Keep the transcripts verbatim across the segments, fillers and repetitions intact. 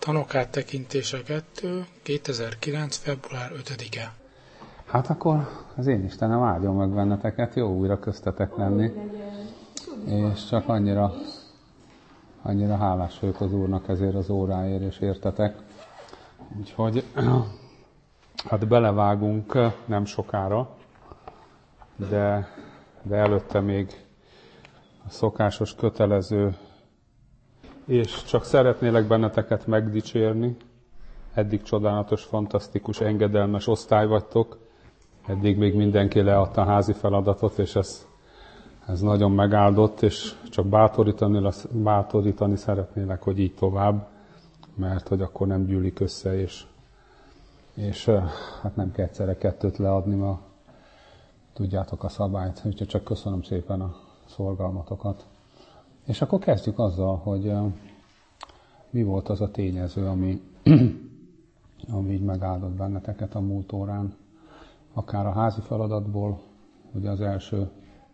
Tanokáttekintése kettő, kétezer-kilenc. február ötödike. Hát akkor az én Istenem áldjon meg benneteket, jó újra köztetek lenni. És csak annyira, annyira hálás vagyok az Úrnak ezért az óráért, és értetek. Úgyhogy hát belevágunk nem sokára, de, de előtte még a szokásos, kötelező, és csak szeretnélek benneteket megdicsérni. Eddig csodálatos, fantasztikus, engedelmes osztály vagytok. Eddig még mindenki leadta a házi feladatot, és ez, ez nagyon megáldott, és csak bátorítani, bátorítani szeretnélek, hogy így tovább, mert hogy akkor nem gyűlik össze, és, és hát nem kell egyszerre kettőt leadni, ma tudjátok a szabályt, úgyhogy csak köszönöm szépen a szolgalmatokat. És akkor kezdjük azzal, hogy mi volt az a tényező, ami, ami így megáldott benneteket a múlt órán, akár a házi feladatból, ugye az első.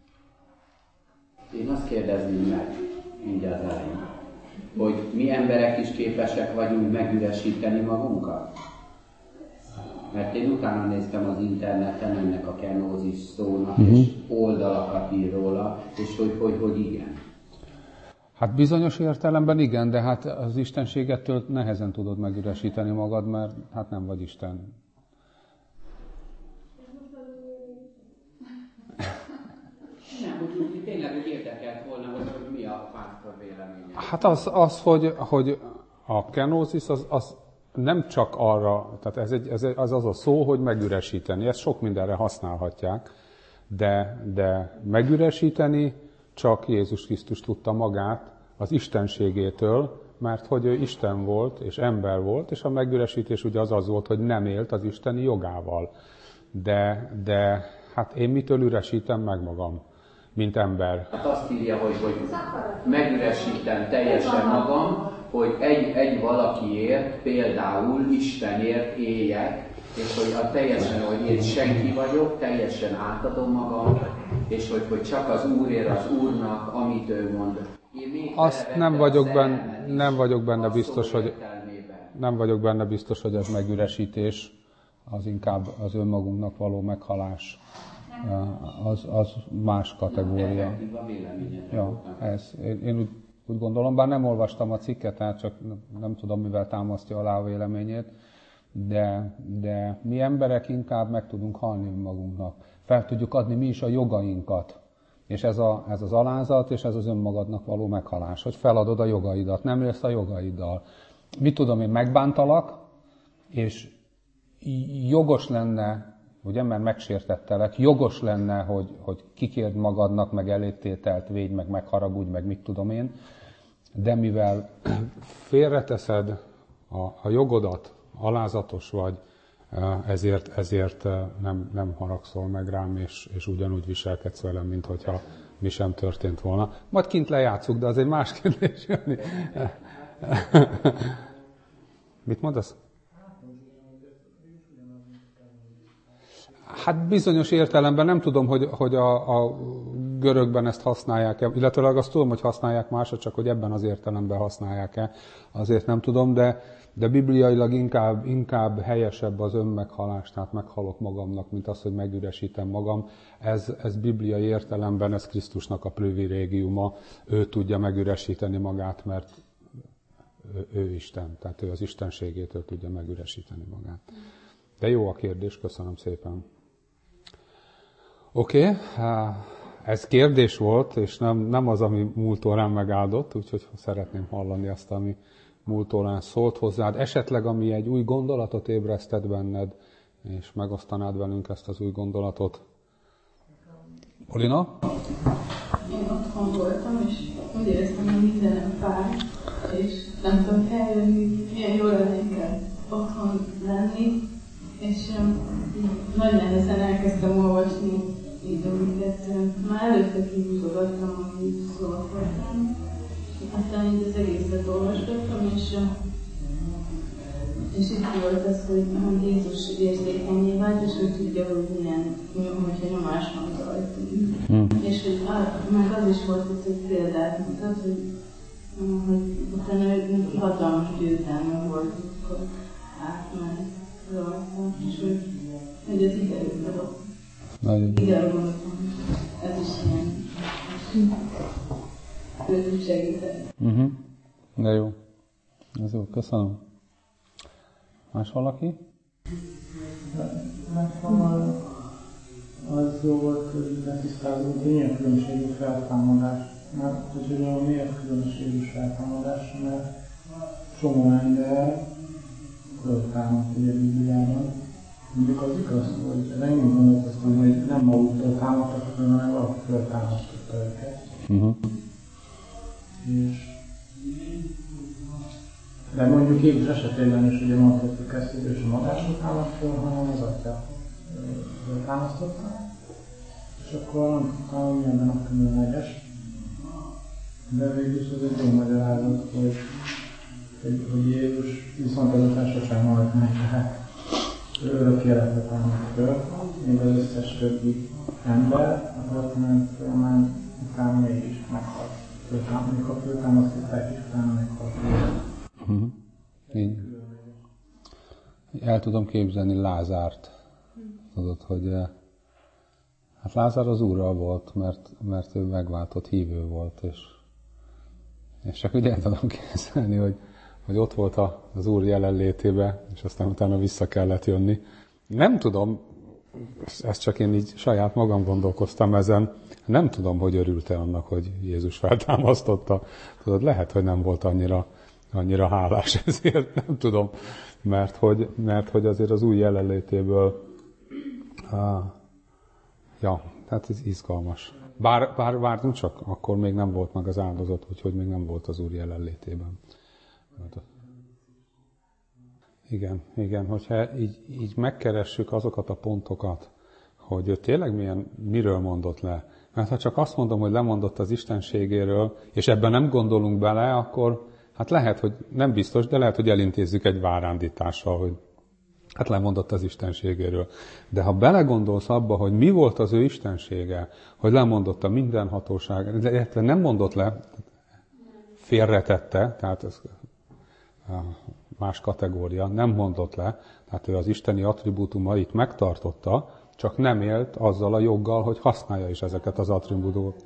Én azt kérdezném meg, mindjárt az elején, hogy mi emberek is képesek vagyunk megüresíteni magunkat? Mert én utána néztem az interneten ennek a kenózis szónak, uh-huh. és oldalakat ír róla, és hogy, hogy, hogy igen. Hát bizonyos értelemben igen, de hát az istenségettől nehezen tudod megüresíteni magad, mert hát nem vagy Isten. Nem, úgy tényleg úgy érdekelt volna, hogy mi a pásztor véleménye. Hát az, az hogy, hogy a kenózis az, az nem csak arra, tehát ez, egy, ez az az a szó, hogy megüresíteni, ezt sok mindenre használhatják, de, de megüresíteni csak Jézus Krisztus tudta magát az istenségétől, mert hogy ő Isten volt, és ember volt, és a megüresítés ugye az az volt, hogy nem élt az isteni jogával. De, de hát én mitől üresítem meg magam, mint ember? Hát azt írja, hogy, hogy megüresítem teljesen magam, hogy egy, egy valakiért, például Istenért éljek, és hogy a teljesen, hogy én senki vagyok, teljesen átadom magam, és hogy, hogy csak az Úrért, az Úrnak, amit ő mond. Azt nem vagyok, benne, nem vagyok benne biztos, hogy nem vagyok benne biztos, hogy ez megüresítés, az inkább az önmagunknak való meghalás. Az, az más kategória. Ja, ez, én, én úgy, úgy gondolom, bár nem olvastam a cikket, tehát csak nem tudom, mivel támasztja alá a véleményét, de, de mi emberek inkább meg tudunk halni önmagunknak. Fel tudjuk adni mi is a jogainkat. És ez, a, ez az alázat, és ez az önmagadnak való meghalás, hogy feladod a jogaidat, nem élsz a jogaiddal. Mit tudom, én megbántalak, és jogos lenne, ugye, mert megsértettelek, jogos lenne, hogy, hogy kikérd magadnak, meg elégtételt védj, meg megharagudj, meg mit tudom én, de mivel félreteszed a, a jogodat, alázatos vagy, ezért, ezért nem, nem haragszol meg rám, és, és ugyanúgy viselkedsz velem, mint hogyha mi sem történt volna. Majd kint lejátszuk, de azért más kérdés jönni. Mit mondasz? Hát bizonyos értelemben nem tudom, hogy, hogy a, a görögben ezt használják-e, illetve azt tudom, hogy használják másra, csak hogy ebben az értelemben használják-e, azért nem tudom, de, de bibliailag inkább, inkább helyesebb az önmeghalás, tehát meghalok magamnak, mint az, hogy megüresítem magam. Ez, ez bibliai értelemben, ez Krisztusnak a privilégiuma, ő tudja megüresíteni magát, mert ő, ő Isten, tehát ő az istenségétől tudja megüresíteni magát. De jó a kérdés, köszönöm szépen. Oké, okay. Ez kérdés volt, és nem, nem az, ami múlt órán megáldott, úgyhogy szeretném hallani azt, ami múlt órán szólt hozzád. Esetleg, ami egy új gondolatot ébresztett benned, és megosztanád velünk ezt az új gondolatot. Olina? Én otthon voltam, és úgy éreztem, hogy mindenem fáj, és nem tudom feljönni, milyen jól lennék otthon lenni, és um, nagy nehezen elkezdtem olvasni így amiket már előtte kihúzogattam, amit szólt voltam. Aztán így az egészet olvasgattam, és, és itt volt az, hogy Jézus érzékenyé vált, és ő tudja, hogy milyen, hogyha nyomás van rajtunk. Hmm. És hogy meg az is volt, hogy példát mutat, hogy hogy utána hatalmas győzelme volt, akkor átment rajta, és hogy, hogy az ide adott. Ide gondoltam, ez is ilyen, ez is segített. Uh-huh. De jó. Ez jó, köszönöm. Más valaki? Nekem az jó volt, hogy letisztázunk, hogy milyen különbségű feltámadás. Mert hogy a miért különbségű feltámadás, mert csomó ember föltámadt ugye a Bibliában. Mondjuk az igaz, hogy rengeteg gondolkoztam, hogy nem maguktól támadtak, hanem valaki föltámasztotta őket. Uh-huh. És de mondjuk Jézus esetében is ugye mondhatjuk ezt, hogy ő sem magásról támadt föl, hanem az Atya támasztotta. És akkor nem tudtam, hogy milyen a különleges. De végül is az egy jó magyarázat, hogy, hogy, hogy Jézus viszont azután sosem halt meg, tehát ő örök életre támadt föl, még az összes többi ember a történet folyamán utána mégis meghalt. Amikor föltámasztották is, utána meghalt. Uh-huh. Így. El tudom képzelni Lázárt. Tudod, hogy hát Lázár az Úrral volt, mert, mert ő megváltott hívő volt, és, és csak úgy el tudom képzelni, hogy, hogy ott volt az Úr jelenlétébe, és aztán utána vissza kellett jönni. Nem tudom, ezt csak én így saját magam gondolkoztam ezen, nem tudom, hogy örült-e annak, hogy Jézus feltámasztotta. Tudod, lehet, hogy nem volt annyira annyira hálás ezért, nem tudom, mert hogy, mert hogy azért az új jelenlétéből, uh, ja, hát ez izgalmas. Bár, bár vártunk csak, akkor még nem volt meg az áldozat, úgyhogy még nem volt az Úr jelenlétében. Igen, igen, hogyha így, így megkeressük azokat a pontokat, hogy tényleg milyen, miről mondott le. Mert ha csak azt mondom, hogy lemondott az istenségéről, és ebben nem gondolunk bele, akkor hát lehet, hogy nem biztos, de lehet, hogy elintézzük egy várándítással, hogy hát lemondott az istenségéről. De ha belegondolsz abba, hogy mi volt az ő istensége, hogy lemondott a mindenhatóság, illetve nem mondott le, félretette, tehát ez más kategória, nem mondott le, tehát ő az isteni attribútumait megtartotta, csak nem élt azzal a joggal, hogy használja is ezeket az attribútumokat.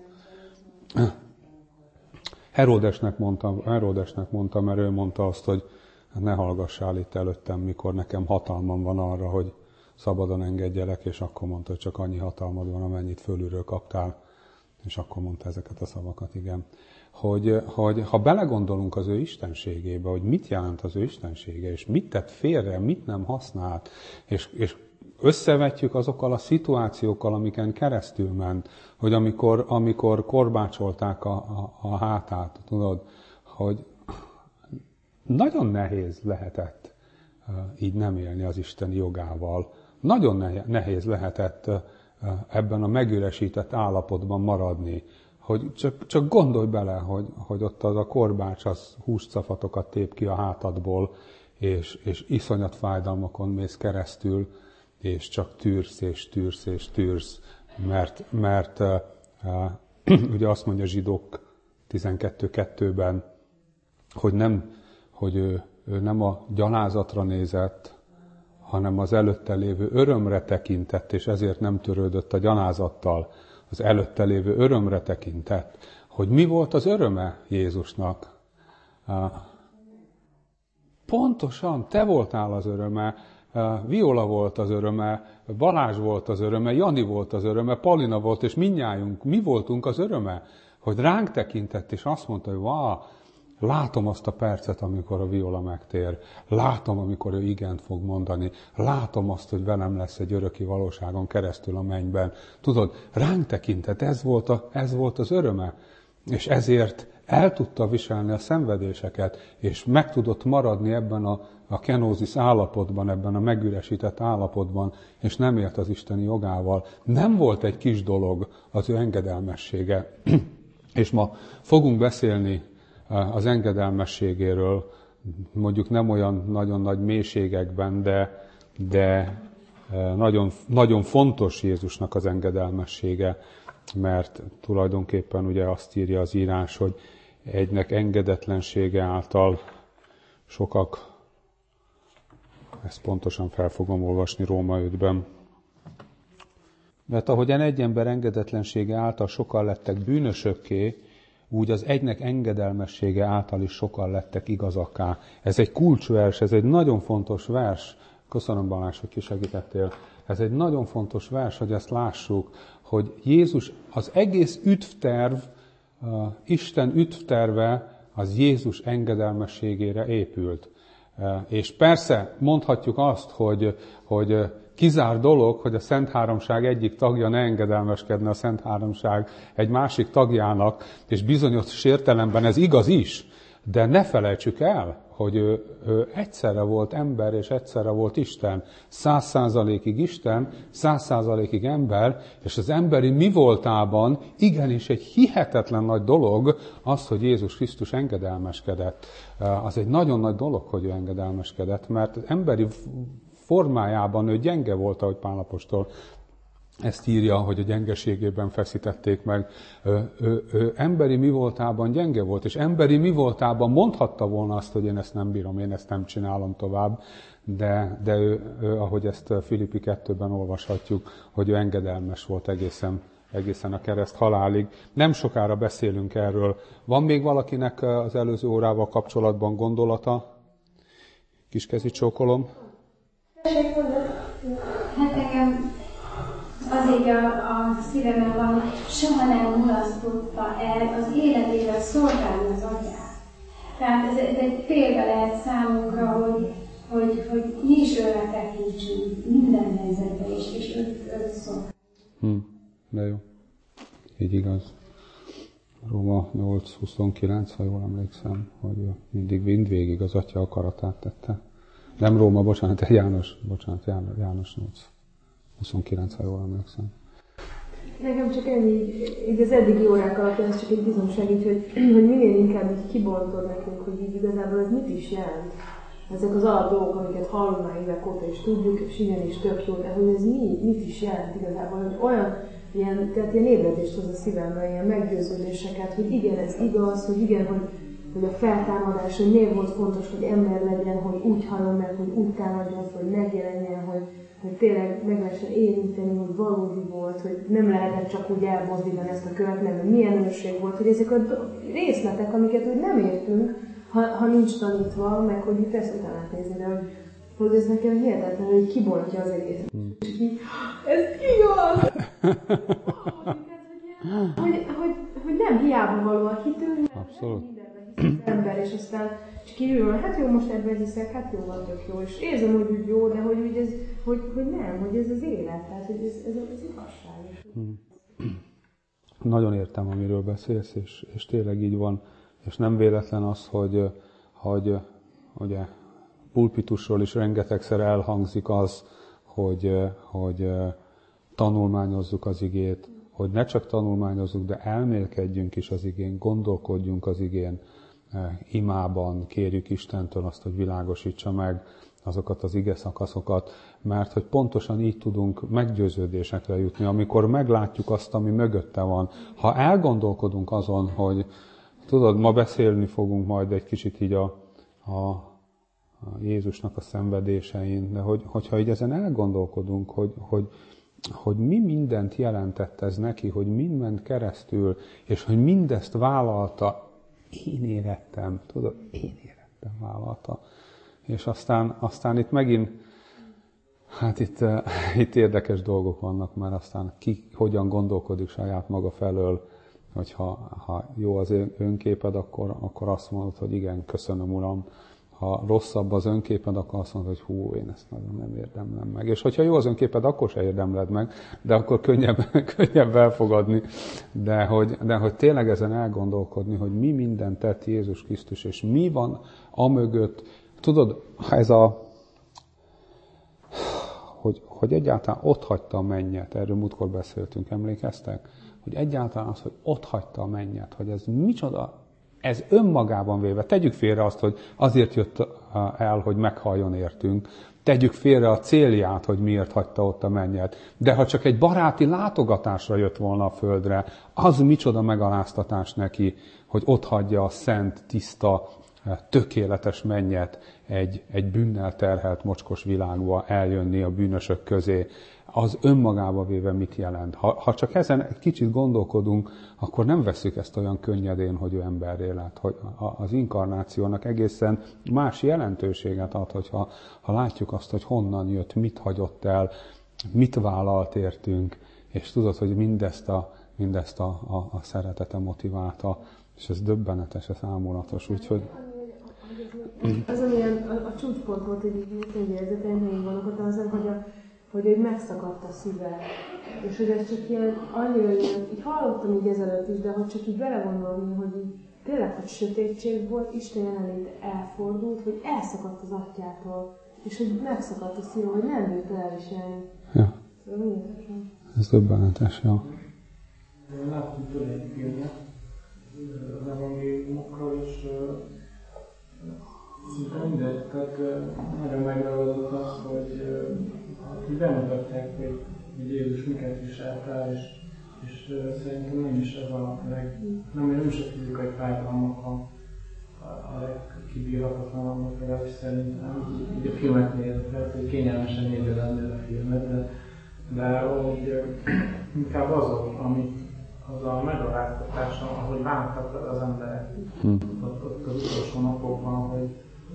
Heródesnek mondtam, Heródesnek mondtam, mert ő mondta azt, hogy ne hallgassál itt előttem, mikor nekem hatalmam van arra, hogy szabadon engedjelek, és akkor mondta, hogy csak annyi hatalmad van, amennyit fölülről kaptál, és akkor mondta ezeket a szavakat, igen. Hogy, hogy ha belegondolunk az ő istenségébe, hogy mit jelent az ő istensége, és mit tett félre, mit nem használt, és, és összevetjük azokkal a szituációkkal, amiken keresztül ment, hogy amikor, amikor korbácsolták a, a, a hátát, tudod, hogy nagyon nehéz lehetett uh, így nem élni az isteni jogával. Nagyon nehéz lehetett uh, ebben a megüresített állapotban maradni. Hogy csak, csak gondolj bele, hogy, hogy ott az a korbács az húscafatokat tép ki a hátadból, és, és iszonyat fájdalmakon mész keresztül, és csak tűrsz, és tűrsz, és tűrsz, mert, mert uh, uh, ugye azt mondja Zsidók tizenkettő kettőben, hogy, nem, hogy ő, ő nem a gyalázatra nézett, hanem az előtte lévő örömre tekintett, és ezért nem törődött a gyalázattal. Az előtte lévő örömre tekintett. Hogy mi volt az öröme Jézusnak? Uh, pontosan, te voltál az öröme, Viola volt az öröme, Balázs volt az öröme, Jani volt az öröme, Paulina volt, és mindnyájunk, mi voltunk az öröme, hogy ránk tekintett, és azt mondta, hogy wow, látom azt a percet, amikor a Viola megtér, látom, amikor ő igent fog mondani, látom azt, hogy velem lesz egy öröki valóságon keresztül a mennyben. Tudod, ránk tekintett, ez volt, a, ez volt az öröme, és ezért el tudta viselni a szenvedéseket, és meg tudott maradni ebben a, a kenózis állapotban, ebben a megüresített állapotban, és nem élt az isteni jogával. Nem volt egy kis dolog az ő engedelmessége. És ma fogunk beszélni az engedelmességéről, mondjuk nem olyan nagyon nagy mélységekben, de, de nagyon, nagyon fontos Jézusnak az engedelmessége, mert tulajdonképpen ugye azt írja az írás, hogy egynek engedetlensége által sokak, ezt pontosan fel fogom olvasni Róma ötben. Mert ahogyan egy ember engedetlensége által sokan lettek bűnösökké, úgy az egynek engedelmessége által is sokan lettek igazakká. Ez egy kulcsvers, ez egy nagyon fontos vers. Köszönöm, Balázs, hogy kisegítettél. Ez egy nagyon fontos vers, hogy ezt lássuk, hogy Jézus, az egész üdvterv, uh, Isten üdvterve az Jézus engedelmességére épült. Uh, és persze mondhatjuk azt, hogy, hogy kizár dolog, hogy a Szent Háromság egyik tagja ne engedelmeskedne a Szent Háromság egy másik tagjának, és bizonyos értelemben ez igaz is, de ne felejtsük el, hogy ő, ő egyszerre volt ember, és egyszerre volt Isten. Száz százalékig Isten, száz százalékig ember, és az emberi mi voltában igenis egy hihetetlen nagy dolog az, hogy Jézus Krisztus engedelmeskedett. Az egy nagyon nagy dolog, hogy ő engedelmeskedett, mert az emberi formájában ő gyenge volt, ahogy Pál apostol ezt írja, hogy a gyengeségében feszítették meg. Ő, ő, ő emberi mi voltában gyenge volt, és emberi mi voltában mondhatta volna azt, hogy én ezt nem bírom, én ezt nem csinálom tovább, de, de ő, ő, ahogy ezt Filippi kettőben olvashatjuk, hogy ő engedelmes volt egészen, egészen a kereszt halálig. Nem sokára beszélünk erről. Van még valakinek az előző órával kapcsolatban gondolata? Kiskezi csókolom. Hát nekem az így a, a szívemben van, hogy soha nem mulasztotta el az életével szolgálni az atyát. Tehát ez, ez egy példa lehet számunkra, hogy, hogy, hogy mi is őre tekintsünk minden helyzetben, és, és őt, őt szolgálni. Hm, de jó. Így igaz. Róma nyolc huszonkilenc, ha jól emlékszem, hogy mindig mindvégig az atya akaratát tette. Nem Róma, bocsánat, János, bocsánat, János, János nyolc huszonkilenc, ha jól emlékszem. Nekem csak ennyi, így az eddigi órák alapján ez csak egy bizonság, így, hogy, hogy minél inkább így kibontod nekünk, hogy így igazából ez mit is jelent. Ezek az alap dolgok, amiket hallunk már évek óta is tudjuk, és igenis tök jó, de hogy ez mi, mit is jelent igazából, hogy olyan, ilyen, tehát ilyen ébredést hoz a szívembe, ilyen meggyőződéseket, hogy igen, ez igaz, hogy igen, hogy hogy a feltámadás, hogy miért volt fontos, hogy ember legyen, hogy úgy hallom meg, hogy úgy támadjon, hogy megjelenjen, hogy, hogy tényleg meg lehessen érinteni, hogy valódi volt, hogy nem lehetett csak úgy elmozdítani ezt a követ, mert milyen őrség volt, hogy ezek a részletek, amiket úgy nem értünk, ha, ha nincs tanítva, meg hogy itt ezt utána nézni, de hogy, hogy ez nekem hihetetlen, hogy kibontja az egészet. Hmm. És így, ez igaz! hogy, hogy, hogy nem hiába való a hitünk, abszolút. Az ember, és aztán csak kiülöm, hát jó, most ebben hiszek, hát jó, van tök jó, és érzem, hogy úgy jó, de hogy, úgy ez, hogy, hogy nem, hogy ez az élet, tehát hogy ez, ez, ez igazság. Hmm. Nagyon értem, amiről beszélsz, és, és tényleg így van, és nem véletlen az, hogy, hogy ugye, pulpitusról is rengetegszer elhangzik az, hogy, hogy tanulmányozzuk az igét, hogy ne csak tanulmányozzuk, de elmélkedjünk is az igén, gondolkodjunk az igén, imában, kérjük Istentől azt, hogy világosítsa meg azokat az ige szakaszokat, mert hogy pontosan így tudunk meggyőződésekre jutni, amikor meglátjuk azt, ami mögötte van. Ha elgondolkodunk azon, hogy tudod, ma beszélni fogunk majd egy kicsit így a, a, a Jézusnak a szenvedésein, de hogy, hogyha így ezen elgondolkodunk, hogy, hogy hogy mi mindent jelentett ez neki, hogy mind ment keresztül, és hogy mindezt vállalta, én érettem, tudod, én érettem, vállalta. És aztán, aztán itt megint, hát itt, itt érdekes dolgok vannak, mert aztán ki hogyan gondolkodik saját maga felől, hogyha ha jó az önképed, akkor, akkor azt mondod, hogy igen, köszönöm, Uram. Ha rosszabb az önképed, akkor azt mondod, hogy hú, én ezt nagyon nem érdemlem meg. És hogyha jó az önképed, akkor se érdemled meg, de akkor könnyebb, könnyebb elfogadni. De hogy, de hogy tényleg ezen elgondolkodni, hogy mi mindent tett Jézus Krisztus, és mi van amögött. Tudod, ez a, hogy, hogy egyáltalán ott hagyta a mennyet, erről múltkor beszéltünk, emlékeztek? Hogy egyáltalán az, hogy ott hagyta a mennyet, hogy ez micsoda, ez önmagában véve, tegyük félre azt, hogy azért jött el, hogy meghalljon értünk. Tegyük félre a célját, hogy miért hagyta ott a mennyet. De ha csak egy baráti látogatásra jött volna a földre, az micsoda megaláztatás neki, hogy ott hagyja a szent, tiszta, tökéletes mennyet egy, egy bűnnel terhelt mocskos világba eljönni a bűnösök közé. Az önmagába véve mit jelent? Ha, ha csak ezen egy kicsit gondolkodunk, akkor nem vesszük ezt olyan könnyedén, hogy ő emberré lett. Hogy az inkarnációnak egészen más jelentőséget ad, hogyha ha látjuk azt, hogy honnan jött, mit hagyott el, mit vállalt értünk, és tudod, hogy mindezt a, mindezt a, a, a szeretete motiválta, és ez döbbenetes, ez ámulatos, úgyhogy... Az, amilyen a, a csúcspont volt, hogy így érzeteim helyén gondolkodtam azon, hogy, a, hogy egy megszakadt a szíve. És hogy ez csak ilyen, annyira ilyen, így hallottam így ezelőtt is, de hogy csak így belegondolni, hogy így tényleg, hogy sötétség volt, Isten jelenlét elfordult, hogy elszakadt az atyától, és hogy megszakadt a szíve, hogy nem bírt elviselni. Ja. Szóval ez döbbenetes, ja. Láttunk tőle egy filmet az evangéliumokról, és szinte mindegy, tehát nagyon megragadott az, hogy, hogy bemutatták, hogy, hogy Jézus miket viselt el, és, és szerintem nem is ez a leg, nem, nem is a fizikai fájdalmak a, a legkibírhatatlanabbak, legalábbis szerintem. Így a filmet nézve, hogy kényelmesen nézve lenni a filmet, de, de hogy inkább azok, amit az a megaláztatása, ahogy bántak az emberek hmm. ott, ott az utolsó napokban, hogy,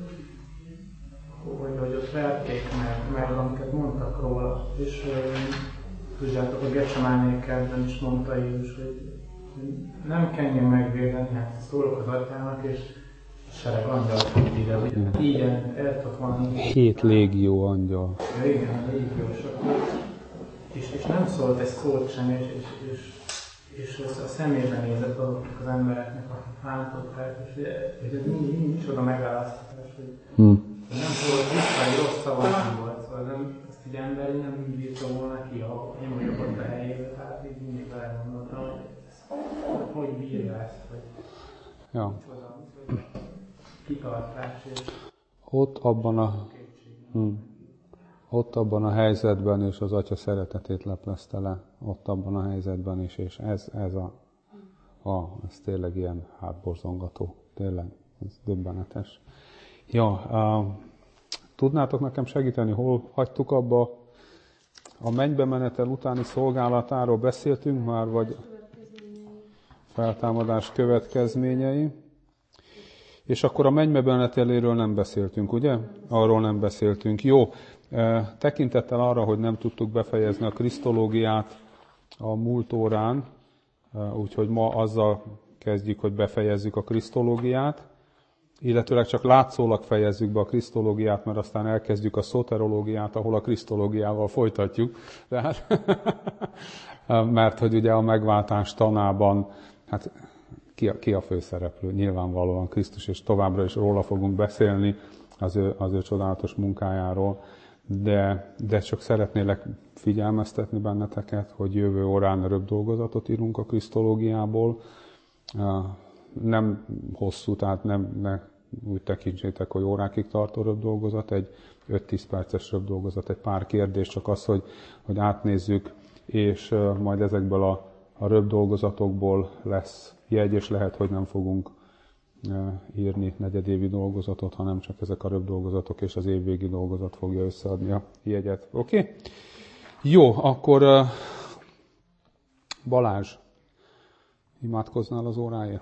hogy, hogy ott verték meg, meg, amiket mondtak róla. És tudjátok, a Gecsemáné kertben is mondta Jézus, hogy nem kenjen megvédeni, hát szólok az atyának, és sereg angyal fog ide, hogy így el tudok valami. Hét légió angyal. Ja, igen, a légiósok. És, és nem szólt egy szót sem, és, és, és és a szemében nézett azoknak az embereknek, akik bántották, és hogy ez mi, mi, micsoda megálláztatás, hogy hmm. nem volt vissza, egy rossz szavak volt, szóval nem, ezt így emberi nem így bírta volna ki, ha én vagyok ott a helyébe, tehát így mindig belegondoltam, hogy ez, hogy bírja ezt, hogy ja. micsoda, micsoda kitartás, és ott abban a... Hmm. Ott abban a helyzetben, és az Atya szeretetét leplezte le, ott abban a helyzetben is, és ez, ez a, a, ez tényleg ilyen hátborzongató, tényleg, ez döbbenetes. Ja, uh, tudnátok nekem segíteni, hol hagytuk abba a mennybe menetel utáni szolgálatáról beszéltünk már, vagy feltámadás következményei? És akkor a mennybe meneteléről nem beszéltünk, ugye? Arról nem beszéltünk. Jó. Tekintettel arra, hogy nem tudtuk befejezni a krisztológiát a múlt órán, úgyhogy ma azzal kezdjük, hogy befejezzük a krisztológiát, illetőleg csak látszólag fejezzük be a krisztológiát, mert aztán elkezdjük a szoterológiát, ahol a krisztológiával folytatjuk. Tehát, mert hogy ugye a megváltás tanában, hát ki a, ki a főszereplő? Nyilvánvalóan Krisztus, és továbbra is róla fogunk beszélni, az ő, az ő csodálatos munkájáról. De, de csak szeretnélek figyelmeztetni benneteket, hogy jövő órán röbb dolgozatot írunk a krisztológiából. Nem hosszú, tehát nem, ne úgy tekintsétek, hogy órákig tartó röbb dolgozat, egy öt-tíz perces röbb dolgozat, egy pár kérdés, csak az, hogy, hogy átnézzük, és majd ezekből a, a röbb dolgozatokból lesz jegy, és lehet, hogy nem fogunk írni negyedévi dolgozatot, hanem csak ezek a röbb dolgozatok és az évvégi dolgozat fogja összeadni a jegyet. Oké? Okay? Jó, akkor Balázs, imádkoznál az óráért?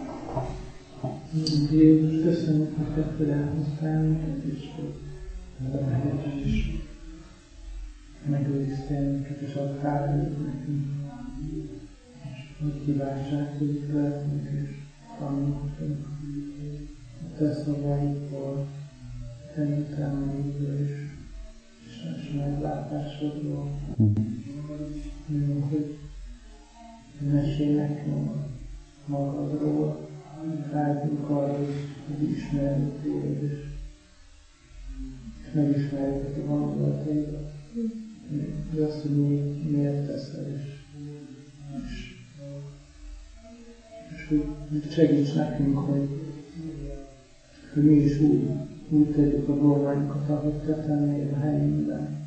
Jézus, köszönjük neked, hogy elhoztál minket, és hogy is megőriztél minket, és adtál őt nekünk. És hogy kívánság, hogy itt lehetünk, és tanultunk. A te szavaidból, te utánaidból, és, és meglátásodból. Hogy mesélj nekünk magadról, vágyunk arra, hogy ismerjük téged, és megismerjük a gondolataidat. De azt, hogy mi, miért teszel, és, és, és hogy segíts nekünk, hogy, hogy mi is úgy úgy tegyük a dolgainkat, ahogy te tennél a helyünkben.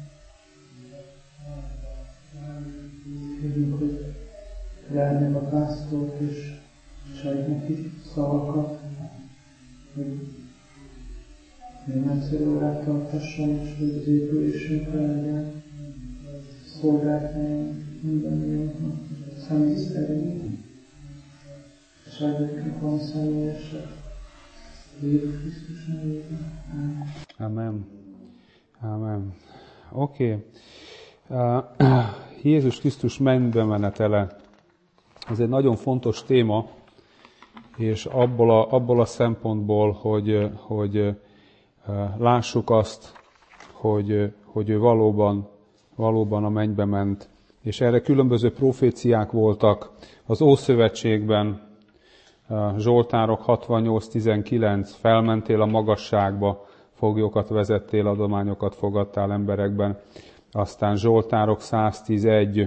Kérjük, hogy leállj meg a pásztort, és sajt neki szavakat, hogy még nagyszerű órát tartasson, és hogy az épülésünkre legyen szolgáltaink mindannyiunknak, személy szerint, és adjuk van személyesek. Jézus Krisztus nevében. Amen. Amen. Oké. Okay. Uh, Jézus Krisztus mennybe menetele. Ez egy nagyon fontos téma, és abból a, abból a szempontból, hogy, hogy uh, lássuk azt, hogy, hogy ő valóban, valóban a mennybe ment. És erre különböző proféciák voltak az Ószövetségben, Zsoltárok hatvannyolc tizenkilenc, felmentél a magasságba, foglyokat vezettél, adományokat fogadtál emberekben. Aztán Zsoltárok száztizenegy,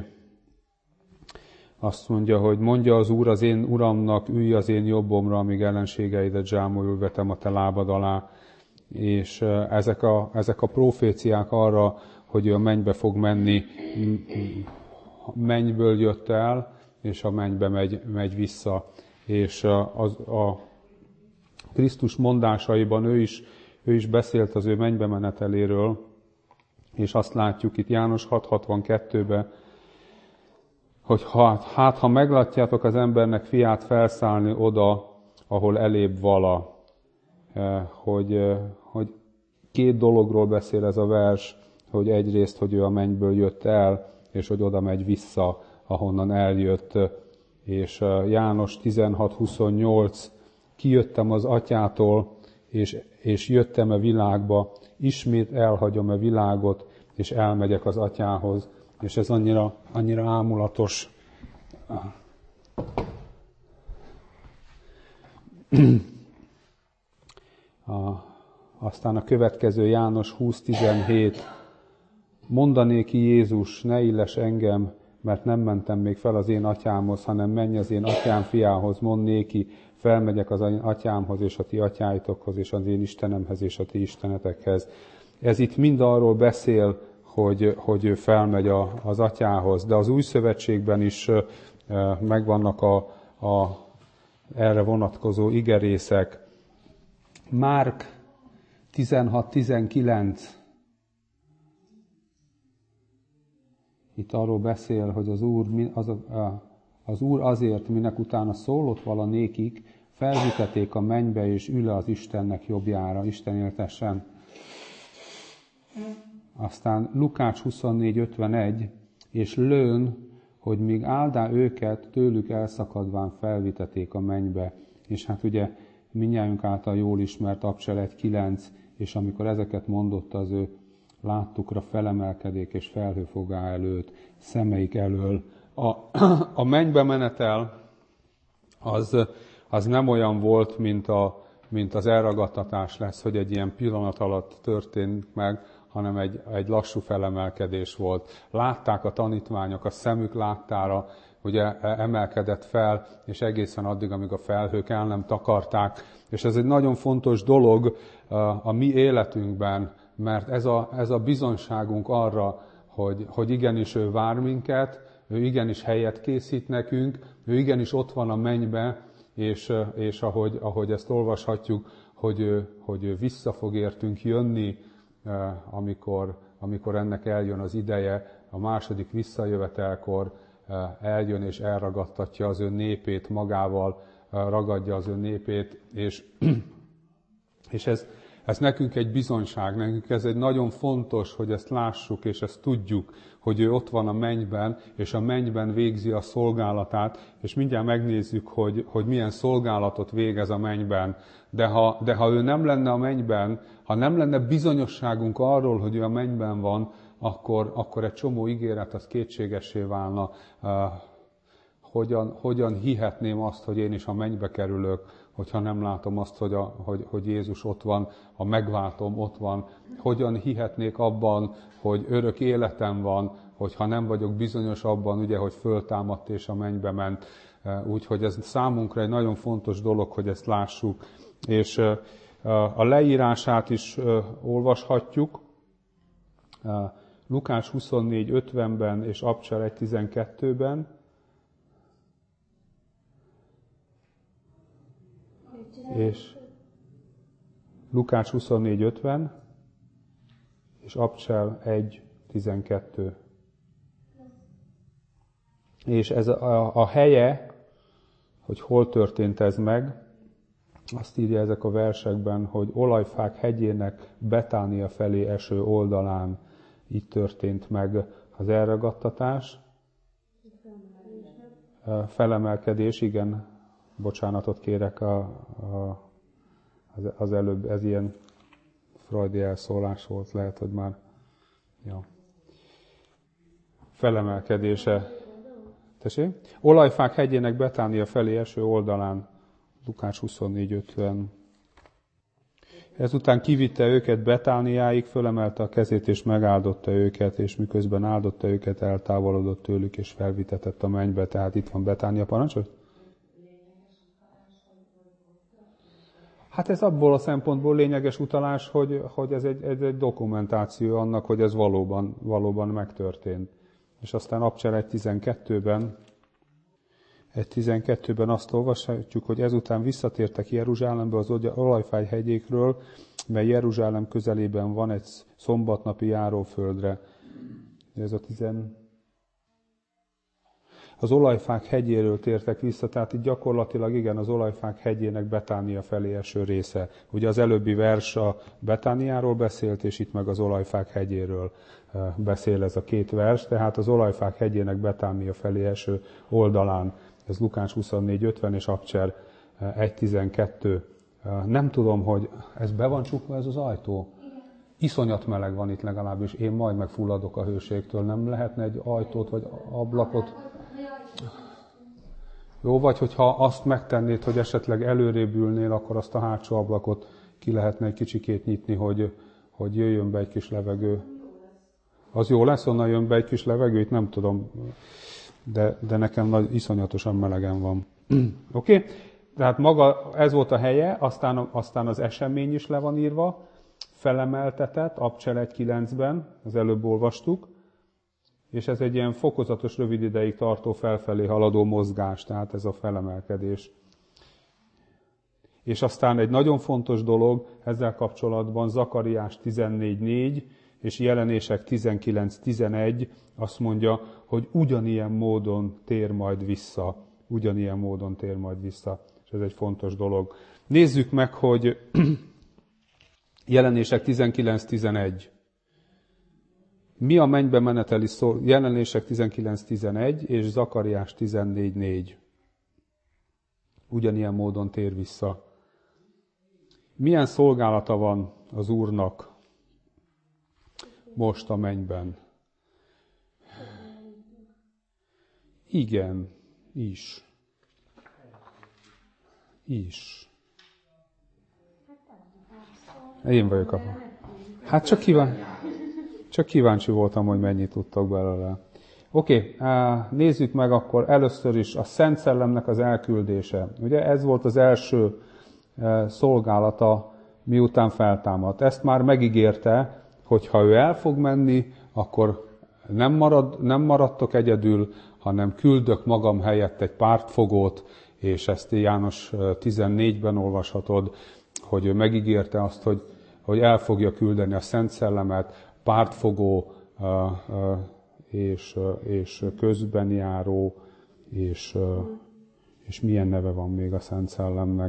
azt mondja, hogy mondja az Úr az én Uramnak, ülj az én jobbomra, amíg ellenségeidet zsámolyul vetem a te lábad alá. És ezek a, ezek a proféciák arra, hogy ő a mennybe fog menni, mennyből jött el, és a mennybe megy, megy vissza. És az, a Krisztus mondásaiban ő is, ő is beszélt az ő mennybe meneteléről, és azt látjuk itt János hat hatvankettőben, hogy hát, hát ha meglátjátok az embernek fiát felszállni oda, ahol elébb vala, hogy, hogy két dologról beszél ez a vers, hogy egyrészt, hogy ő a mennyből jött el, és hogy oda megy vissza, ahonnan eljött. És János tizenhat huszonnyolc, kijöttem az atyától, és, és jöttem a világba, ismét elhagyom a világot, és elmegyek az atyához. És ez annyira, annyira ámulatos. A, aztán a következő János húsz tizenhét, mondanéki Jézus, ne illes engem, mert nem mentem még fel az én atyámhoz, hanem menj az én atyám fiához, mondd néki, felmegyek az én atyámhoz, és a ti atyáitokhoz, és az én Istenemhez, és a ti istenetekhez. Ez itt mind arról beszél, hogy, hogy ő felmegy a, az atyához, de az új szövetségben is e, megvannak a, a erre vonatkozó igerészek. Márk tizenhat tizenkilenc, itt arról beszél, hogy az Úr, az, az Úr azért, minek utána szólott vala nékik, felviteték a mennybe, és ül az Istennek jobbjára, Isten éltessen. Aztán Lukács huszonnégy ötvenegy, és lőn, hogy míg áldá őket, tőlük elszakadván felviteték a mennybe. És hát ugye mindnyájunk által jól ismert Abcsel egy kilenc, és amikor ezeket mondott, az ő láttukra felemelkedék és felhőfogá előtt, szemeik elől. A, a mennybe menetel az, az nem olyan volt, mint, a, mint az elragadtatás lesz, hogy egy ilyen pillanat alatt történik meg, hanem egy, egy lassú felemelkedés volt. Látták a tanítványok, a szemük láttára, ugye emelkedett fel, és egészen addig, amíg a felhők el nem takarták. És ez egy nagyon fontos dolog a mi életünkben, mert ez a, ez a bizonyságunk arra, hogy, hogy igenis ő vár minket, ő igenis helyet készít nekünk, ő igenis ott van a mennybe, és, és ahogy, ahogy ezt olvashatjuk, hogy ő, hogy ő vissza fog értünk jönni, amikor, amikor ennek eljön az ideje, a második visszajövetelkor eljön és elragadtatja az ő népét, magával ragadja az ő népét, és, és ez, ez nekünk egy bizonyság, nekünk ez egy nagyon fontos, hogy ezt lássuk, és ezt tudjuk, hogy ő ott van a mennyben, és a mennyben végzi a szolgálatát, és mindjárt megnézzük, hogy, hogy milyen szolgálatot végez a mennyben. De ha, de ha ő nem lenne a mennyben, ha nem lenne bizonyosságunk arról, hogy ő a mennyben van, akkor, akkor egy csomó ígéret az kétségessé válna. Uh, hogyan, hogyan hihetném azt, hogy én is a mennybe kerülök, hogyha nem látom azt, hogy, a, hogy, hogy Jézus ott van, a megváltom ott van. Hogyan hihetnék abban, hogy örök életem van, hogyha nem vagyok bizonyos abban, ugye, hogy föltámadt és a mennybe ment. Úgyhogy ez számunkra egy nagyon fontos dolog, hogy ezt lássuk. És A leírását is olvashatjuk. Lukács huszonnégy ötvenben és Abcsel egy tizenkettőben. És Lukács huszonnégy ötven és Abcsel egy tizenkettő. És ez a, a helye, hogy hol történt ez meg, azt írja ezek a versekben, hogy Olajfák hegyének Betánia felé eső oldalán így történt meg az elragadtatás. Felemelkedés, igen, bocsánatot kérek a, a, az, az előbb, ez ilyen freudi elszólás volt, lehet, hogy már ja. Felemelkedése. Tessék? Olajfák hegyének Betánia felé eső oldalán, Lukács huszonnégy ötven. Ezután kivitte őket Betániáig, fölemelte a kezét és megáldotta őket, és miközben áldotta őket, eltávolodott tőlük és felvitetett a mennybe. Tehát itt van Betánia, parancsolj? Hát ez abból a szempontból lényeges utalás, hogy, hogy ez, egy, ez egy dokumentáció annak, hogy ez valóban, valóban megtörtént. És aztán Abcsel egy tizenkettőben, egy tizenkettőben azt olvashatjuk, hogy ezután visszatértek Jeruzsálembe az Olajfáj hegyékről, mely Jeruzsálem közelében van egy szombatnapi járóföldre. Ez a tizen... Az Olajfák hegyéről tértek vissza, tehát itt gyakorlatilag igen, az Olajfák hegyének Betánia felé eső része. Ugye az előbbi vers a Betániáról beszélt, és itt meg az Olajfák hegyéről beszél ez a két vers, tehát az Olajfák hegyének Betánia felé eső oldalán, ez Lukács huszonnégy ötven és Abcsel egy tizenkettő. Nem tudom, hogy ez be van csukva ez az ajtó? Iszonyat meleg van itt legalábbis, én majd megfulladok a hőségtől. Nem lehetne egy ajtót vagy ablakot? Jó, vagy hogyha azt megtennéd, hogy esetleg előrébb ülnél, akkor azt a hátsó ablakot ki lehetne egy kicsikét nyitni, hogy, hogy jöjjön be egy kis levegő. Az jó lesz, onnan jön be egy kis levegő, itt nem tudom, de, de nekem nagy, iszonyatosan melegen van. Oké? Okay? Tehát maga, ez volt a helye, aztán, aztán az esemény is le van írva, felemeltetett, Abcsel egy kilencben, az előbb olvastuk, és ez egy ilyen fokozatos, rövid ideig tartó felfelé haladó mozgás, tehát ez a felemelkedés. És aztán egy nagyon fontos dolog ezzel kapcsolatban, Zakariás tizennégy négy és Jelenések tizenkilenc tizenegy azt mondja, hogy ugyanilyen módon tér majd vissza. Ugyanilyen módon tér majd vissza. És ez egy fontos dolog. Nézzük meg, hogy Jelenések tizenkilenc tizenegy. Mi a mennybe meneteli szó? Jelenések tizenkilenc tizenegy és Zakariás tizennégy négy. Ugyanilyen módon tér vissza. Milyen szolgálata van az Úrnak most a mennyben? Igen, is. Is. Én vagyok a... Hát csak kíváncsi, csak kíváncsi voltam, hogy mennyit tudtok belőle. Oké, okay, nézzük meg akkor először is a Szent Szellemnek az elküldése. Ugye ez volt az első szolgálata, miután feltámadt. Ezt már megígérte, hogy ha ő el fog menni, akkor nem, marad, nem maradtok egyedül, hanem küldök magam helyett egy pártfogót, és ezt János tizennégyben olvashatod, hogy ő megígérte azt, hogy, hogy el fogja küldeni a Szent Szellemet, pártfogó és, és közbenjáró, és, és milyen neve van még a Szent Szellemnek.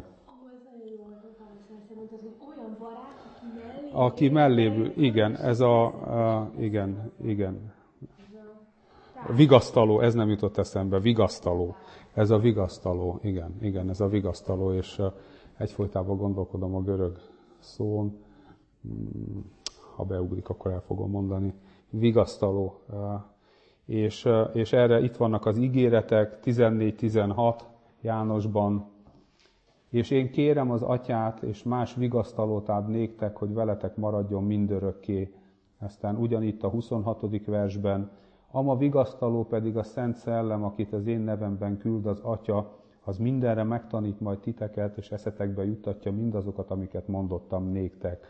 Aki melléből, igen, ez a, a igen, igen. Vigasztaló, ez nem jutott eszembe, vigasztaló. Ez a vigasztaló, igen, igen, ez a vigasztaló, és egyfolytában gondolkodom a görög szón, ha beugrik, akkor el fogom mondani. Vigasztaló. És, és erre itt vannak az ígéretek, tizennégy tizenhat Jánosban, és én kérem az Atyát, és más vigasztalót ad néktek, hogy veletek maradjon mindörökké. Aztán ugyanitt a huszonhatodik versben, ama vigasztaló pedig a Szent Szellem, akit az én nevemben küld az Atya, az mindenre megtanít majd titeket, és eszetekbe juttatja mindazokat, amiket mondottam néktek.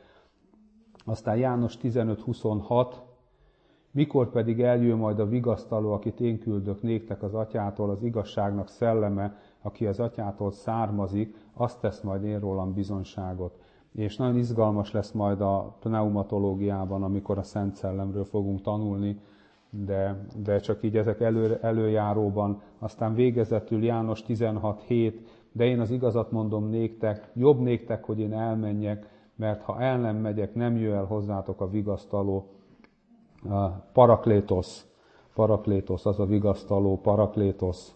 Aztán János tizenöt huszonhat, mikor pedig eljön majd a vigasztaló, akit én küldök néktek az atyától, az igazságnak szelleme, aki az atyától származik, azt tesz majd én rólam bizonyságot. És nagyon izgalmas lesz majd a pneumatológiában, amikor a Szent Szellemről fogunk tanulni, de, de csak így ezek elő, előjáróban. Aztán végezetül János tizenhat hét, de én az igazat mondom néktek, jobb néktek, hogy én elmenjek, mert ha el nem megyek, nem jöjj el hozzátok a vigasztaló. A paraklétosz, paraklétosz, az a vigasztaló, paraklétosz.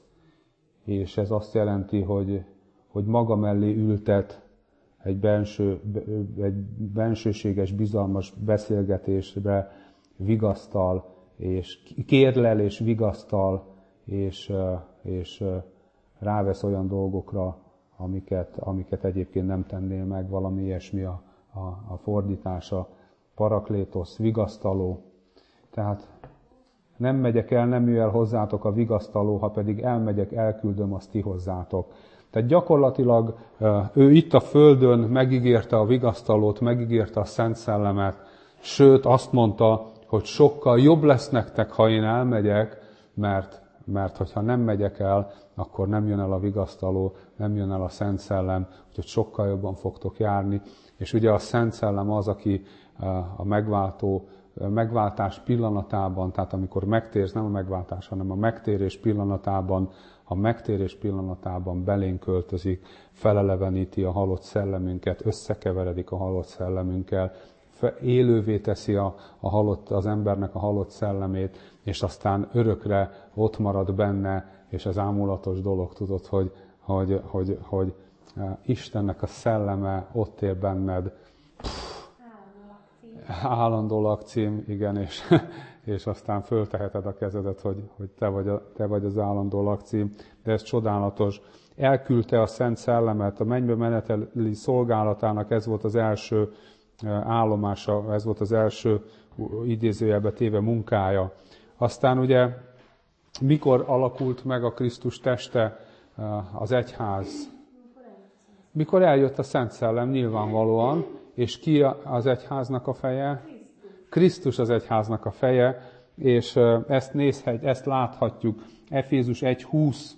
És ez azt jelenti, hogy, hogy maga mellé ültet egy, benső, egy bensőséges, bizalmas beszélgetésre, vigasztal, és kérlel és vigasztal, és, és rávesz olyan dolgokra, amiket, amiket egyébként nem tennél meg, valami ilyesmi a, a, a fordítása. Paraklétosz, vigasztaló. Tehát nem megyek el, nem jöjj el hozzátok a vigasztaló, ha pedig elmegyek, elküldöm azt ti hozzátok. Tehát gyakorlatilag ő itt a földön megígérte a vigasztalót, megígérte a Szent Szellemet, sőt azt mondta, hogy sokkal jobb lesz nektek, ha én elmegyek, mert, mert hogyha nem megyek el, akkor nem jön el a vigasztaló, nem jön el a Szent Szellem, úgyhogy sokkal jobban fogtok járni. És ugye a Szent Szellem az, aki a megváltó, megváltás pillanatában, tehát amikor megtérsz, nem a megváltás, hanem a megtérés pillanatában, a megtérés pillanatában belénk költözik, feleleveníti a halott szellemünket, összekeveredik a halott szellemünkkel, élővé teszi a, a halott, az embernek a halott szellemét, és aztán örökre ott marad benne, és az ámulatos dolog, tudod, hogy, hogy, hogy, hogy Istennek a szelleme ott él benned. Állandó lakcím, igen, és, és aztán fölteheted a kezedet, hogy, hogy te, vagy a, te vagy az állandó lakcím, de ez csodálatos. Elküldte a Szent Szellemet, a mennybe meneteli szolgálatának ez volt az első állomása, ez volt az első idézőjelbe téve munkája. Aztán ugye, mikor alakult meg a Krisztus teste, az egyház? Mikor eljött a Szent Szellem nyilvánvalóan, és ki az egyháznak a feje? Krisztus az egyháznak a feje, és ezt nézhet, ezt láthatjuk. Efézus egy húsz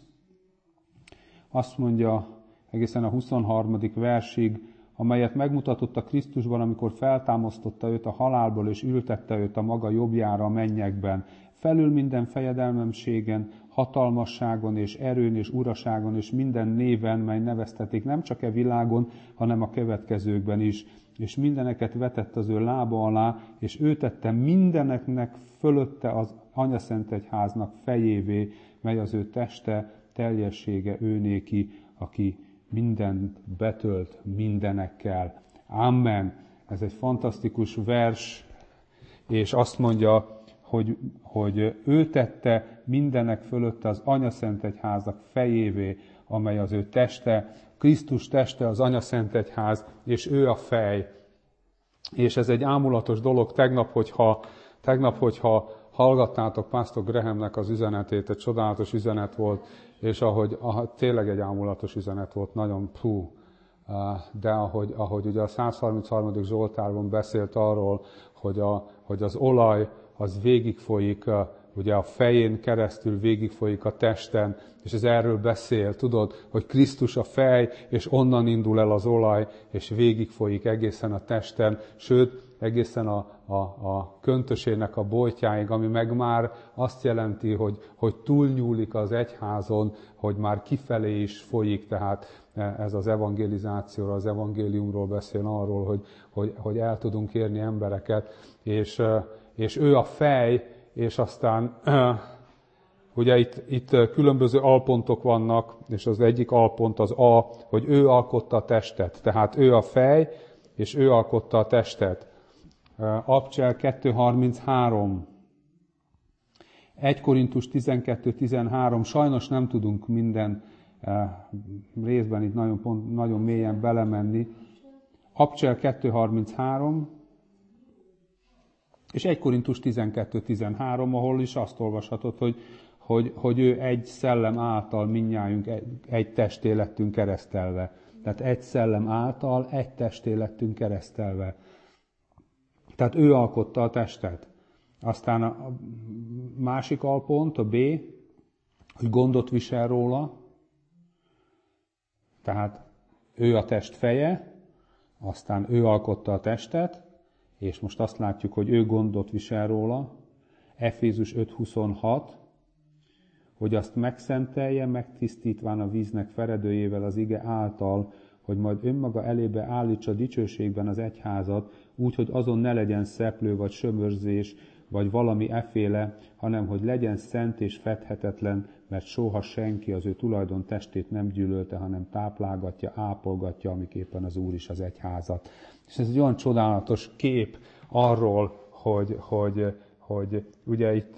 azt mondja egészen a huszonharmadik versig, amelyet megmutatott a Krisztusban, amikor feltámasztotta őt a halálból, és ültette őt a maga jobbjára a mennyekben. Felül minden fejedelmességen, hatalmasságon és erőn és uraságon és minden néven, mely neveztetik nem csak e világon, hanem a következőkben is. És mindeneket vetett az ő lába alá, és ő tette mindeneknek fölötte az anyaszentegyháznak fejévé, mely az ő teste, teljessége őnéki, aki mindent betölt mindenekkel. Amen. Ez egy fantasztikus vers, és azt mondja, hogy, hogy ő tette mindenek fölötte az anyaszentegyháznak fejévé, amely az ő teste, Krisztus teste az anyaszentegyház, és ő a fej. És ez egy ámulatos dolog. Tegnap, hogyha, tegnap, hogyha hallgattátok Pastor Grahamnek az üzenetét, egy csodálatos üzenet volt, és ahogy, ahogy tényleg egy ámulatos üzenet volt, nagyon pú, de ahogy, ahogy ugye a százharmincharmadik Zsoltárban beszélt arról, hogy, a, hogy az olaj az végigfolyik, ugye a fején keresztül végigfolyik a testen, és ez erről beszél, tudod, hogy Krisztus a fej, és onnan indul el az olaj, és végigfolyik egészen a testen, sőt, egészen a, a, a köntösének a bojtjáig, ami meg már azt jelenti, hogy, hogy túlnyúlik az egyházon, hogy már kifelé is folyik, tehát ez az evangelizációról, az evangéliumról beszél arról, hogy, hogy, hogy el tudunk érni embereket, és, és ő a fej, és aztán ugye itt, itt különböző alpontok vannak, és az egyik alpont az A, hogy ő alkotta a testet, tehát ő a fej, és ő alkotta a testet. Abcsel kettő harminchárom, egy Korintus tizenkettő tizenhárom, sajnos nem tudunk minden részben itt nagyon, pont, nagyon mélyen belemenni. Abcsel kettő harminchárom, és egy Korintus tizenkettő tizenhárom, ahol is azt olvashatod, hogy hogy, hogy ő egy szellem által mindnyájunk egy, egy testé lettünk keresztelve. Tehát egy szellem által egy testé lettünk keresztelve. Tehát ő alkotta a testet. Aztán a másik alpont, a B, hogy gondot visel róla. Tehát ő a test feje, aztán ő alkotta a testet, és most azt látjuk, hogy ő gondot visel róla. Efézus öt huszonhat, hogy azt megszentelje, megtisztítván a víznek feredőjével az ige által, hogy majd önmaga elébe állítsa dicsőségben az egyházat, úgy, hogy azon ne legyen szeplő vagy sömörzés, vagy valami efféle, hanem hogy legyen szent és fedhetetlen, mert soha senki az ő tulajdon testét nem gyűlölte, hanem táplálgatja, ápolgatja, amiképpen az Úr is az egyházat. És ez egy olyan csodálatos kép arról, hogy, hogy, hogy ugye itt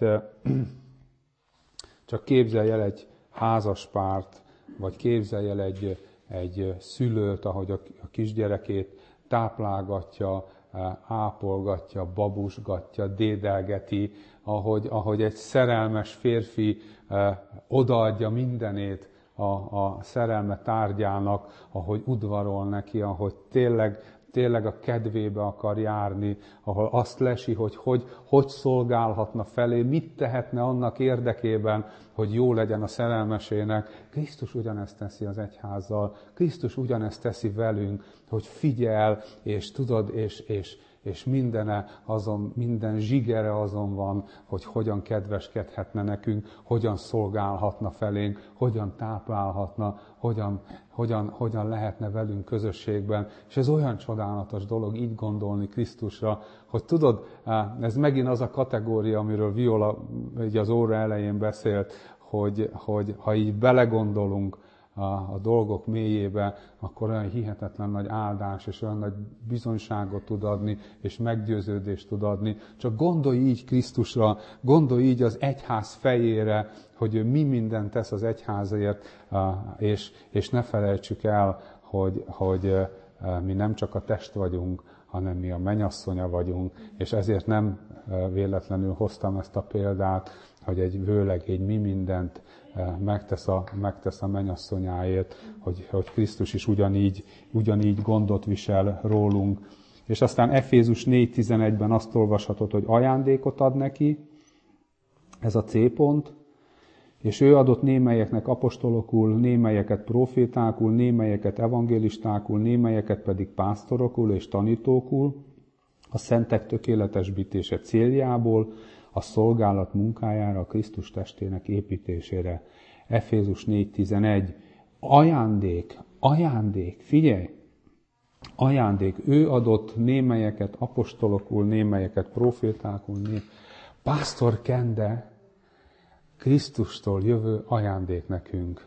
csak képzelj el egy házaspárt, vagy képzelj el egy, egy szülőt, ahogy a, a kisgyerekét táplálgatja, ápolgatja, babusgatja, dédelgeti, ahogy, ahogy egy szerelmes férfi eh, odaadja mindenét a, a szerelme tárgyának, ahogy udvarol neki, ahogy tényleg, tényleg a kedvébe akar járni, ahol azt lesi, hogy, hogy hogy szolgálhatna felé, mit tehetne annak érdekében, hogy jó legyen a szerelmesének. Krisztus ugyanezt teszi az egyházzal, Krisztus ugyanezt teszi velünk, hogy figyel, és tudod, és, és, és mindene azon, minden zsigere azon van, hogy hogyan kedveskedhetne nekünk, hogyan szolgálhatna felénk, hogyan táplálhatna, hogyan, hogyan, hogyan lehetne velünk közösségben. És ez olyan csodálatos dolog így gondolni Krisztusra, hogy tudod, ez megint az a kategória, amiről Viola ugye az óra elején beszélt, hogy, hogy ha így belegondolunk a, a dolgok mélyébe, akkor olyan hihetetlen nagy áldás, és olyan nagy bizonyságot tud adni, és meggyőződést tud adni. Csak gondolj így Krisztusra, gondolj így az egyház fejére, hogy ő mi mindent tesz az egyházért, és, és ne felejtsük el, hogy, hogy mi nem csak a test vagyunk, hanem mi a mennyasszonya vagyunk, és ezért nem véletlenül hoztam ezt a példát, hogy egy vőlegény mi mindent megtesz a, megtesz a mennyasszonyáért, hogy, hogy Krisztus is ugyanígy, ugyanígy gondot visel rólunk. És aztán Efézus négy tizenegyben azt olvashatod, hogy ajándékot ad neki, ez a C pont, és ő adott némelyeknek apostolokul, némelyeket profétákul, némelyeket evangélistákul, némelyeket pedig pásztorokul és tanítókul, a szentek tökéletesítése céljából, a szolgálat munkájára, a Krisztus testének építésére. Efézus négy tizenegy. Ajándék, ajándék, figyelj! Ajándék. Ő adott némelyeket apostolokul, némelyeket profétákul, né... Pásztor Kende Krisztustól jövő ajándék nekünk.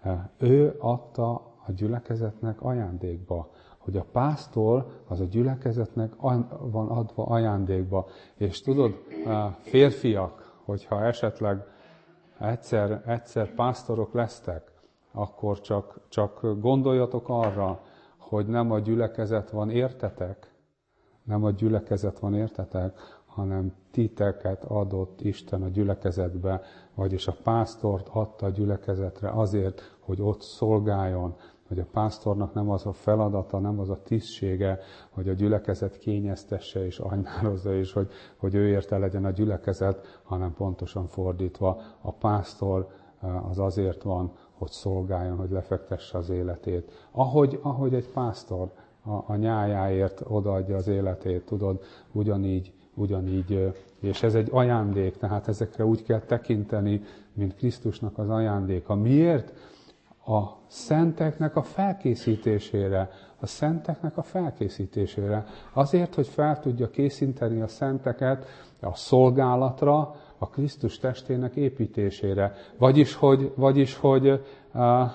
Ő adta a gyülekezetnek ajándékba, hogy a pásztor az a gyülekezetnek van adva ajándékba. És tudod, férfiak, hogyha esetleg egyszer, egyszer pásztorok lesztek, akkor csak, csak gondoljatok arra, hogy nem a gyülekezet van értetek, nem a gyülekezet van értetek, hanem titeket adott Isten a gyülekezetbe, vagyis a pásztort adta a gyülekezetre azért, hogy ott szolgáljon, hogy a pásztornak nem az a feladata, nem az a tisztsége, hogy a gyülekezet kényeztesse és ajnározza, és hogy, hogy ő érte legyen a gyülekezet, hanem pontosan fordítva. A pásztor az azért van, hogy szolgáljon, hogy lefektesse az életét. Ahogy, ahogy egy pásztor a, a nyájáért odaadja az életét, tudod, ugyanígy, ugyanígy, és ez egy ajándék, tehát ezekre úgy kell tekinteni, mint Krisztusnak az ajándéka. Miért? A szenteknek a felkészítésére, a szenteknek a felkészítésére. Azért, hogy fel tudja készíteni a szenteket a szolgálatra, a Krisztus testének építésére. Vagyis, hogy, vagyis, hogy uh,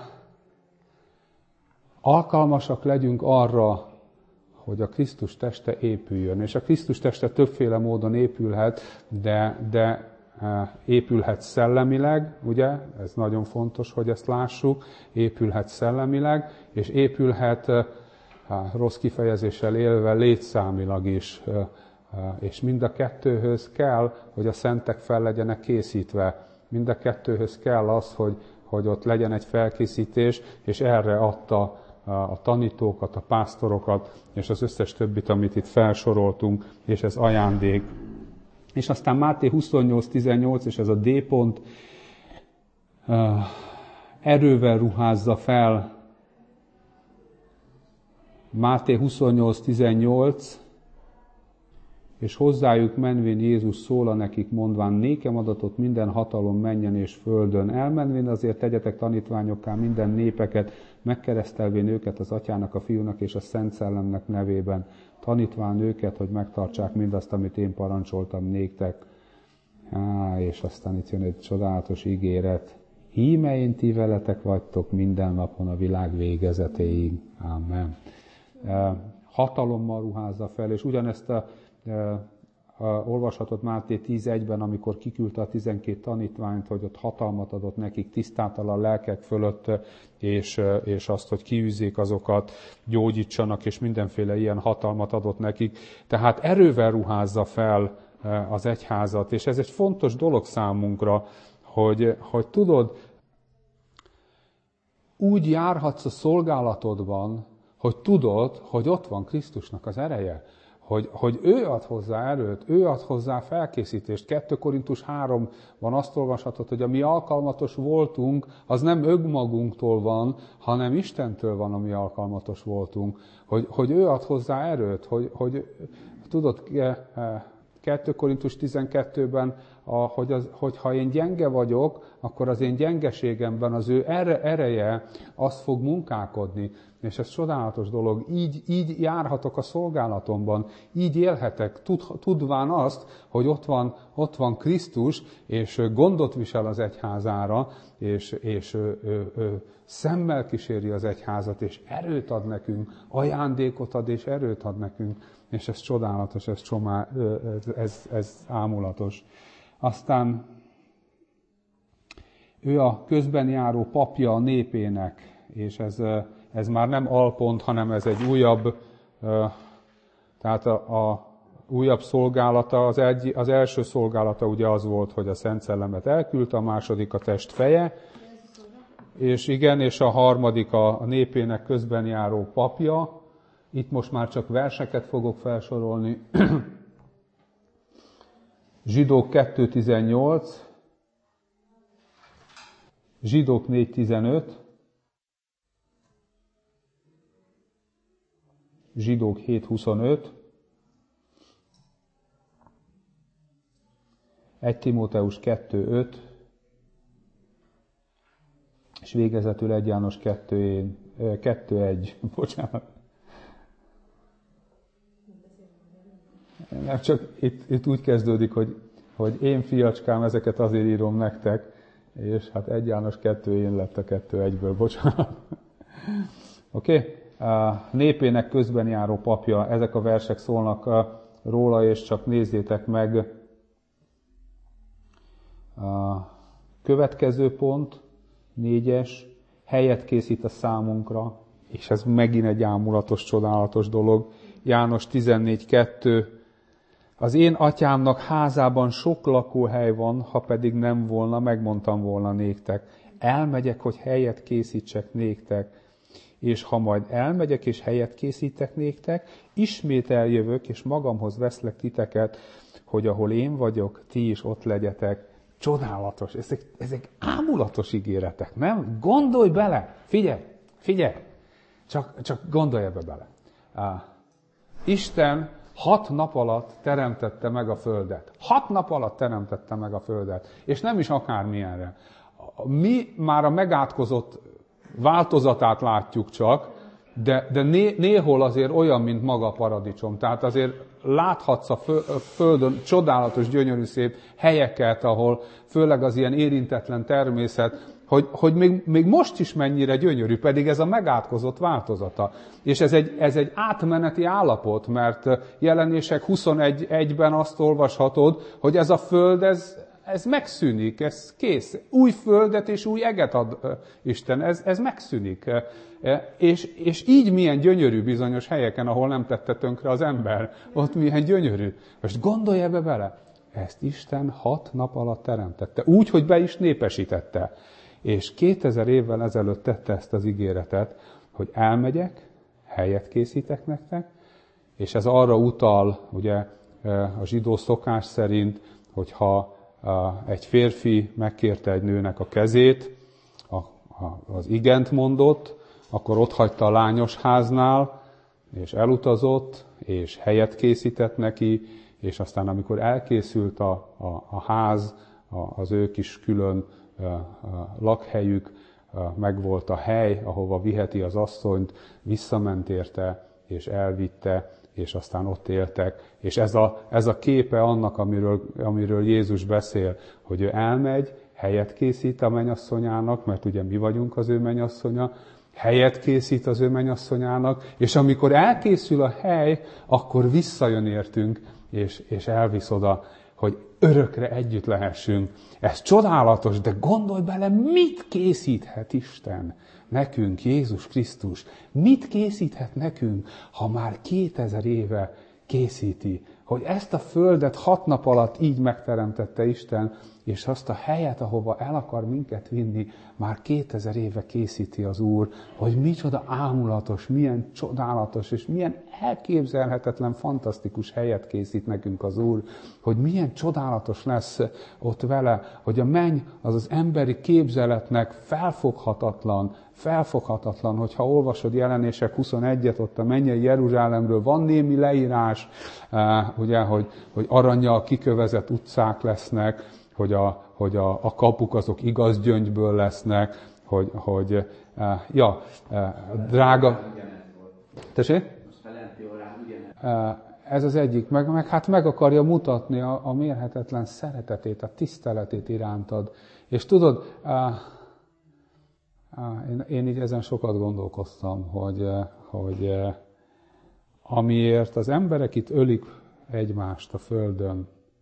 alkalmasak legyünk arra, hogy a Krisztus teste épüljön. És a Krisztus teste többféle módon épülhet, de, de épülhet szellemileg, ugye? Ez nagyon fontos, hogy ezt lássuk. Épülhet szellemileg, és épülhet, rossz kifejezéssel élve, létszámilag is. És mind a kettőhöz kell, hogy a szentek fel legyenek készítve. mind a kettőhöz kell az, hogy, hogy ott legyen egy felkészítés, és erre adta a tanítókat, a pásztorokat, és az összes többit, amit itt felsoroltunk, és ez ajándék. És aztán Máté huszonnyolc tizennyolc, és ez a D pont, erővel ruházza fel. Máté huszonnyolc tizennyolc, és hozzájuk menvén Jézus szóla nekik, mondván, nékem adatot minden hatalom mennyen és földön. Elmenvén azért tegyetek tanítványokká minden népeket, megkeresztelvén őket az Atyának, a Fiúnak és a Szent Szellemnek nevében, tanítván őket, hogy megtartsák mindazt, amit én parancsoltam néktek. Á, és aztán itt jön egy csodálatos ígéret. Íme én ti veletek vagytok minden napon a világ végezetéig. Amen. Hatalommal ruházza fel, és ugyanezt a olvashatod Máté tíz egyben, amikor kiküldte a tizenkét tanítványt, hogy ott hatalmat adott nekik tisztátalan lelkek fölött, és, és azt, hogy kiűzzék azokat, gyógyítsanak, és mindenféle ilyen hatalmat adott nekik. Tehát erővel ruházza fel az egyházat, és ez egy fontos dolog számunkra, hogy, hogy tudod, úgy járhatsz a szolgálatodban, hogy tudod, hogy ott van Krisztusnak az ereje. Hogy, hogy ő ad hozzá erőt, ő ad hozzá felkészítést. kettő Korintus háromban azt olvashatod, hogy a mi alkalmatos voltunk, az nem önmagunktól van, hanem Istentől van, ami alkalmatos voltunk. Hogy, hogy ő ad hozzá erőt, hogy, hogy tudod, kettő Korintus tizenkettőben, hogy, az, hogy ha én gyenge vagyok, akkor az én gyengeségemben az ő ereje, az fog munkálkodni. És ez csodálatos dolog. Így, így járhatok a szolgálatomban, így élhetek, tud, tudván azt, hogy ott van, ott van Krisztus, és gondot visel az egyházára, és, és ő, ő, ő, szemmel kíséri az egyházat, és erőt ad nekünk, ajándékot ad, és erőt ad nekünk. És ez csodálatos, ez, csomá, ez, ez, ez ámulatos. Aztán ő a közben járó papja a népének, és ez, ez már nem alpont, hanem ez egy újabb, tehát a, a újabb szolgálata, az, egy, az első szolgálata ugye az volt, hogy a Szent Szellemet elküldte, a második a test feje, és igen, és a harmadik a, a népének közben járó papja. Itt most már csak verseket fogok felsorolni. Zsidók kettő tizennyolc, Zsidók négy tizenöt, Zsidók hét huszonöt, egy Timóteus kettő öt, és végezetül egy János kettő egy, bocsánat. Nem, csak itt, itt úgy kezdődik, hogy, hogy én fiacskám, ezeket azért írom nektek, és hát egy János kettő én lett a kettő egyből, bocsánat. Oké? Okay? Népének közben járó papja, ezek a versek szólnak róla, és csak nézzétek meg. A következő pont, négyes, helyet készít a számunkra, és ez megint egy ámulatos, csodálatos dolog. János tizennégy kettő, az én atyámnak házában sok lakóhely van, ha pedig nem volna, megmondtam volna néktek. Elmegyek, hogy helyet készítsek néktek, és ha majd elmegyek, és helyet készítek néktek, ismét eljövök, és magamhoz veszlek titeket, hogy ahol én vagyok, ti is ott legyetek. Csodálatos, ezek, ezek ámulatos ígéretek, nem? Gondolj bele! Figyelj, figyelj! Csak, csak gondolj ebbe bele. Uh, Isten hat nap alatt teremtette meg a földet. Hat nap alatt teremtette meg a földet. És nem is akármilyenre. Mi már a megátkozott változatát látjuk csak, de, de né, néhol azért olyan, mint maga a paradicsom. Tehát azért láthatsz a földön csodálatos, gyönyörű, szép helyeket, ahol főleg az ilyen érintetlen természet, hogy, hogy még, még most is mennyire gyönyörű, pedig ez a megátkozott változata. És ez egy, ez egy átmeneti állapot, mert Jelenések huszonegy egyben azt olvashatod, hogy ez a föld, ez, ez megszűnik, ez kész. Új földet és új eget ad Isten, ez, ez megszűnik. És, és így milyen gyönyörű bizonyos helyeken, ahol nem tette tönkre az ember. Ott milyen gyönyörű. Most gondolj ebbe bele. ezt Isten hat nap alatt teremtette. Úgy, hogy be is népesítette. És kétezer évvel ezelőtt tette ezt az ígéretet, hogy elmegyek, helyet készítek nektek, és ez arra utal, ugye a zsidó szokás szerint, hogyha egy férfi megkérte egy nőnek a kezét, az igent mondott, akkor otthagyta a lányos háznál, és elutazott, és helyet készített neki, és aztán amikor elkészült a, a, a ház, a, az ő kis külön a, a lakhelyük, a, megvolt a hely, ahova viheti az asszonyt, visszament érte, és elvitte, és aztán ott éltek. És ez a, ez a képe annak, amiről, amiről Jézus beszél, hogy ő elmegy, helyet készít a mennyasszonyának, mert ugye mi vagyunk az ő mennyasszonya, helyet készít az ő mennyasszonyának, és amikor elkészül a hely, akkor visszajön értünk, és, és elvisz oda, hogy örökre együtt lehessünk. Ez csodálatos, de gondolj bele, mit készíthet Isten nekünk, Jézus Krisztus? Mit készíthet nekünk, ha már kétezer éve készíti, hogy ezt a földet hat nap alatt így megteremtette Isten, és azt a helyet, ahova el akar minket vinni, már kétezer éve készíti az Úr, hogy micsoda ámulatos, milyen csodálatos, és milyen elképzelhetetlen, fantasztikus helyet készít nekünk az Úr, hogy milyen csodálatos lesz ott vele, hogy a menny az az emberi képzeletnek felfoghatatlan, felfoghatatlan, hogyha olvasod Jelenések huszonegyet, ott a mennyei Jeruzsálemről van némi leírás, ugye, hogy, hogy arannyal kikövezett utcák lesznek, hogy a, hogy a, a kapuk azok igaz gyöngyből lesznek, hogy, hogy ja, drága... Tessék? Ez az egyik, meg, meg hát meg akarja mutatni a, a mérhetetlen szeretetét, a tiszteletét irántad. És tudod, én, én így ezen sokat gondolkoztam, hogy, hogy amiért az emberek itt ölik egymást a földön,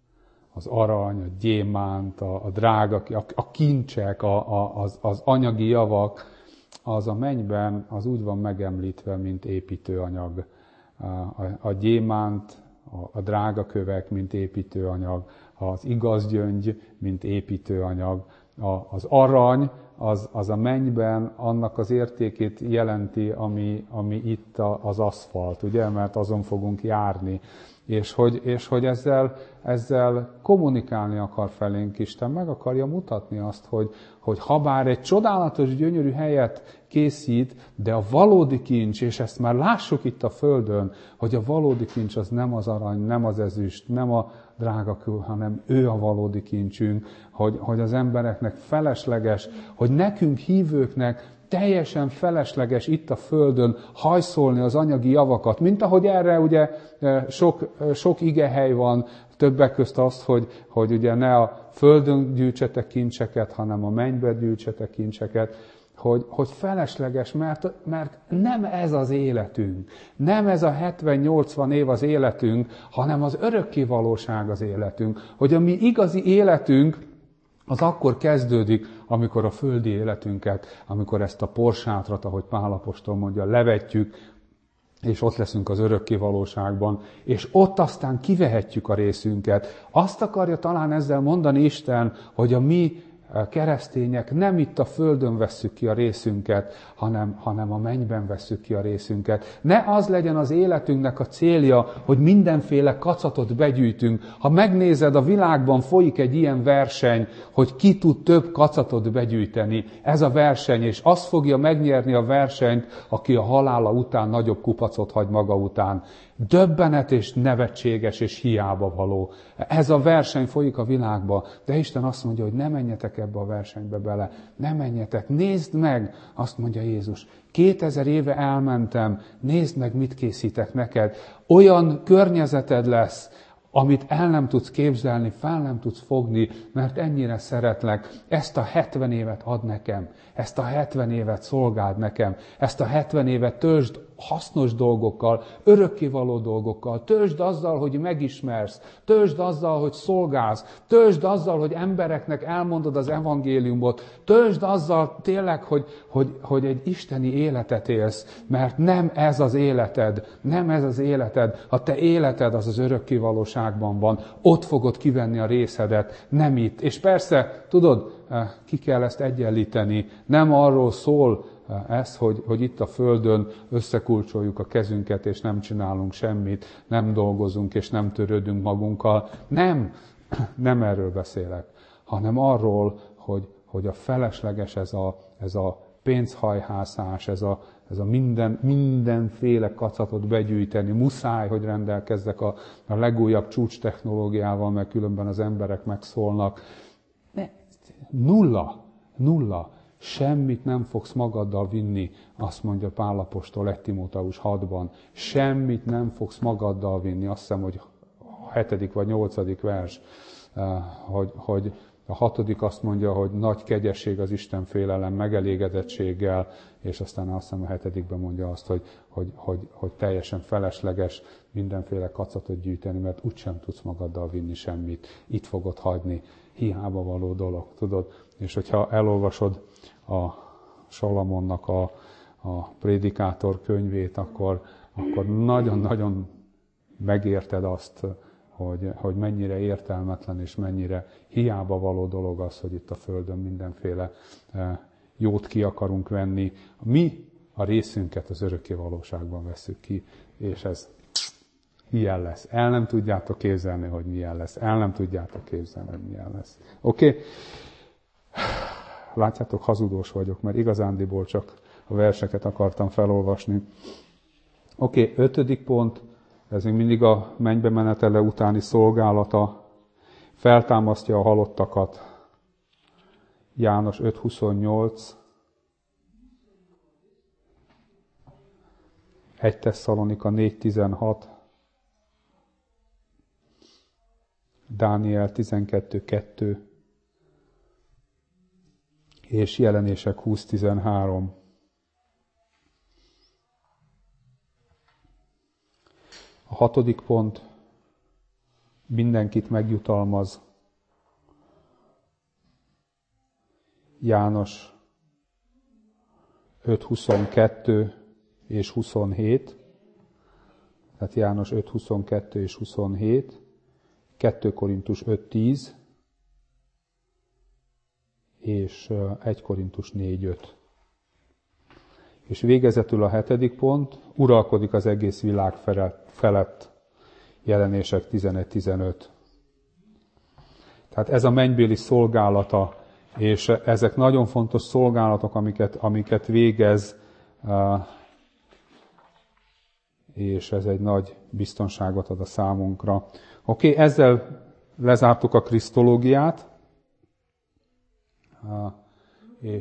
az arany, a gyémánt, a, a drága, a, a kincsek, a, a, az, az anyagi javak, az a mennyben az úgy van megemlítve, mint építőanyag. A, a, a gyémánt, a, a drága kövek, mint építőanyag, az igaz gyöngy, mint építőanyag, a, az arany, az, az a mennyben annak az értékét jelenti, ami, ami itt a, az aszfalt, ugye, mert azon fogunk járni. És hogy, és hogy ezzel, ezzel kommunikálni akar felénk Isten, meg akarja mutatni azt, hogy, hogy habár egy csodálatos, gyönyörű helyet készít, de a valódi kincs, és ezt már lássuk itt a földön, hogy a valódi kincs az nem az arany, nem az ezüst, nem a drága kő, hanem ő a valódi kincsünk, hogy, hogy az embereknek felesleges, hogy nekünk hívőknek teljesen felesleges itt a földön hajszolni az anyagi javakat, mint ahogy erre ugye sok, sok igehely van, többek közt azt, hogy, hogy ugye ne a földön gyűjtsetek kincseket, hanem a mennybe gyűjtsetek kincseket, hogy, hogy felesleges, mert, mert nem ez az életünk, nem ez a hetven-nyolcvan év az életünk, hanem az örökké valóság az életünk, hogy a mi igazi életünk az akkor kezdődik, amikor a földi életünket, amikor ezt a porsátrat, ahogy Pál apostol mondja, levetjük, és ott leszünk az örökké valóságban, és ott aztán kivehetjük a részünket. Azt akarja talán ezzel mondani Isten, hogy a mi keresztények nem itt a földön vesszük ki a részünket, hanem, hanem a mennyben vesszük ki a részünket. Ne az legyen az életünknek a célja, hogy mindenféle kacatot begyűjtünk. Ha megnézed, a világban folyik egy ilyen verseny, hogy ki tud több kacatot begyűjteni. Ez a verseny, és az fogja megnyerni a versenyt, aki a halála után nagyobb kupacot hagy maga után. Döbbenet és nevetséges és hiába való. Ez a verseny folyik a világban, de Isten azt mondja, hogy ne menjetek ebbe a versenybe bele, ne menjetek, nézd meg, azt mondja Jézus, kétezer éve elmentem, nézd meg, mit készítek neked. Olyan környezeted lesz, amit el nem tudsz képzelni, fel nem tudsz fogni, mert ennyire szeretlek. Ezt a hetven évet ad nekem, ezt a hetven évet szolgáld nekem, ezt a hetven évet töltsd hasznos dolgokkal, örökkévaló dolgokkal, töltsd azzal, hogy megismersz, töltsd azzal, hogy szolgálsz, töltsd azzal, hogy embereknek elmondod az evangéliumot, töltsd azzal tényleg, hogy, hogy, hogy egy isteni életet élsz, mert nem ez az életed, nem ez az életed, a te életed az az örökkévalóságban van, ott fogod kivenni a részedet, nem itt. És persze, tudod, ki kell ezt egyenlíteni, nem arról szól ez, hogy, hogy itt a Földön összekulcsoljuk a kezünket, és nem csinálunk semmit, nem dolgozunk, és nem törődünk magunkkal. Nem, nem erről beszélek, hanem arról, hogy, hogy a felesleges ez a, ez a pénzhajhászás, ez a, ez a minden, mindenféle kacatot begyűjteni. Muszáj, hogy rendelkezzek a, a legújabb csúcs technológiával, mert különben az emberek megszólnak. Ne, nulla, nulla. Semmit nem fogsz magaddal vinni, azt mondja Pál apostol egy Timóteus hatban. Semmit nem fogsz magaddal vinni, azt hiszem, hogy a hetedik vagy nyolcadik vers, hogy, hogy a hatodik azt mondja, hogy nagy kegyesség az Isten félelem megelégedettséggel, és aztán azt hiszem a hetedikben mondja azt, hogy, hogy, hogy, hogy teljesen felesleges mindenféle kacatot gyűjteni, mert úgysem tudsz magaddal vinni semmit. Itt fogod hagyni. Hiába való dolog, tudod? És hogyha elolvasod a Salamonnak a, a prédikátor könyvét, akkor, akkor nagyon-nagyon megérted azt, hogy, hogy mennyire értelmetlen és mennyire hiába való dolog az, hogy itt a Földön mindenféle jót ki akarunk venni. Mi a részünket az örökké valóságban veszük ki, és ez ilyen lesz. El nem tudjátok képzelni, hogy milyen lesz. El nem tudjátok képzelni, hogy milyen lesz. Oké? Okay? Látjátok, hazudós vagyok, mert igazándiból csak a verseket akartam felolvasni. Oké, okay, ötödik pont, ez még mindig a mennybe menetele utáni szolgálata, feltámasztja a halottakat. János öt huszonnyolc, egy Tesszalonika négy tizenhat, Dániel tizenkettő kettő, és Jelenések húsz tizenhárom. A hatodik pont, mindenkit megjutalmaz. János öt huszonkettő és huszonhét, tehát János öt huszonkettő és huszonhét, kettő Korintus öt tíz, és egy Korintus négy öt. És végezetül a hetedik pont, uralkodik az egész világ felett, Jelenések tizenegy tizenöt. Tehát ez a mennybéli szolgálata, és ezek nagyon fontos szolgálatok, amiket, amiket végez, és ez egy nagy biztonságot ad a számunkra. Oké, okay, ezzel lezártuk a krisztológiát. Uh, és...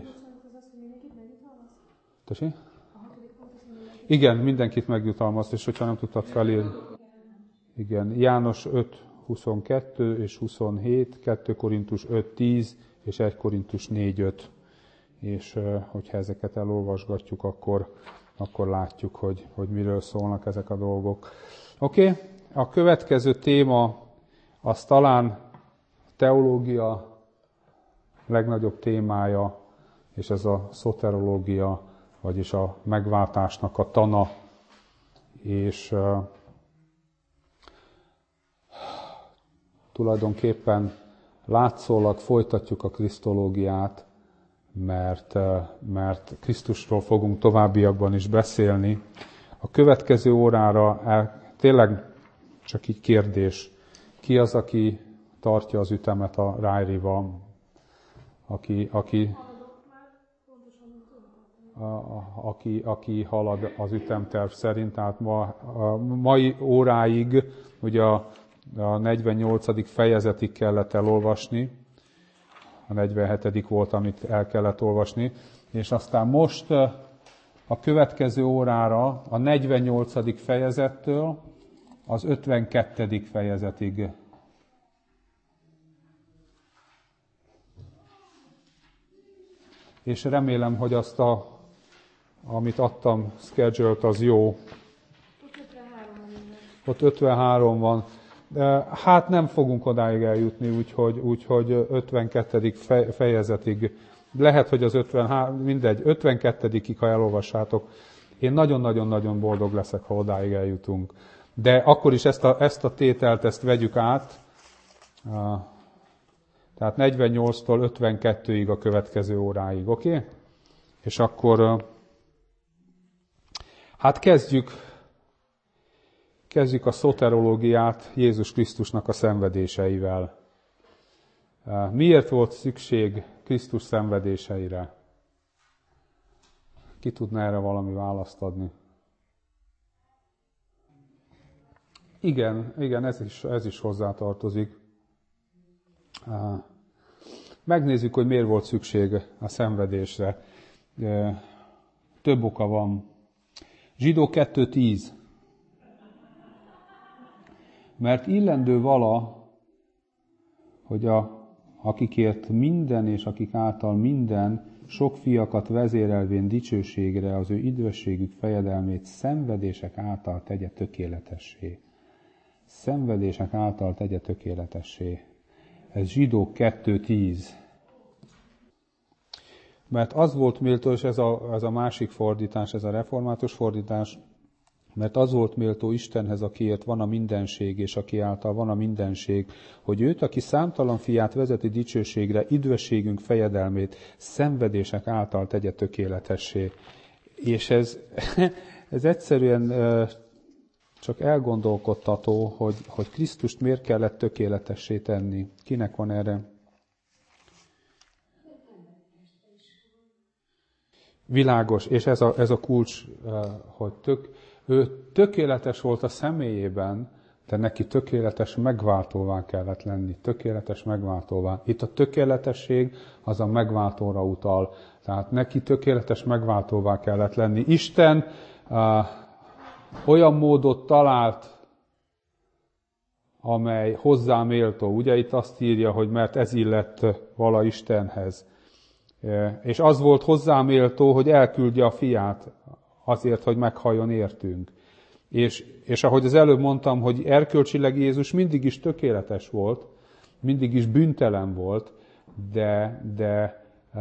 Tessék? Igen, mindenkit megjutalmaz, és hogyha nem tudtad felírni. Igen, János öt huszonkettő és huszonhét, kettő Korintus öt tíz és egy Korintus négy öt. És uh, hogyha ezeket elolvasgatjuk, akkor, akkor látjuk, hogy, hogy miről szólnak ezek a dolgok. Oké, okay? A következő téma az talán teológia legnagyobb témája, és ez a szoterológia, vagyis a megváltásnak a tana, és uh, tulajdonképpen látszólag folytatjuk a krisztológiát, mert, uh, mert Krisztusról fogunk továbbiakban is beszélni. A következő órára el, tényleg csak így kérdés, ki az, aki tartja az ütemet a Rájrival, aki, aki, a, aki, aki halad az ütemterv szerint, tehát ma, a mai óráig ugye a, a negyvennyolcadik fejezetig kellett elolvasni, a negyvenhetedik volt, amit el kellett olvasni, és aztán most a következő órára a negyvennyolcadik fejezettől az ötvenkettedik fejezetig. És remélem, hogy azt a amit adtam, scheduled, az jó. Ott ötvenhárom van. Hát nem fogunk odáig eljutni, úgyhogy, úgyhogy ötvenkettedik fejezetig, lehet, hogy az ötvenhárom, mindegy, ötvenkettedikig, ha elolvassátok, én nagyon-nagyon-nagyon boldog leszek, ha odáig eljutunk. De akkor is ezt a, ezt a tételt, ezt vegyük át, tehát negyvennyolctól ötvenkettőig a következő óráig, oké? Okay? És akkor hát kezdjük, kezdjük a szoterológiát Jézus Krisztusnak a szenvedéseivel. Miért volt szükség Krisztus szenvedéseire? Ki tudna erre valami választ adni? Igen, igen, ez is, ez is hozzátartozik. Megnézzük, hogy miért volt szükség a szenvedésre. Több oka van. Zsidók kettő tíz. Mert illendő vala, hogy a, akikért minden és akik által minden sok fiakat vezérelvén dicsőségre az ő üdvösségük fejedelmét szenvedések által tegye tökéletessé. Szenvedések által tegye tökéletessé. Ez Zsidók kettő tíz. Mert az volt méltó, és ez a, ez a másik fordítás, ez a református fordítás, mert az volt méltó Istenhez, akiért van a mindenség, és aki által van a mindenség, hogy őt, aki számtalan fiát vezeti dicsőségre, üdvösségünk fejedelmét szenvedések által tegye tökéletessé. És ez, ez egyszerűen csak elgondolkodtató, hogy, hogy Krisztust miért kellett tökéletessé tenni. Kinek van erre? Világos, és ez a, ez a kulcs, hogy tök, ő tökéletes volt a személyében, de neki tökéletes megváltóvá kellett lenni. Tökéletes megváltóvá. Itt a tökéletesség az a megváltóra utal. Tehát neki tökéletes megváltóvá kellett lenni. Isten uh, olyan módot talált, amely hozzá méltó. Ugye itt azt írja, hogy mert ez illett vala Istenhez. És az volt hozzá méltó, hogy elküldje a fiát azért, hogy meghalljon értünk. És, és ahogy az előbb mondtam, hogy erkölcsileg Jézus mindig is tökéletes volt, mindig is bűntelen volt, de, de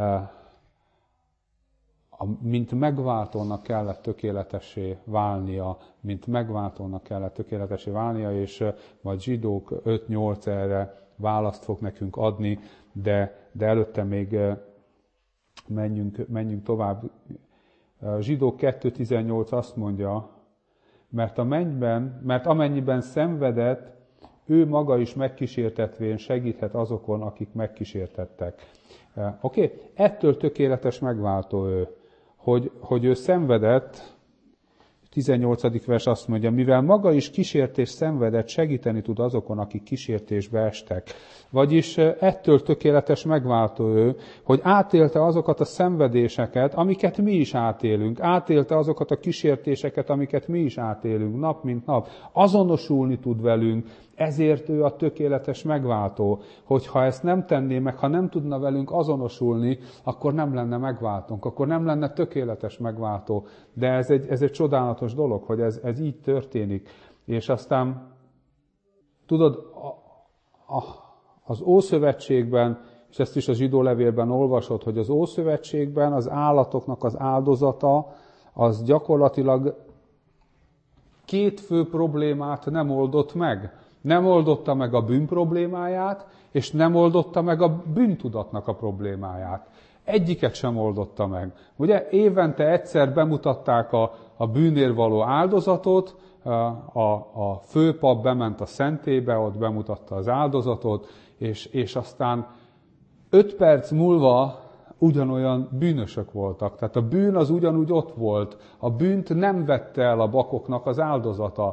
mint megváltónak kellett tökéletessé válnia, mint megváltónak kellett tökéletessé válnia, és majd Zsidók öt nyolc erre választ fog nekünk adni, de, de előtte még menjünk, menjünk tovább. Zsidók kettő tizennyolc azt mondja, mert a mennyben, mert amennyiben szenvedett, ő maga is megkísértetvén segíthet azokon, akik megkísértettek. Oké? Okay? Ettől tökéletes megváltó ő, hogy, hogy ő szenvedett, tizennyolcadik vers azt mondja, mivel maga is kísértés szenvedett, segíteni tud azokon, akik kísértésbe estek. Vagyis ettől tökéletes megváltó ő, hogy átélte azokat a szenvedéseket, amiket mi is átélünk. Átélte azokat a kísértéseket, amiket mi is átélünk, nap mint nap. Azonosulni tud velünk, ezért ő a tökéletes megváltó. Hogyha ezt nem tenné meg, ha nem tudna velünk azonosulni, akkor nem lenne megváltónk, akkor nem lenne tökéletes megváltó. De ez egy, ez egy csodálatos dolog, hogy ez, ez így történik. És aztán, tudod, a, a, az Ószövetségben, és ezt is a zsidó levélben olvasod, hogy az Ószövetségben az állatoknak az áldozata, az gyakorlatilag két fő problémát nem oldott meg. Nem oldotta meg a bűn problémáját, és nem oldotta meg a bűntudatnak a problémáját. Egyiket sem oldotta meg. Ugye évente egyszer bemutatták a, a bűnért való áldozatot, a, a főpap bement a szentélybe, ott bemutatta az áldozatot, és, és aztán öt perc múlva ugyanolyan bűnösök voltak. Tehát a bűn az ugyanúgy ott volt. A bűnt nem vette el a bakoknak az áldozata.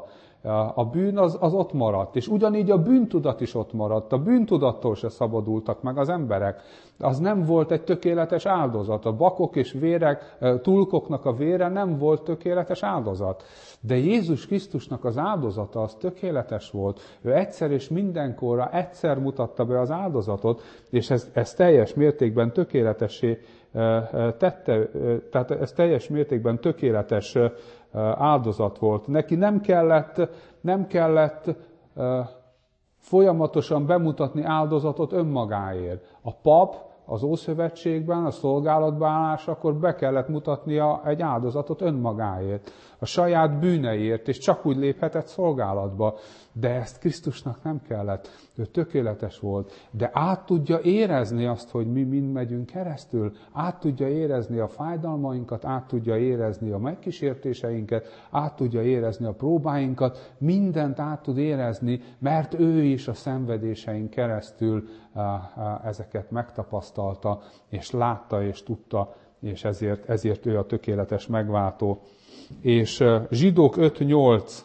A bűn az, az ott maradt, és ugyanígy a bűntudat is ott maradt. A bűntudattól se szabadultak meg az emberek. Az nem volt egy tökéletes áldozat. A bakok és vérek, tulkoknak a vére nem volt tökéletes áldozat. De Jézus Krisztusnak az áldozata az tökéletes volt. Ő egyszer és mindenkorra egyszer mutatta be az áldozatot, és ez, ez teljes mértékben tökéletessé tette, tehát ez teljes mértékben tökéletes áldozat volt. Neki nem kellett, nem kellett folyamatosan bemutatni áldozatot önmagáért. A pap az Ószövetségben, a szolgálatba állásakor be kellett mutatnia egy áldozatot önmagáért, a saját bűneiért, és csak úgy léphetett szolgálatba. De ezt Krisztusnak nem kellett. Ő tökéletes volt, de át tudja érezni azt, hogy mi mind megyünk keresztül, át tudja érezni a fájdalmainkat, át tudja érezni a megkísértéseinket, át tudja érezni a próbáinkat, mindent át tud érezni, mert ő is a szenvedéseink keresztül ezeket megtapasztalta, és látta, és tudta, és ezért, ezért ő a tökéletes megváltó. És Zsidók öt nyolc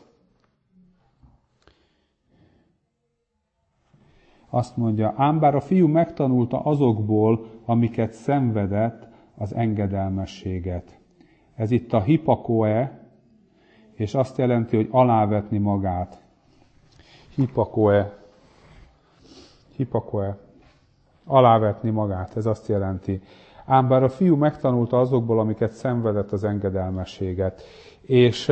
azt mondja, ám bár a fiú megtanulta azokból, amiket szenvedett, az engedelmességet. Ez itt a hipakoe, és azt jelenti, hogy alávetni magát. Hipakoe. Hipakoe. Alávetni magát, ez azt jelenti. Ám bár a fiú megtanulta azokból, amiket szenvedett, az engedelmességet. És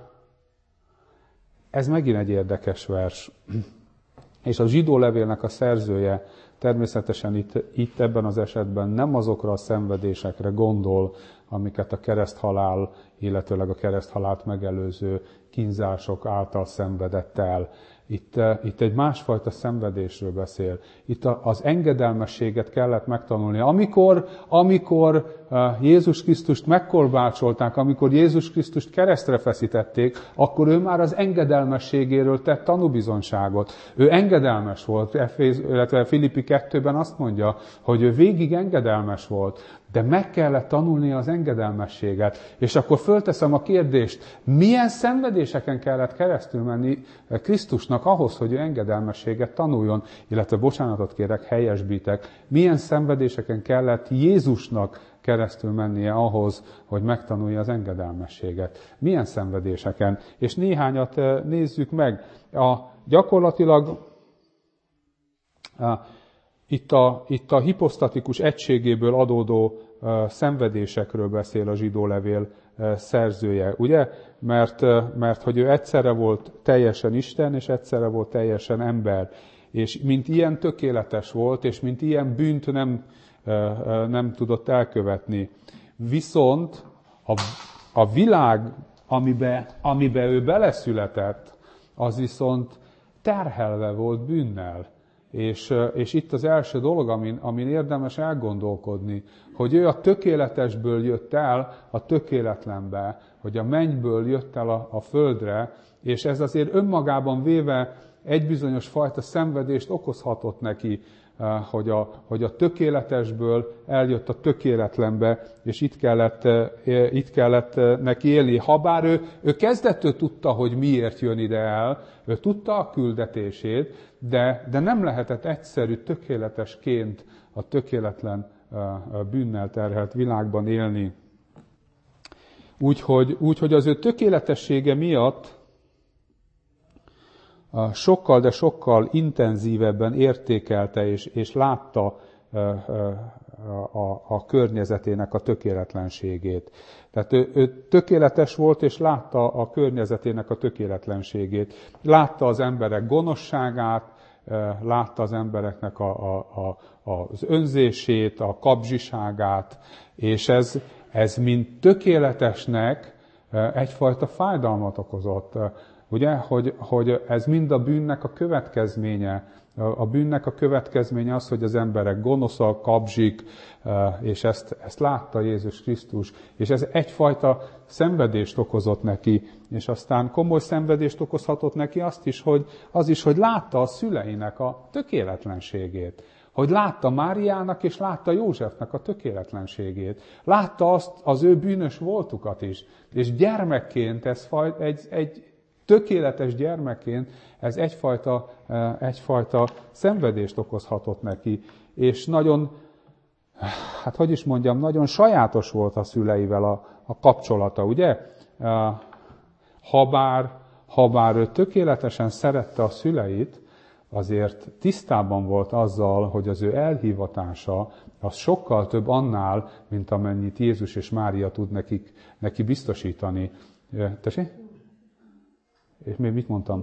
ez megint egy érdekes vers. És a zsidó levélnek a szerzője természetesen itt, itt ebben az esetben nem azokra a szenvedésekre gondol, amiket a kereszthalál, illetőleg a kereszthalált megelőző kínzások által szenvedett el. Itt, itt egy másfajta szenvedésről beszél. Itt az engedelmességet kellett megtanulni. Amikor, amikor Jézus Krisztust megkorbácsolták, amikor Jézus Krisztust keresztre feszítették, akkor ő már az engedelmességéről tett tanúbizonyságot. Ő engedelmes volt, illetve Filippi kettőben azt mondja, hogy ő végig engedelmes volt, de meg kellett tanulnia az engedelmességet. És akkor fölteszem a kérdést, milyen szenvedéseken kellett keresztül menni Krisztusnak ahhoz, hogy ő engedelmességet tanuljon, illetve bocsánatot kérek, helyesbítek, milyen szenvedéseken kellett Jézusnak keresztül mennie ahhoz, hogy megtanulja az engedelmességet. Milyen szenvedéseken? És néhányat nézzük meg. A, gyakorlatilag a, itt, a, itt a hiposztatikus egységéből adódó a, szenvedésekről beszél a zsidó levél a, szerzője, ugye? Mert, mert hogy ő egyszerre volt teljesen Isten, és egyszerre volt teljesen ember. És mint ilyen tökéletes volt, és mint ilyen bűnt nem, nem tudott elkövetni. Viszont a, a világ, amibe, amibe ő beleszületett, az viszont terhelve volt bűnnel. És, és itt az első dolog, amin, amin érdemes elgondolkodni, hogy ő a tökéletesből jött el a tökéletlenbe, hogy a mennyből jött el a, a földre, és ez azért önmagában véve egy bizonyos fajta szenvedést okozhatott neki, hogy a, hogy a tökéletesből eljött a tökéletlenbe, és itt kellett, itt kellett neki élni. Habár ő, ő kezdettől tudta, hogy miért jön ide el, ő tudta a küldetését, de, de nem lehetett egyszerű, tökéletesként a tökéletlen bűnnel terhelt világban élni. Úgyhogy, úgyhogy az ő tökéletessége miatt sokkal, de sokkal intenzívebben értékelte és, és látta a, a, a környezetének a tökéletlenségét. Tehát ő, ő tökéletes volt, és látta a környezetének a tökéletlenségét. Látta az emberek gonoszságát, látta az embereknek a, a, a, az önzését, a kapzsiságát, és ez, ez mind tökéletesnek egyfajta fájdalmat okozott. Ugye, hogy, hogy ez mind a bűnnek a következménye. A bűnnek a következménye az, hogy az emberek gonoszak, kapzsik, és ezt, ezt látta Jézus Krisztus. És ez egyfajta szenvedést okozott neki. És aztán komoly szenvedést okozhatott neki azt is, hogy, az is, hogy látta a szüleinek a tökéletlenségét. Hogy látta Máriának és látta Józsefnek a tökéletlenségét. Látta azt az ő bűnös voltukat is. És gyermekként ez egy, egy tökéletes gyermekként ez egyfajta, egyfajta szenvedést okozhatott neki. És nagyon, hát hogy is mondjam, nagyon sajátos volt a szüleivel a, a kapcsolata, ugye? Habár, habár ő tökéletesen szerette a szüleit, azért tisztában volt azzal, hogy az ő elhivatása az sokkal több annál, mint amennyit Jézus és Mária tud nekik, neki biztosítani. Tessék? És még mit mondtam?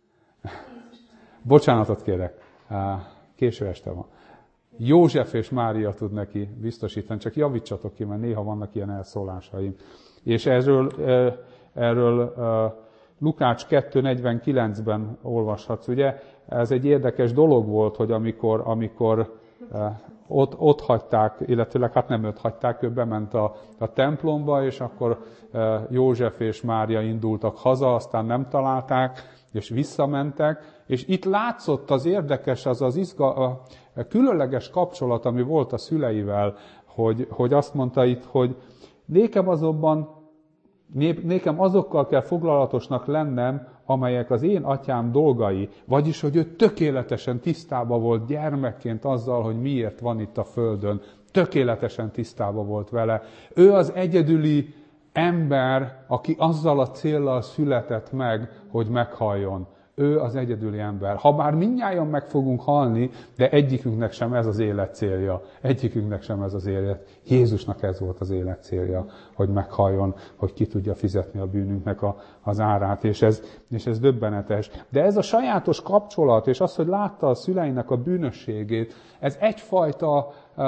Bocsánatot kérek, késő este van. József és Mária tud neki biztosítani, csak javítsatok ki, mert néha vannak ilyen elszólásaim. És erről, erről Lukács kettő negyvenkilencben olvashatsz, ugye? Ez egy érdekes dolog volt, hogy amikor, amikor ott, ott hagyták, illetőleg hát nem ott hagyták, ő bement a, a templomba, és akkor József és Mária indultak haza, aztán nem találták, és visszamentek, és itt látszott az érdekes, az az izga, a különleges kapcsolat, ami volt a szüleivel, hogy, hogy azt mondta itt, hogy nékem azonban, nékem azokkal kell foglalatosnak lennem, amelyek az én atyám dolgai, vagyis, hogy ő tökéletesen tisztában volt gyermekként azzal, hogy miért van itt a földön. Tökéletesen tisztában volt vele. Ő az egyedüli ember, aki azzal a céllal született meg, hogy meghalljon. Ő az egyedüli ember. Habár mindnyájan meg fogunk halni, de egyikünknek sem ez az élet célja. Egyikünknek sem ez az élet. Jézusnak ez volt az élet célja, hogy meghalljon, hogy ki tudja fizetni a bűnünknek a, az árát, és ez, és ez döbbenetes. De ez a sajátos kapcsolat, és az, hogy látta a szüleinek a bűnösségét, ez egyfajta uh,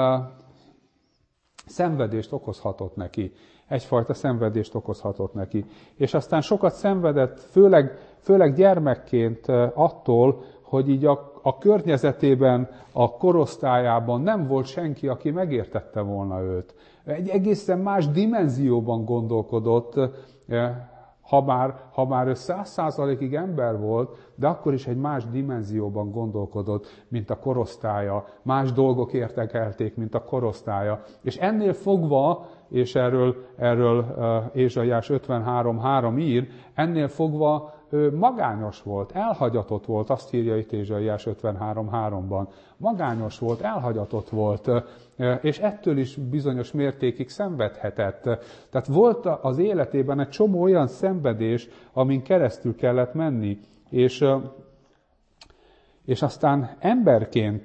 szenvedést okozhatott neki. Egyfajta szenvedést okozhatott neki. És aztán sokat szenvedett, főleg, főleg gyermekként attól, hogy így a, a környezetében, a korosztályában nem volt senki, aki megértette volna őt. Egy egészen más dimenzióban gondolkodott, habár, habár ő száz százalékig ember volt, de akkor is egy más dimenzióban gondolkodott, mint a korosztálya. Más dolgok érdekelték, mint a korosztálya. És ennél fogva, és erről, erről uh, Ézsaiás ötvenhárom három ír, ennél fogva ő magányos volt, elhagyatott volt, azt írja itt Ézsaiás ötvenhárom háromban. Magányos volt, elhagyatott volt, uh, és ettől is bizonyos mértékig szenvedhetett. Tehát volt az életében egy csomó olyan szenvedés, amin keresztül kellett menni, és, uh, és aztán emberként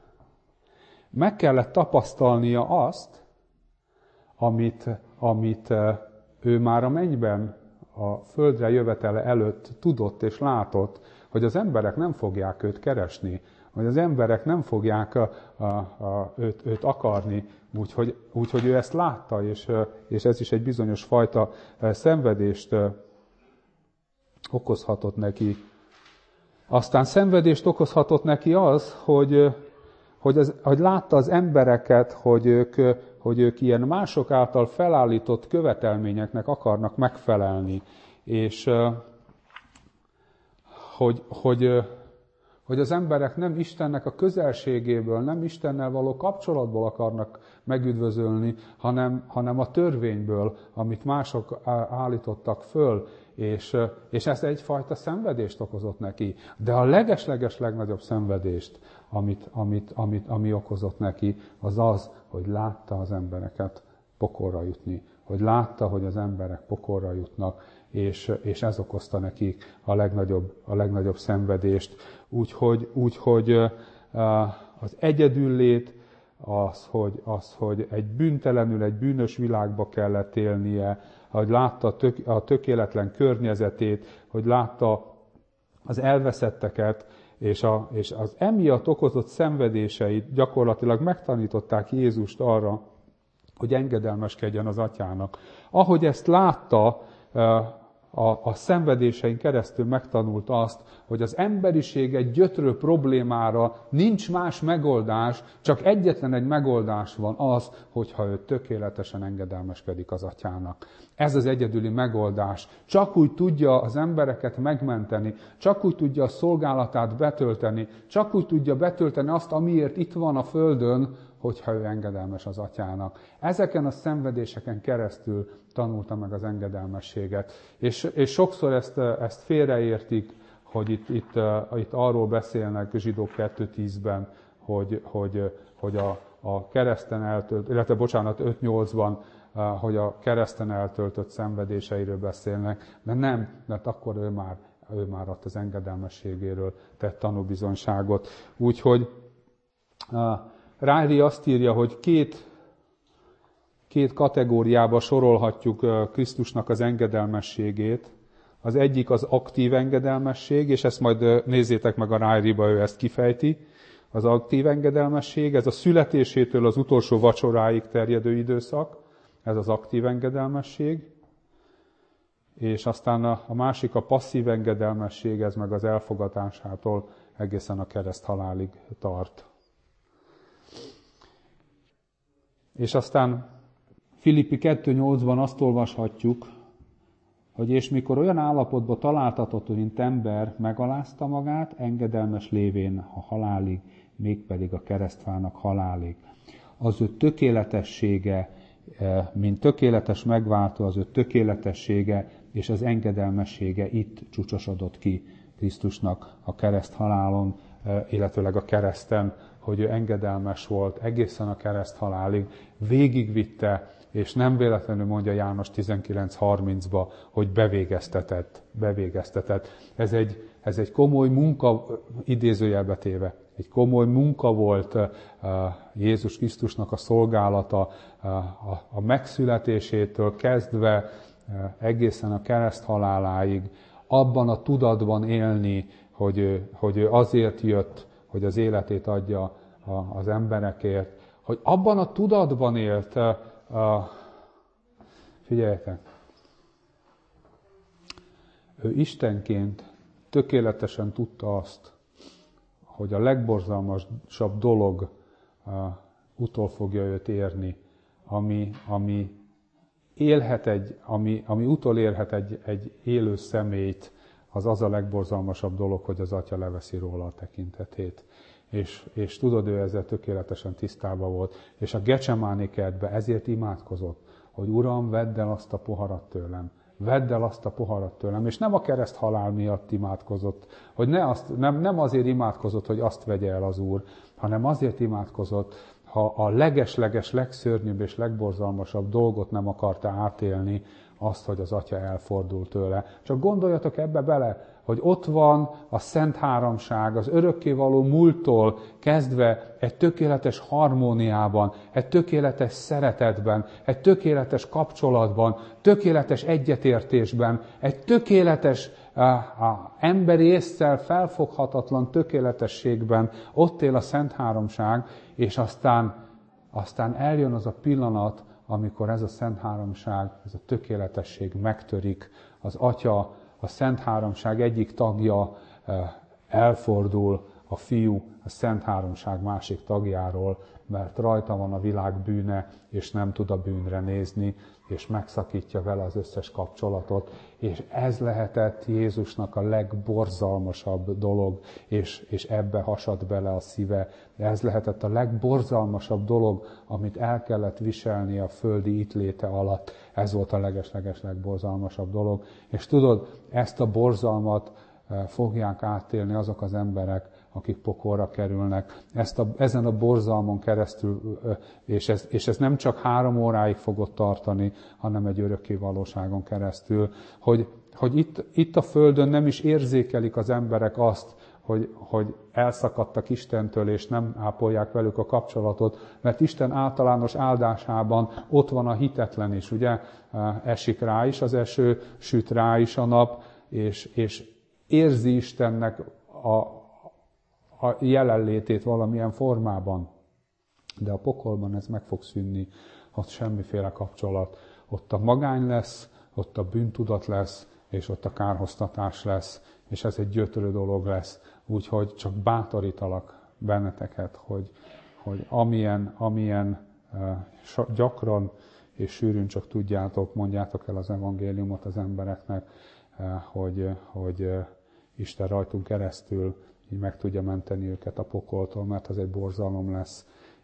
meg kellett tapasztalnia azt, Amit, amit ő már a mennyben, a földre jövetele előtt tudott és látott, hogy az emberek nem fogják őt keresni, hogy az emberek nem fogják a, a, a, őt, őt akarni, úgyhogy, úgyhogy ő ezt látta, és, és ez is egy bizonyos fajta szenvedést okozhatott neki. Aztán szenvedést okozhatott neki az, hogy, hogy, az, hogy látta az embereket, hogy ők, hogy ők ilyen mások által felállított követelményeknek akarnak megfelelni, és hogy, hogy, hogy az emberek nem Istennek a közelségéből, nem Istennel való kapcsolatból akarnak megüdvözölni, hanem, hanem a törvényből, amit mások állítottak föl, és, és ez egyfajta szenvedést okozott neki. De a leges-leges legnagyobb szenvedést, amit, amit, amit, ami okozott neki, az az, hogy látta az embereket pokolra jutni, hogy látta, hogy az emberek pokolra jutnak, és, és ez okozta nekik a legnagyobb, a legnagyobb szenvedést. Úgyhogy, úgyhogy az egyedüllét, az hogy, az, hogy egy bűntelenül, egy bűnös világba kellett élnie, hogy látta a, tök, a tökéletlen környezetét, hogy látta az elveszetteket, és, a, és az emiatt okozott szenvedéseit gyakorlatilag megtanították Jézust arra, hogy engedelmeskedjen az atyának. Ahogy ezt látta, a, a szenvedésein keresztül megtanult azt, hogy az emberiség egy gyötrő problémára nincs más megoldás, csak egyetlen egy megoldás van az, hogyha ő tökéletesen engedelmeskedik az atyának. Ez az egyedüli megoldás. Csak úgy tudja az embereket megmenteni, csak úgy tudja a szolgálatát betölteni, csak úgy tudja betölteni azt, amiért itt van a földön, hogyha ő engedelmes az atyának. Ezeken a szenvedéseken keresztül tanulta meg az engedelmességet. És, és sokszor ezt, ezt félreértik, hogy itt, itt, itt arról beszélnek Zsidók kettő tízben, hogy, hogy, hogy a, a kereszten eltölt, illetve bocsánat, öt nyolcban, hogy a kereszten eltöltött szenvedéseiről beszélnek, de nem, mert akkor ő már, ő már ott az engedelmességéről tett tanúbizonyságot. Úgyhogy Riley azt írja, hogy két, két kategóriába sorolhatjuk Krisztusnak az engedelmességét. Az egyik az aktív engedelmesség, és ezt majd nézzétek meg a Riley-ba, ő ezt kifejti. Az aktív engedelmesség, ez a születésétől az utolsó vacsoráig terjedő időszak, ez az aktív engedelmesség. És aztán a, a másik a passzív engedelmesség, ez meg az elfogadásától egészen a kereszt halálig tart. És aztán Filippi kettő nyolcban azt olvashatjuk, hogy és mikor olyan állapotba találtatott, mint ember, megalázta magát, engedelmes lévén a halálig, mégpedig a keresztfának halálig. Az ő tökéletessége, mint tökéletes megváltó, az ő tökéletessége és az engedelmessége itt csúcsosodott ki Krisztusnak a kereszt halálon, illetőleg a kereszten, hogy ő engedelmes volt egészen a kereszt halálig, végigvitte, és nem véletlenül mondja János tizenkilenc harmincba, hogy bevégeztetett, bevégeztetett. Ez egy, ez egy komoly munka, idézőjelbe téve, egy komoly munka volt uh, Jézus Krisztusnak a szolgálata, uh, a, a megszületésétől kezdve uh, egészen a kereszt haláláig, abban a tudatban élni, hogy ő, hogy ő azért jött, hogy az életét adja a, az emberekért, hogy abban a tudatban élt, uh, uh, figyeljetek, ő Istenként tökéletesen tudta azt, hogy a legborzalmasabb dolog uh, utol fogja őt érni, ami, ami élhet egy, ami, ami utolérhet egy, egy élő személyt, az az a legborzalmasabb dolog, hogy az atya leveszi róla a tekintetét. És, és tudod, ő ezzel tökéletesen tisztában volt. És a Gecsemáni kertbe ezért imádkozott, hogy Uram, vedd el azt a poharat tőlem. Vedd el azt a poharat tőlem. És nem a kereszt halál miatt imádkozott, hogy ne azt, nem, nem azért imádkozott, hogy azt vegye el az Úr, hanem azért imádkozott, ha a leges-leges, legszörnyűbb és legborzalmasabb dolgot nem akarta átélni, azt, hogy az atya elfordul tőle. Csak gondoljatok ebbe bele, hogy ott van a Szent Háromság, az örökkévaló múlttól kezdve egy tökéletes harmóniában, egy tökéletes szeretetben, egy tökéletes kapcsolatban, tökéletes egyetértésben, egy tökéletes uh, a emberi ésszel felfoghatatlan tökéletességben ott él a Szent Háromság, és aztán, aztán eljön az a pillanat, amikor ez a Szent Háromság, ez a tökéletesség megtörik, az Atya, a Szent Háromság egyik tagja elfordul, a Fiú a Szent Háromság másik tagjáról, mert rajta van a világ bűne, és nem tud a bűnre nézni, és megszakítja vele az összes kapcsolatot. És ez lehetett Jézusnak a legborzalmasabb dolog, és, és ebbe hasad bele a szíve. Ez lehetett a legborzalmasabb dolog, amit el kellett viselni a földi ittléte alatt. Ez volt a leges-leges legborzalmasabb dolog. És tudod, ezt a borzalmat fogják átélni azok az emberek, akik pokolra kerülnek. Ezt a, ezen a borzalmon keresztül, és ez, és ez nem csak három óráig fogott tartani, hanem egy örökké valóságon keresztül, hogy, hogy itt, itt a Földön nem is érzékelik az emberek azt, hogy, hogy elszakadtak Istentől, és nem ápolják velük a kapcsolatot, mert Isten általános áldásában ott van a hitetlen is, ugye? Esik rá is az eső, süt rá is a nap, és, és érzi Istennek a, a jelenlétét valamilyen formában. De a pokolban ez meg fog szűnni, ott semmiféle kapcsolat. Ott a magány lesz, ott a bűntudat lesz, és ott a kárhoztatás lesz, és ez egy gyötrő dolog lesz. Úgyhogy csak bátorítalak benneteket, hogy, hogy amilyen, amilyen uh, gyakran és sűrűn csak tudjátok, mondjátok el az evangéliumot az embereknek, uh, hogy, hogy uh, Isten rajtunk keresztül így meg tudja menteni őket a pokoltól, mert az egy borzalom lesz,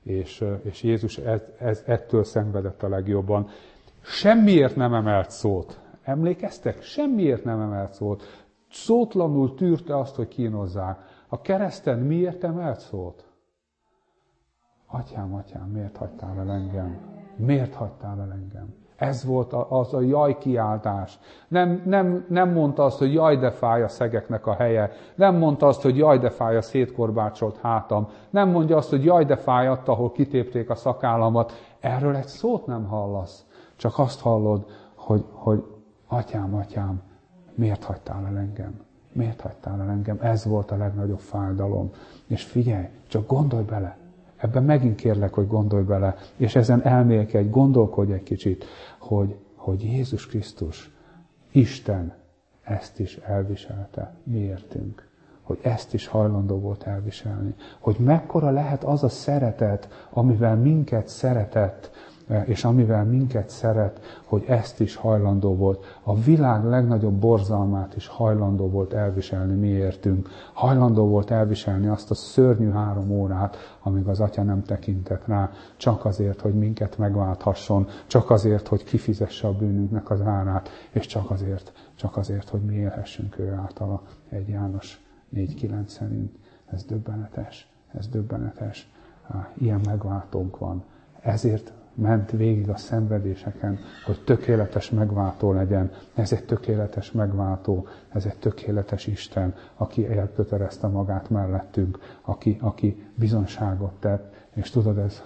és, és Jézus ez, ez, ettől szenvedett a legjobban. Semmiért nem emelt szót. Emlékeztek? Semmiért nem emelt szót. Szótlanul tűrte azt, hogy kínozzák. A kereszten miért emelt szót? Atyám, atyám, miért hagytál el engem? Miért hagytál el engem? Ez volt az a jaj kiáltás. Nem, nem, nem mondta azt, hogy jaj, de fáj a szegeknek a helye. Nem mondta azt, hogy jaj, de fáj a szétkorbácsolt hátam. Nem mondja azt, hogy jaj, de fáj ott, ahol kitépték a szakállamat. Erről egy szót nem hallasz. Csak azt hallod, hogy, hogy atyám, atyám, miért hagytál el engem? Miért hagytál el engem? Ez volt a legnagyobb fájdalom. És figyelj, csak gondolj bele. Ebben megint kérlek, hogy gondolj bele, és ezen elmélkedj, gondolkodj egy kicsit, hogy, hogy Jézus Krisztus, Isten ezt is elviselte miértünk. Hogy ezt is hajlandó volt elviselni. Hogy mekkora lehet az a szeretet, amivel minket szeretett, és amivel minket szeret, hogy ezt is hajlandó volt. A világ legnagyobb borzalmát is hajlandó volt elviselni miértünk. Hajlandó volt elviselni azt a szörnyű három órát, amíg az Atya nem tekintett rá, csak azért, hogy minket megválthasson, csak azért, hogy kifizesse a bűnünknek az árát, és csak azért, csak azért, hogy mi élhessünk ő általa. egy János négy kilenc szerint. Ez döbbenetes, ez döbbenetes. Ilyen megváltónk van. Ezért ment végig a szenvedéseken, hogy tökéletes megváltó legyen. Ez egy tökéletes megváltó, ez egy tökéletes Isten, aki elkötelezte magát mellettünk, aki, aki bizonságot tett. És tudod, ez,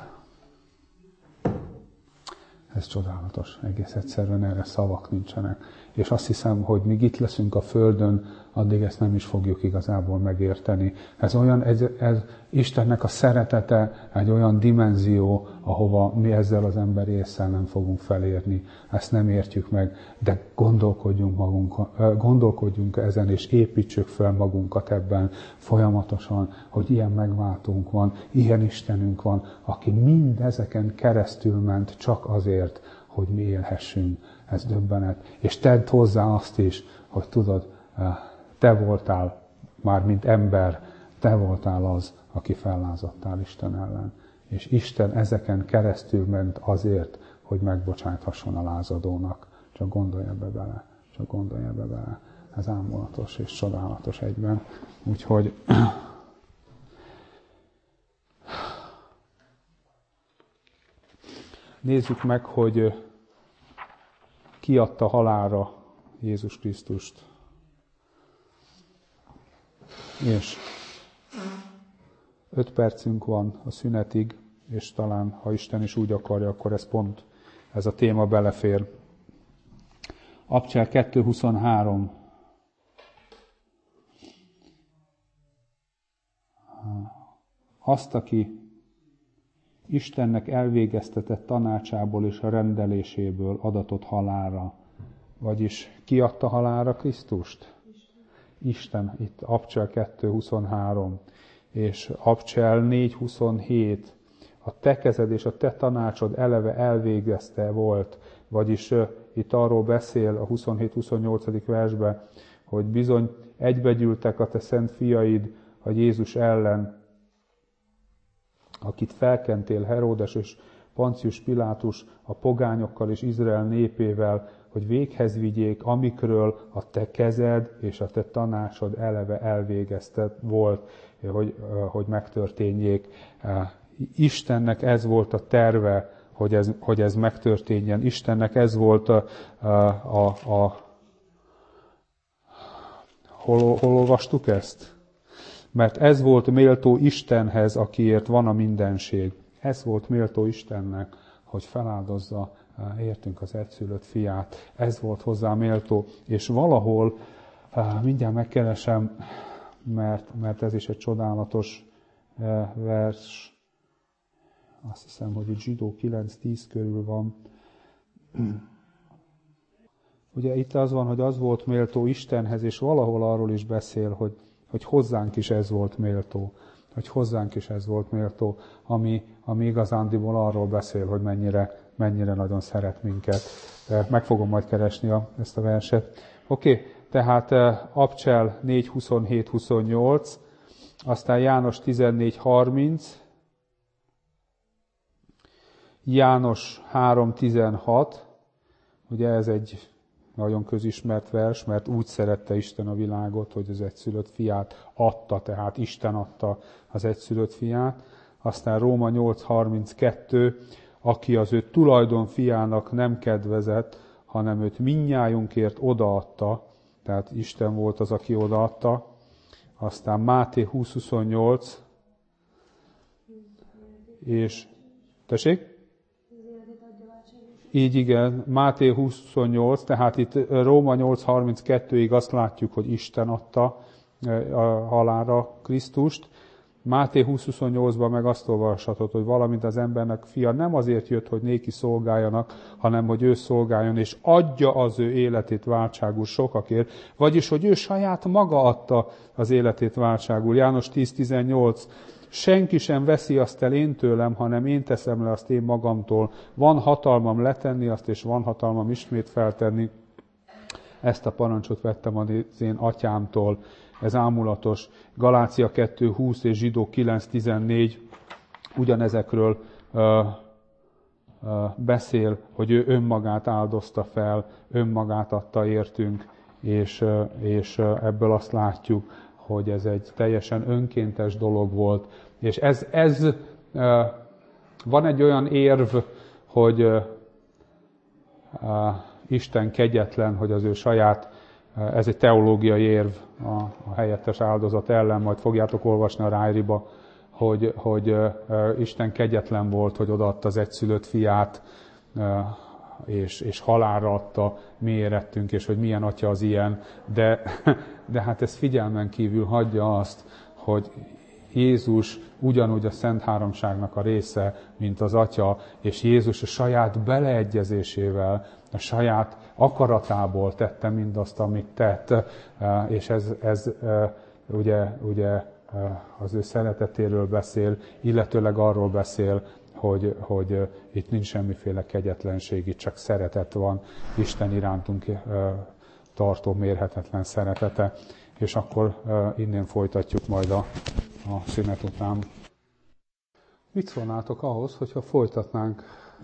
ez csodálatos. Egész egyszerűen erre szavak nincsenek. És azt hiszem, hogy míg itt leszünk a Földön, addig ezt nem is fogjuk igazából megérteni. Ez olyan, ez, ez Istennek a szeretete egy olyan dimenzió, ahova mi ezzel az emberi ésszel nem fogunk felérni. Ezt nem értjük meg, de gondolkodjunk, magunk, gondolkodjunk ezen, és építsük fel magunkat ebben folyamatosan, hogy ilyen megváltónk van, ilyen Istenünk van, aki mindezeken keresztül ment csak azért, hogy mi élhessünk. Ez döbbenet. És tedd hozzá azt is, hogy tudod, te voltál már mint ember, te voltál az, aki fellázadtál Isten ellen. És Isten ezeken keresztül ment azért, hogy megbocsájthasson a lázadónak. Csak gondolj ebbe bele, csak gondolj ebbe bele. Ez ámulatos és csodálatos egyben. Úgyhogy nézzük meg, hogy ki adta halálra Jézus Krisztust. És öt percünk van a szünetig, és talán, ha Isten is úgy akarja, akkor ez pont, ez a téma belefér. Abcsel kettő huszonhárom. Azt, aki Istennek elvégeztetett tanácsából és a rendeléséből adatott halálra. Vagyis ki adta halálra Krisztust? Isten, itt Abcsel kettő huszonhárom, és Abcsel négy huszonhét, a te kezed és a te tanácsod eleve elvégezte volt, vagyis uh, itt arról beszél a huszonhét huszonnyolcadik versben, hogy bizony egybegyűltek a te szent fiaid a Jézus ellen, akit felkentél Heródes és Poncius Pilátus a pogányokkal és Izrael népével, hogy véghez vigyék, amikről a te kezed és a te tanácsod eleve elvégezte volt, hogy, hogy megtörténjék. Istennek ez volt a terve, hogy ez, hogy ez megtörténjen. Istennek ez volt a... a, a, a hol, hol olvastuk ezt? Mert ez volt méltó Istenhez, akiért van a mindenség. Ez volt méltó Istennek, hogy feláldozza értünk az egyszülött fiát. Ez volt hozzá méltó. És valahol, mindjárt megkeresem, mert, mert ez is egy csodálatos vers, azt hiszem, hogy itt Zsidó kilenc tíz körül van. Ugye itt az van, hogy az volt méltó Istenhez, és valahol arról is beszél, hogy, hogy hozzánk is ez volt méltó. Hogy hozzánk is ez volt méltó, ami, ami igazándiból arról beszél, hogy mennyire, mennyire nagyon szeret minket. Meg fogom majd keresni a, ezt a verset. Oké, okay, tehát Abcsel négy huszonhét huszonnyolc, aztán János tizennégy harminc, János három tizenhat, ugye ez egy nagyon közismert vers, mert úgy szerette Isten a világot, hogy az egyszülött fiát adta, tehát Isten adta az egyszülött fiát. Aztán Róma nyolc harminckettő, aki az ő tulajdon fiának nem kedvezett, hanem őt mindnyájunkért odaadta, tehát Isten volt az, aki odaadta. Aztán Máté húsz huszonnyolc, és tessék? Így igen, Máté húsz huszonnyolc, tehát itt Róma nyolc harminckettőig azt látjuk, hogy Isten adta a halálra Krisztust. Máté húsz huszonnyolcban meg azt olvashatod, hogy valamint az embernek fia nem azért jött, hogy néki szolgáljanak, hanem hogy ő szolgáljon, és adja az ő életét váltságul sokakért, vagyis, hogy ő saját maga adta az életét váltságul. János tíz tizennyolc, senki sem veszi azt el én tőlem, hanem én teszem le azt én magamtól. Van hatalmam letenni azt, és van hatalmam ismét feltenni. Ezt a parancsot vettem az én atyámtól. Ez ámulatos. Galácia kettő húsz és Zsidók kilenc tizennégy ugyanezekről ö, ö, beszél, hogy ő önmagát áldozta fel, önmagát adta értünk, és, ö, és ö, ebből azt látjuk, hogy ez egy teljesen önkéntes dolog volt. És ez, ez ö, van egy olyan érv, hogy ö, ö, Isten kegyetlen, hogy az ő saját, ez egy teológiai érv a, a helyettes áldozat ellen, majd fogjátok olvasni a Rájriba, hogy, hogy uh, Isten kegyetlen volt, hogy odaadta az egyszülött fiát, uh, és, és halálra adta, mi érettünk, és hogy milyen atya az ilyen, de, de hát ez figyelmen kívül hagyja azt, hogy Jézus ugyanúgy a Szent Háromságnak a része, mint az Atya, és Jézus a saját beleegyezésével, a saját akaratából tette mindazt, amit tett, és ez, ez ugye, ugye az ő szeretetéről beszél, illetőleg arról beszél, hogy, hogy itt nincs semmiféle kegyetlenség, itt csak szeretet van, Isten irántunk tartó mérhetetlen szeretete, és akkor innen folytatjuk majd a, a szünet után. Mit szólnátok ahhoz, hogyha folytatnánk?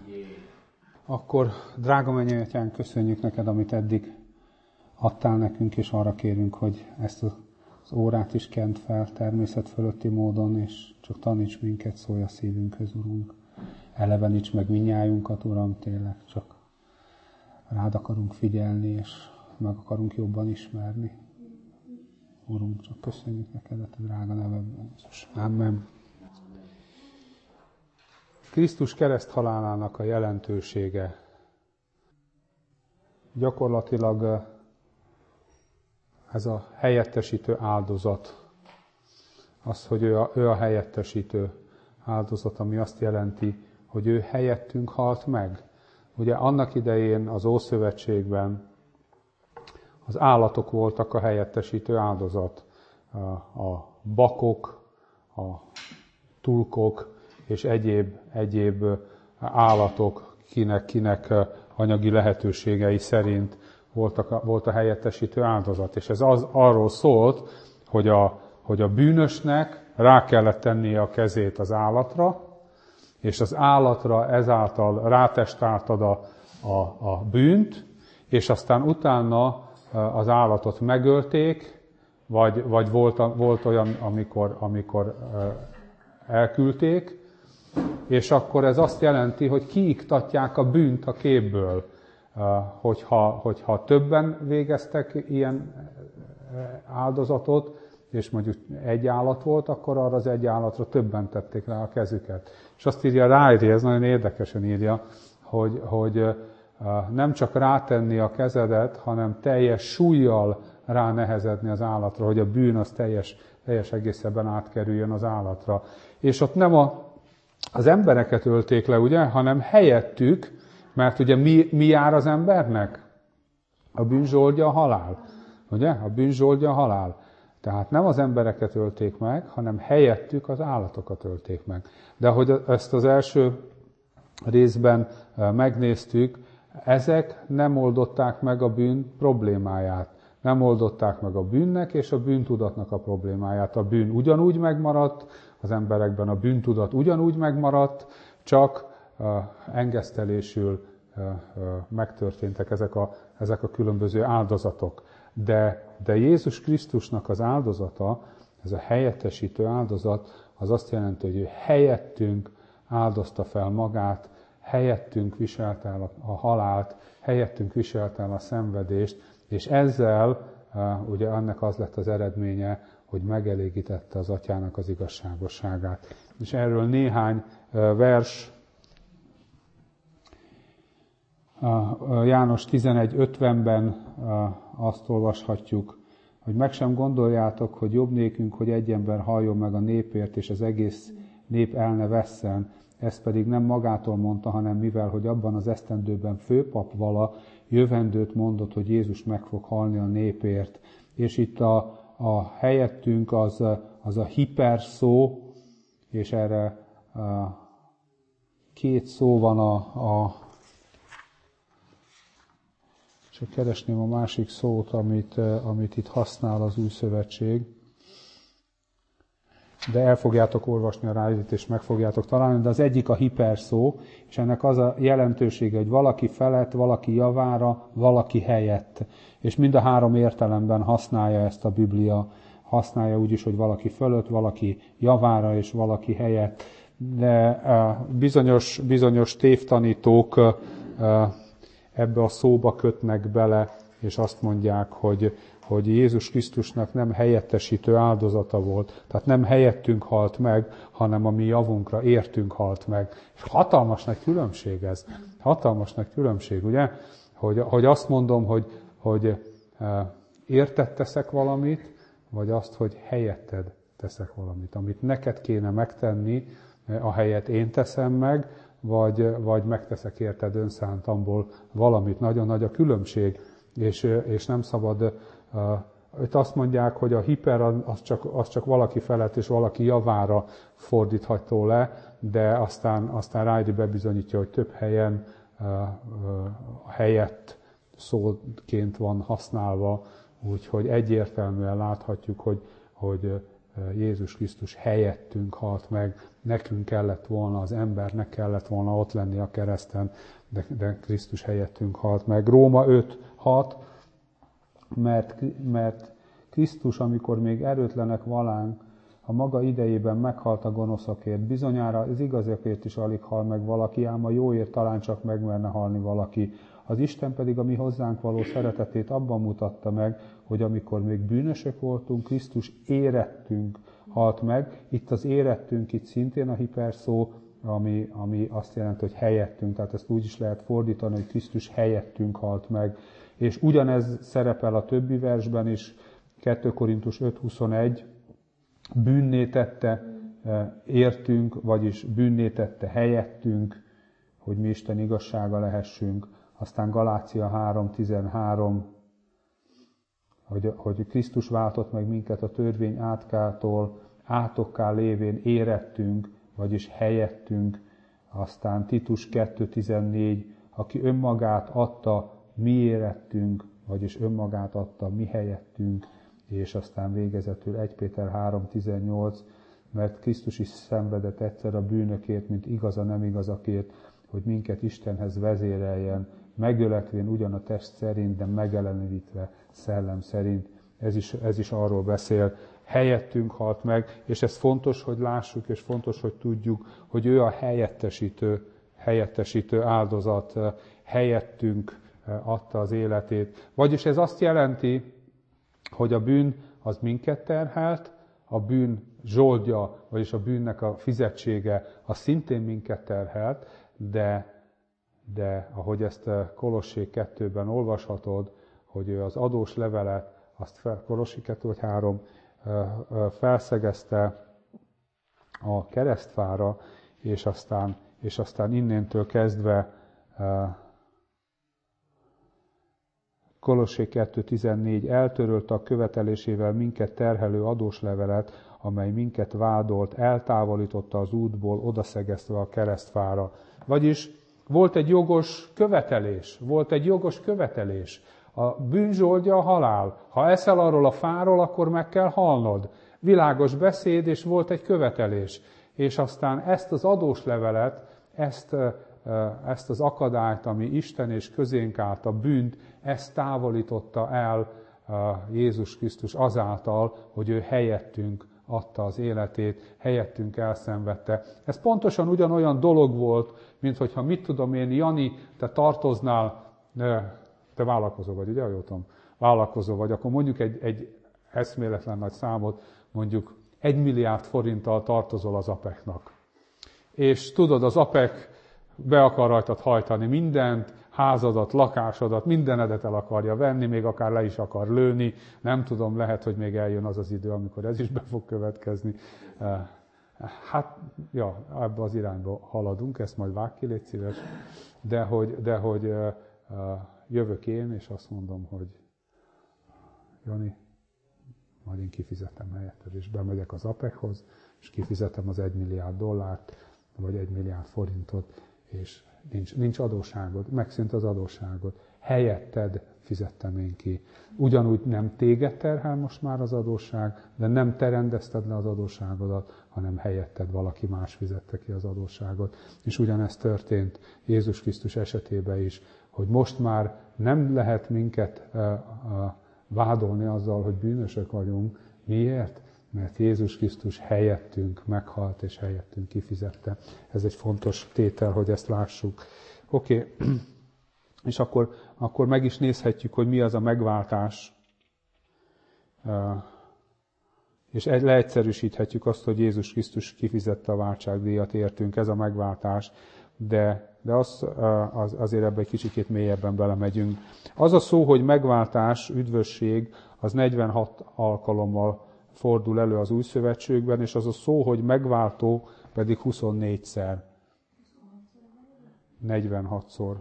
Akkor, drága mennyei Atyánk, köszönjük neked, amit eddig adtál nekünk, és arra kérünk, hogy ezt az órát is kent fel természet fölötti módon, és csak taníts minket, szólj a szívünkhöz, Urunk. Eleveníts meg mindnyájunkat, Uram, tényleg csak rád akarunk figyelni, és meg akarunk jobban ismerni. Urunk, csak köszönjük neked a te drága nevedben. Amen. Krisztus kereszthalálának a jelentősége gyakorlatilag ez a helyettesítő áldozat, az, hogy ő a, ő a helyettesítő áldozat, ami azt jelenti, hogy ő helyettünk halt meg. Ugye annak idején az Ószövetségben az állatok voltak a helyettesítő áldozat. A bakok, a tulkok és egyéb, egyéb állatok, kinek, kinek anyagi lehetőségei szerint voltak, volt a helyettesítő áldozat. És ez az, arról szólt, hogy a, hogy a bűnösnek rá kellett tennie a kezét az állatra, és az állatra ezáltal rátestáltad a, a, a bűnt, és aztán utána az állatot megölték, vagy, vagy volt, volt olyan, amikor, amikor elküldték, és akkor ez azt jelenti, hogy kiiktatják a bűnt a képből. Hogyha, hogyha többen végeztek ilyen áldozatot, és mondjuk egy állat volt, akkor arra az egy állatra többen tették rá a kezüket. És azt írja Rájri, ez nagyon érdekesen írja, hogy, hogy nem csak rátenni a kezedet, hanem teljes súllyal ránehezedni az állatra, hogy a bűn az teljes, teljes egészében átkerüljön az állatra. És ott nem a, az embereket ölték le, ugye, hanem helyettük, mert ugye mi, mi jár az embernek? A bűn zsoldja a halál. Ugye? A bűn zsoldja a halál. Tehát nem az embereket ölték meg, hanem helyettük az állatokat ölték meg. De ahogy ezt az első részben megnéztük, ezek nem oldották meg a bűn problémáját. Nem oldották meg a bűnnek és a bűntudatnak a problémáját. A bűn ugyanúgy megmaradt, az emberekben a bűntudat ugyanúgy megmaradt, csak engesztelésül megtörténtek ezek a, ezek a különböző áldozatok. De, de Jézus Krisztusnak az áldozata, ez a helyettesítő áldozat, az azt jelenti, hogy ő helyettünk áldozta fel magát, helyettünk viselte el a halált, helyettünk viselte el a szenvedést, és ezzel ugye ennek az lett az eredménye, hogy megelégítette az Atyának az igazságosságát. És erről néhány vers, János tizenegy ötvenben azt olvashatjuk, hogy meg sem gondoljátok, hogy jobb nékünk, hogy egy ember halljon meg a népért, és az egész nép el ne vesszen. Ezt pedig nem magától mondta, hanem mivel, hogy abban az esztendőben főpap vala jövendőt mondott, hogy Jézus meg fog halni a népért. És itt a, a helyettünk az, az a hiper szó, és erre a, két szó van a, a csak keresném a másik szót, amit, amit itt használ az Új Szövetség. De el fogjátok olvasni a rájövőt, és meg fogjátok találni, de az egyik a hiper szó, és ennek az a jelentősége, hogy valaki felett, valaki javára, valaki helyett. És mind a három értelemben használja ezt a Biblia. Használja úgy is, hogy valaki fölött, valaki javára, és valaki helyett. De bizonyos, bizonyos tévtanítók ebbe a szóba kötnek bele, és azt mondják, hogy, hogy Jézus Krisztusnak nem helyettesítő áldozata volt, tehát nem helyettünk halt meg, hanem a mi javunkra értünk halt meg. És hatalmas nagy különbség ez. Hatalmas nagy különbség, ugye? Hogy, hogy azt mondom, hogy, hogy érted teszek valamit, vagy azt, hogy helyetted teszek valamit. Amit neked kéne megtenni, ahelyett én teszem meg, vagy, vagy megteszek érted önszántamból valamit. Nagyon nagy a különbség, és, és nem szabad, itt azt mondják, hogy a hiper az csak, az csak valaki felett és valaki javára fordítható le, de aztán, aztán Rájdi bebizonyítja, hogy több helyen a helyett szóként van használva, úgyhogy egyértelműen láthatjuk, hogy, hogy Jézus Krisztus helyettünk halt meg, nekünk kellett volna, az embernek kellett volna ott lenni a kereszten, de, de Krisztus helyettünk halt meg. Róma öt hat, mert, mert Krisztus, amikor még erőtlenek valánk, a maga idejében meghalt a gonoszokért, bizonyára az igazakért is alig hal meg valaki, ám a jóért talán csak megmerne halni valaki. Az Isten pedig a mi hozzánk való szeretetét abban mutatta meg, hogy amikor még bűnösök voltunk, Krisztus érettünk halt meg. Itt az érettünk, itt szintén a hiperszó, ami, ami azt jelenti, hogy helyettünk, tehát ezt úgy is lehet fordítani, hogy Krisztus helyettünk halt meg. És ugyanez szerepel a többi versben is, kettő Korintus öt huszonegy, bűnné tette értünk, vagyis bűnné tette helyettünk, hogy mi Isten igazsága lehessünk. Aztán Galácia három tizenhárom, hogy, hogy Krisztus váltott meg minket a törvény átkától, átokká lévén érettünk, vagyis helyettünk. Aztán Titus kettő tizennégy, aki önmagát adta, mi érettünk, vagyis önmagát adta, mi helyettünk. És aztán végezetül egy Péter három tizennyolc, mert Krisztus is szenvedett egyszer a bűnökért, mint igaz a nem igazakért, hogy minket Istenhez vezéreljen, megöletvén ugyan a test szerint, de megelenítve szellem szerint. Ez is, ez is arról beszél, helyettünk halt meg, és ez fontos, hogy lássuk, és fontos, hogy tudjuk, hogy ő a helyettesítő, helyettesítő áldozat, helyettünk adta az életét. Vagyis ez azt jelenti, hogy a bűn az minket terhelt, a bűn zsoldja, vagyis a bűnnek a fizetsége, az szintén minket terhelt, de, de ahogy ezt Kolossé kettőben olvashatod, hogy ő az adós levelet, azt fel, Kolossé kettő vagy három felszegezte a keresztfára, és aztán, és aztán innentől kezdve Kolossé kettő tizennégy eltörölte a követelésével minket terhelő adóslevelet, amely minket vádolt, eltávolította az útból, odaszegeztve a keresztfára. Vagyis volt egy jogos követelés, volt egy jogos követelés. A bűn zsoldja a halál. Ha eszel arról a fáról, akkor meg kell halnod. Világos beszéd, és volt egy követelés. És aztán ezt az adóslevelet, ezt, ezt az akadályt, ami Isten és közénk állt, a bűnt, ezt távolította el Jézus Krisztus azáltal, hogy ő helyettünk adta az életét, helyettünk elszenvedte. Ez pontosan ugyanolyan dolog volt, mint hogyha mit tudom én, Jani, te tartoznál, te vállalkozó vagy, ugye, jól tudom? Vállalkozó vagy, akkor mondjuk egy, egy eszméletlen nagy számot, mondjuk egy milliárd forinttal tartozol az apeknak. És tudod, az apek be akar rajtad hajtani mindent, házadat, lakásodat, mindenedet el akarja venni, még akár le is akar lőni. Nem tudom, lehet, hogy még eljön az az idő, amikor ez is be fog következni. Hát, ja, ebbe az irányba haladunk, ezt majd vág ki, légy szíves. De hogy, de hogy jövök én, és azt mondom, hogy Jani, majd én kifizetem helyetted, és bemegyek az apekhoz, és kifizetem az egy milliárd dollárt, vagy egy milliárd forintot, és nincs, nincs adósságod, megszűnt az adósságod. Helyetted fizettem én ki. Ugyanúgy nem téged terhel most már az adósság, de nem te rendezted le az adósságodat, hanem helyetted valaki más fizette ki az adósságot. És ugyanezt történt Jézus Krisztus esetében is, hogy most már nem lehet minket uh, uh, vádolni azzal, hogy bűnösök vagyunk. Miért? Mert Jézus Krisztus helyettünk meghalt, és helyettünk kifizette. Ez egy fontos tétel, hogy ezt lássuk. Oké, okay. És akkor, akkor meg is nézhetjük, hogy mi az a megváltás. És leegyszerűsíthetjük azt, hogy Jézus Krisztus kifizette a váltságdíjat, értünk, ez a megváltás. De, de az, az, azért ebbe egy kicsikét mélyebben belemegyünk. Az a szó, hogy megváltás, üdvösség, az negyvenhat alkalommal fordul elő az Új Szövetségben, és az a szó, hogy megváltó pedig huszonnégyszer. negyvenhatszor.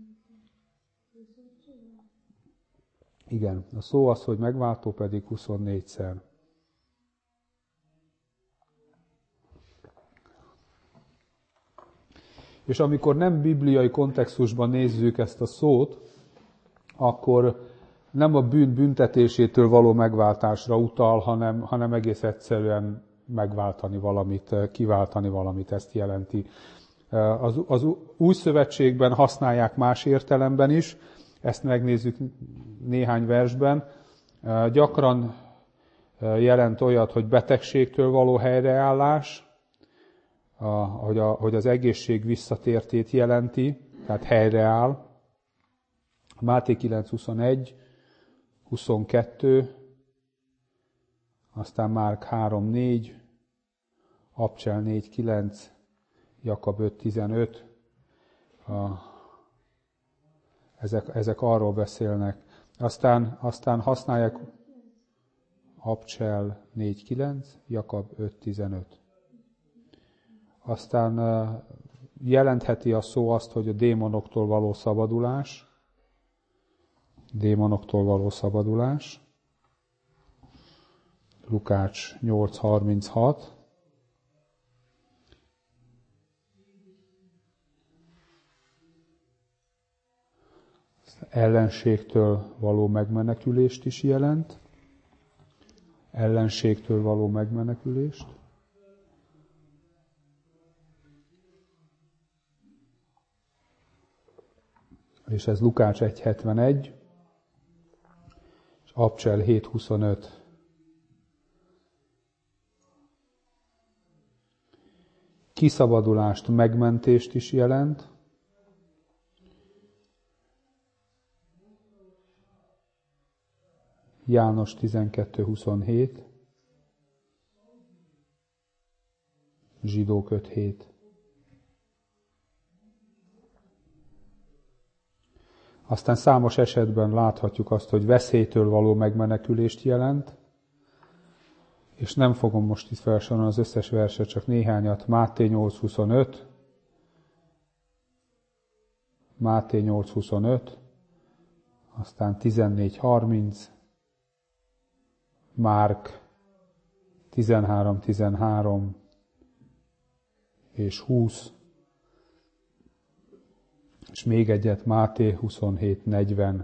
Igen, a szó az, hogy megváltó pedig huszonnégyszer. És amikor nem bibliai kontextusban nézzük ezt a szót, akkor nem a bűn büntetésétől való megváltásra utal, hanem, hanem egész egyszerűen megváltani valamit, kiváltani valamit, ezt jelenti. Az, az Új Szövetségben használják más értelemben is, ezt megnézzük néhány versben. Gyakran jelent olyat, hogy betegségtől való helyreállás, hogy, a, hogy az egészség visszatértét jelenti, tehát helyreáll. Máté kilenc huszonegy, huszonkettő, aztán Márk három négy, Abcsel négy kilenc, Jakab öt tizenöt. Ezek, ezek arról beszélnek. Aztán, aztán használják Abcsel négy kilenc, Jakab öt tizenöt. Aztán jelentheti a szó azt, hogy a démonoktól való szabadulás, démonoktól való szabadulás. Lukács nyolc harminchat. Ellenségtől való megmenekülést is jelent. Ellenségtől való megmenekülést. És ez Lukács egy hetvenegy, és Abcsel hét huszonöt. Kiszabadulást, megmentést is jelent. János tizenkettő huszonhét, Zsidók öt hét. Aztán számos esetben láthatjuk azt, hogy veszélytől való megmenekülést jelent, és nem fogom most itt felsorolni az összes verset, csak néhányat. Máté nyolc huszonöt, Máté nyolc huszonöt, aztán tizennégy harminc, Márk tizenhárom tizenhárom és húsz, és még egyet Máté huszonhét negyven,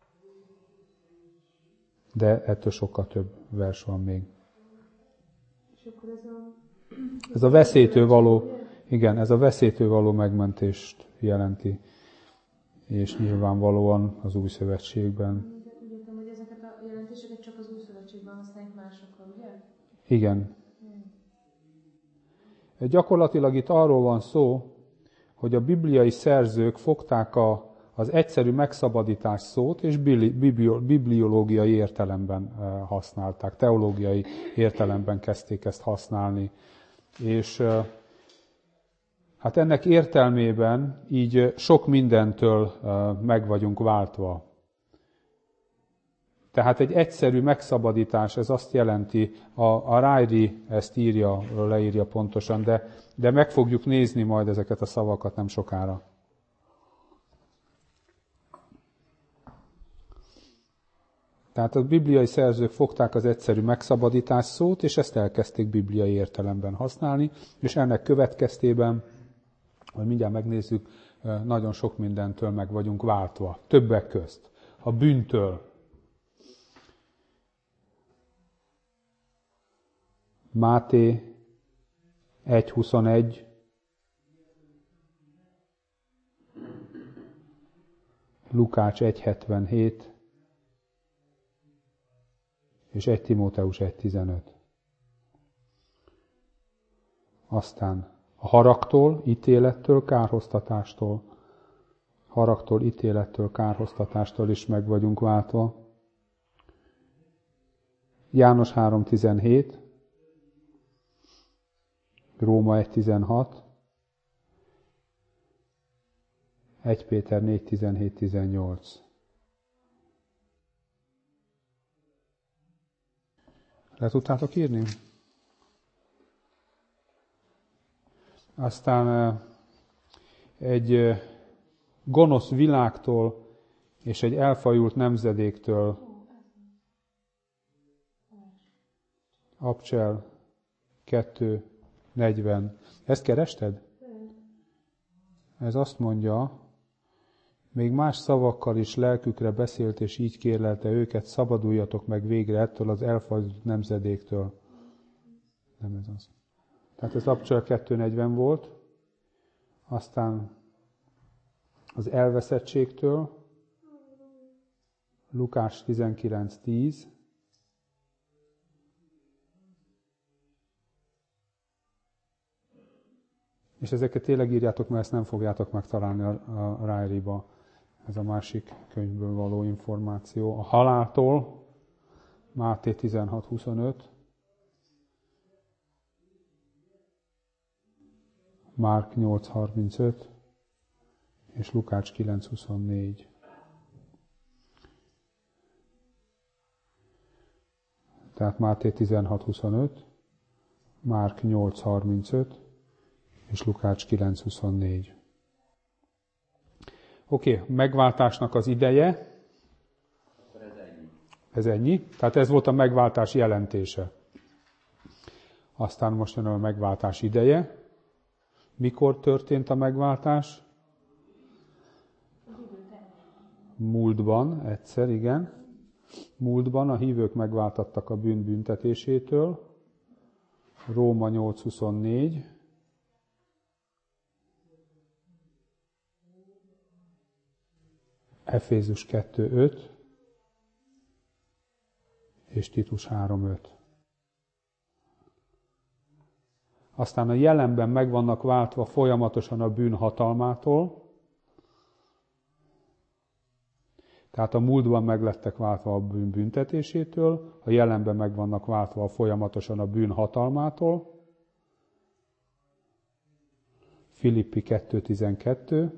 de ettől sokkal több vers van még. És akkor ez a... Ez a veszélytől való, Igen, ez a veszélytől való megmentést jelenti, és nyilvánvalóan az Új Szövetségben. Úgy értem, hogy ezeket a jelentéseket csak az Új Szövetségben használják másokra, ugye? Igen. Gyakorlatilag itt arról van szó, hogy a bibliai szerzők fogták a, az egyszerű megszabadítás szót, és bibliológiai értelemben használták, teológiai értelemben kezdték ezt használni. És hát ennek értelmében így sok mindentől meg vagyunk váltva. Tehát egy egyszerű megszabadítás, ez azt jelenti, a, a Ryrie ezt írja, leírja pontosan, de, de meg fogjuk nézni majd ezeket a szavakat nem sokára. Tehát a bibliai szerzők fogták az egyszerű megszabadítás szót, és ezt elkezdték bibliai értelemben használni, és ennek következtében, hogy mindjárt megnézzük, nagyon sok mindentől meg vagyunk váltva, többek közt. A bűntől. Máté egy huszonegy, Lukács egy hetvenhét, és egy Timóteus egy tizenöt. Aztán a haragtól, ítélettől, kárhoztatástól, haragtól, ítélettől, kárhoztatástól is meg vagyunk váltva. János három tizenhét, Róma egy tizenhat, egy Péter négy tizenhét tizennyolc. Le tudtátok írni? Aztán egy gonosz világtól és egy elfajult nemzedéktől, Abcsel kettő negyven. Ezt kerested? Ez azt mondja, még más szavakkal is lelkükre beszélt, és így kérlelte őket, szabaduljatok meg végre ettől az elfajult nemzedéktől. Nem ez az. Tehát ez Abcsel kettő negyven volt. Aztán az elveszettségtől, Lukás tizenkilenc tíz, és ezeket tényleg írjátok, mert ezt nem fogjátok megtalálni a, a Ryrie-ba. Ez a másik könyvből való információ. A haláltól, Máté tizenhat huszonöt, Márk nyolc harmincöt, és Lukács kilenc huszonnégy. Tehát Máté tizenhat huszonöt, Márk nyolc harmincöt, és Lukács kilenc huszonnégy. Oké, okay, megváltásnak az ideje. Ez ennyi. Ez ennyi. Tehát ez volt a megváltás jelentése. Aztán most jön a megváltás ideje. Mikor történt a megváltás? Múltban, egyszer, igen. Múltban a hívők megváltattak a bűn büntetésétől. Róma nyolc huszonnégy. Efézus kettő öt és Titus három öt. Aztán a jelenben meg vannak váltva folyamatosan a bűn hatalmától, tehát a múltban meg lettek váltva a bűn büntetésétől, a jelenben meg vannak váltva folyamatosan a bűn hatalmától. Filippi kettő tizenkettő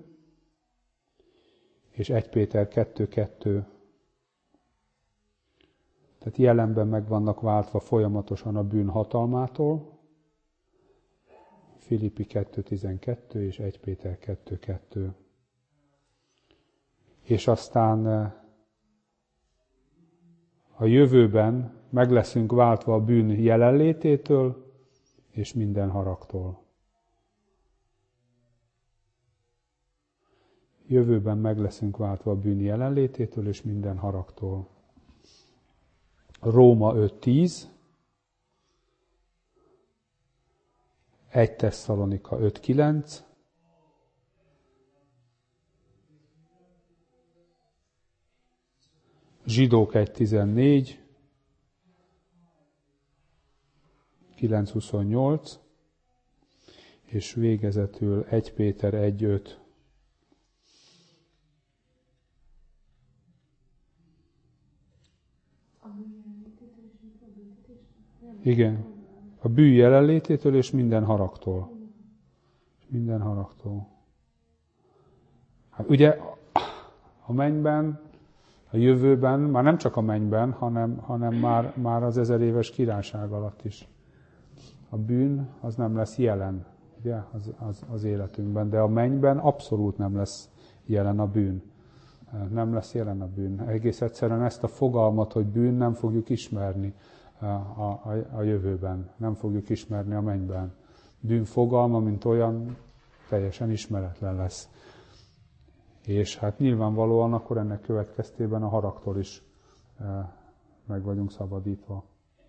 és egy Péter kettő kettő. Tehát jelenben meg vannak váltva folyamatosan a bűn hatalmától. Filippi kettő tizenkettő és egy Péter kettő kettő. És aztán a jövőben meg leszünk váltva a bűn jelenlététől és minden haragtól. Jövőben meg leszünk váltva a bűn jelenlététől és minden haragtól. Róma öt tíz, egy Tesszalonika öt kilenc, Zsidók egy tizennégy, kilenc huszonnyolc, és végezetül egy Péter egy öt. Igen, a bűn jelenlététől és minden haragtól. Minden haragtól. Hát ugye a mennyben, a jövőben, már nem csak a mennyben, hanem, hanem már, már az ezer éves királyság alatt is. A bűn az nem lesz jelen, ugye, az, az, az életünkben, de a mennyben abszolút nem lesz jelen a bűn. Nem lesz jelen a bűn. Egész egyszerűen ezt a fogalmat, hogy bűn, nem fogjuk ismerni a, a, a jövőben. Nem fogjuk ismerni a mennyben. Bűn fogalma, mint olyan, teljesen ismeretlen lesz. És hát nyilvánvalóan akkor ennek következtében a haragtól is meg vagyunk szabadítva.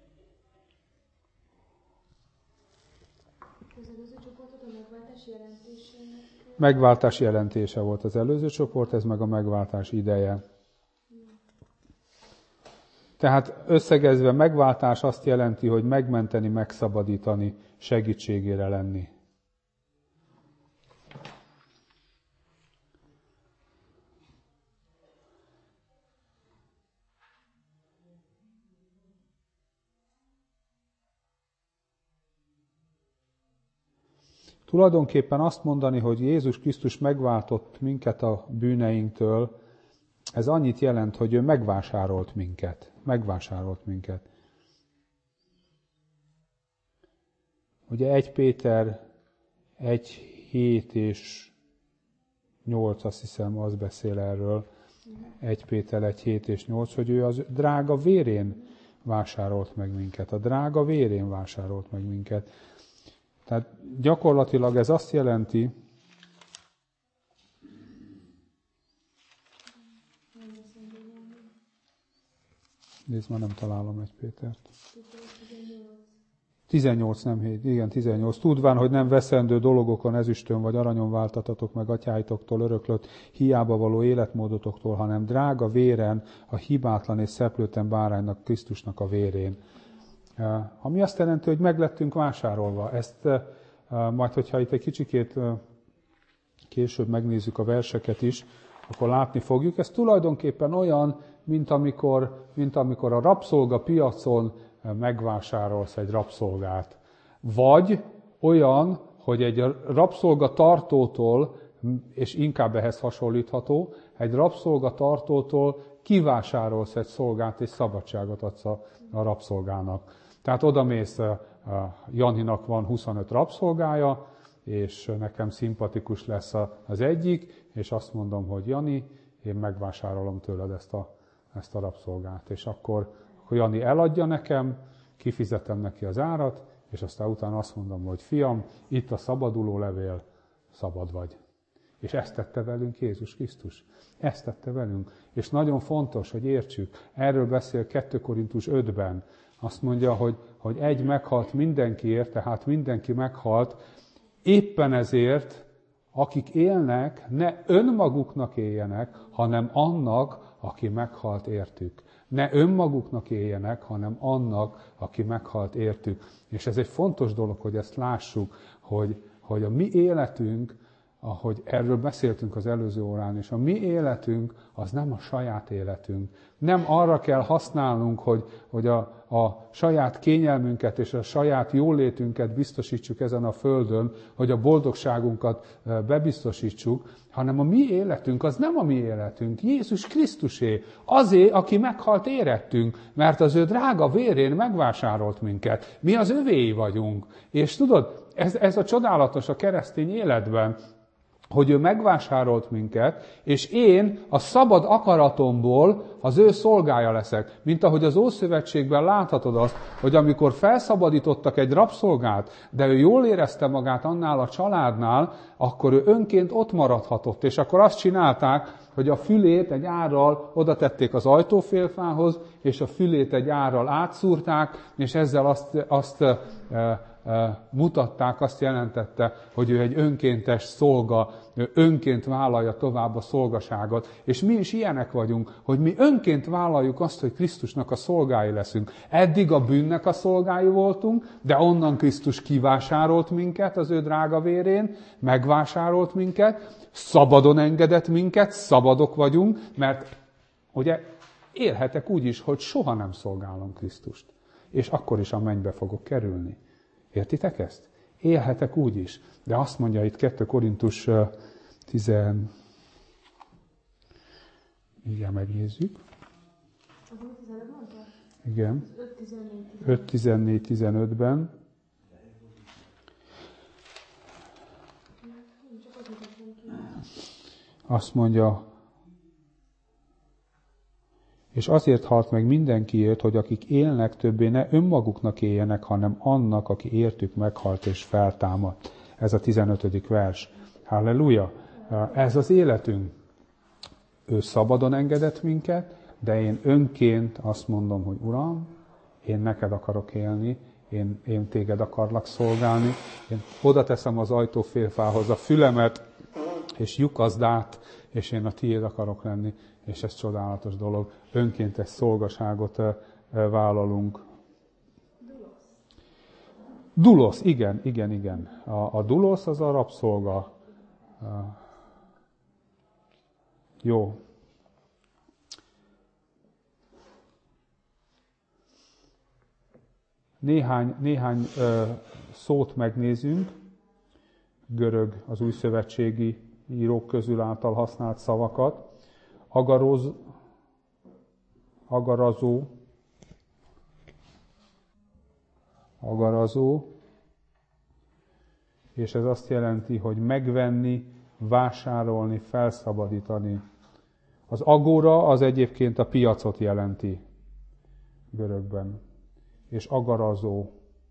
Az előző csoportot a megváltás jelentésének... Megváltás jelentése volt az előző csoport, ez meg a megváltás ideje. Tehát összegezve megváltás azt jelenti, hogy megmenteni, megszabadítani, segítségére lenni. Tulajdonképpen azt mondani, hogy Jézus Krisztus megváltott minket a bűneinktől, ez annyit jelent, hogy ő megvásárolt minket. Megvásárolt minket. Ugye egy Péter egy hét és nyolc, azt hiszem, az beszél erről. egy Péter egy hét és nyolc, hogy ő az drága vérén vásárolt meg minket. A drága vérén vásárolt meg minket. Tehát gyakorlatilag ez azt jelenti, nézd, már nem találom egy Pétert. tizennyolc, nem hét, igen, tizennyolc. Tudván, hogy nem veszendő dologokon, ezüstön vagy aranyon váltatatok meg atyáitoktól öröklött hiába való életmódotoktól, hanem drága véren, a hibátlan és szeplőtlen báránynak, Krisztusnak a vérén. Ami azt jelenti, hogy meglettünk vásárolva. Ezt majd, hogyha itt egy kicsikét később megnézzük a verseket is, akkor látni fogjuk. Ez tulajdonképpen olyan, mint amikor, mint amikor a rabszolga piacon megvásárolsz egy rabszolgát. Vagy olyan, hogy egy rabszolga tartótól, és inkább ehhez hasonlítható, egy rabszolga tartótól kivásárolsz egy szolgát, és szabadságot adsz a, a rabszolgának. Tehát odamész, Janinak van huszonöt rabszolgája, és nekem szimpatikus lesz az egyik, és azt mondom, hogy Jani, én megvásárolom tőled ezt a, ezt a rabszolgát. És akkor, akkor Jani eladja nekem, kifizetem neki az árat, és aztán utána azt mondom, hogy fiam, itt a szabaduló levél, szabad vagy. És ezt tette velünk Jézus Krisztus. Ezt tette velünk. És nagyon fontos, hogy értsük, erről beszél kettő Korintus ötben, azt mondja, hogy, hogy egy meghalt mindenkiért, tehát mindenki meghalt, éppen ezért, akik élnek, ne önmaguknak éljenek, hanem annak, aki meghalt értük. Ne önmaguknak éljenek, hanem annak, aki meghalt értük. És ez egy fontos dolog, hogy ezt lássuk, hogy, hogy a mi életünk, ahogy erről beszéltünk az előző órán, és a mi életünk az nem a saját életünk. Nem arra kell használnunk, hogy, hogy a, a saját kényelmünket és a saját jólétünket biztosítsuk ezen a földön, hogy a boldogságunkat bebiztosítsuk, hanem a mi életünk az nem a mi életünk, Jézus Krisztusé, azé, aki meghalt érettünk, mert az ő drága vérén megvásárolt minket. Mi az övéi vagyunk. És tudod, ez, ez a csodálatos a keresztény életben, hogy ő megvásárolt minket, és én a szabad akaratomból az ő szolgája leszek. Mint ahogy az Ószövetségben láthatod azt, hogy amikor felszabadítottak egy rabszolgát, de ő jól érezte magát annál a családnál, akkor ő önként ott maradhatott. És akkor azt csinálták, hogy a fülét egy árral oda tették az ajtófélfához, és a fülét egy árral átszúrták, és ezzel azt, azt e, mutatták, azt jelentette, hogy ő egy önkéntes szolga, ő önként vállalja tovább a szolgaságot, és mi is ilyenek vagyunk, hogy mi önként vállaljuk azt, hogy Krisztusnak a szolgái leszünk. Eddig a bűnnek a szolgái voltunk, de onnan Krisztus kivásárolt minket az ő drága vérén, megvásárolt minket, szabadon engedett minket, szabadok vagyunk, mert ugye élhetek úgy is, hogy soha nem szolgálom Krisztust, és akkor is a mennybe fogok kerülni. Értitek ezt? Élhetek úgy is. De azt mondja itt kettő Korintus tíz... Igen, megnézzük. Igen. öt tizennégy tizenötben. Azt mondja, és azért halt meg mindenkiért, hogy akik élnek, többé ne önmaguknak éljenek, hanem annak, aki értük meghalt és feltámadt. Ez a tizenötödik vers. Halleluja! Ez az életünk. Ő szabadon engedett minket, de én önként azt mondom, hogy Uram, én neked akarok élni, én, én téged akarlak szolgálni, én oda teszem az ajtófélfához a fülemet, és lyukazd át, és én a tiéd akarok lenni, és ez csodálatos dolog. Önkéntes szolgaságot vállalunk. Dulosz, igen, igen, igen. A, a dulosz az a rabszolga. Jó. Néhány, néhány ö, szót megnézünk. Görög, az újszövetségi írók közül által használt szavakat. Agaroz, agarazó, agarazó, és ez azt jelenti, hogy megvenni, vásárolni, felszabadítani. Az agora az egyébként a piacot jelenti görögben, és agarazó.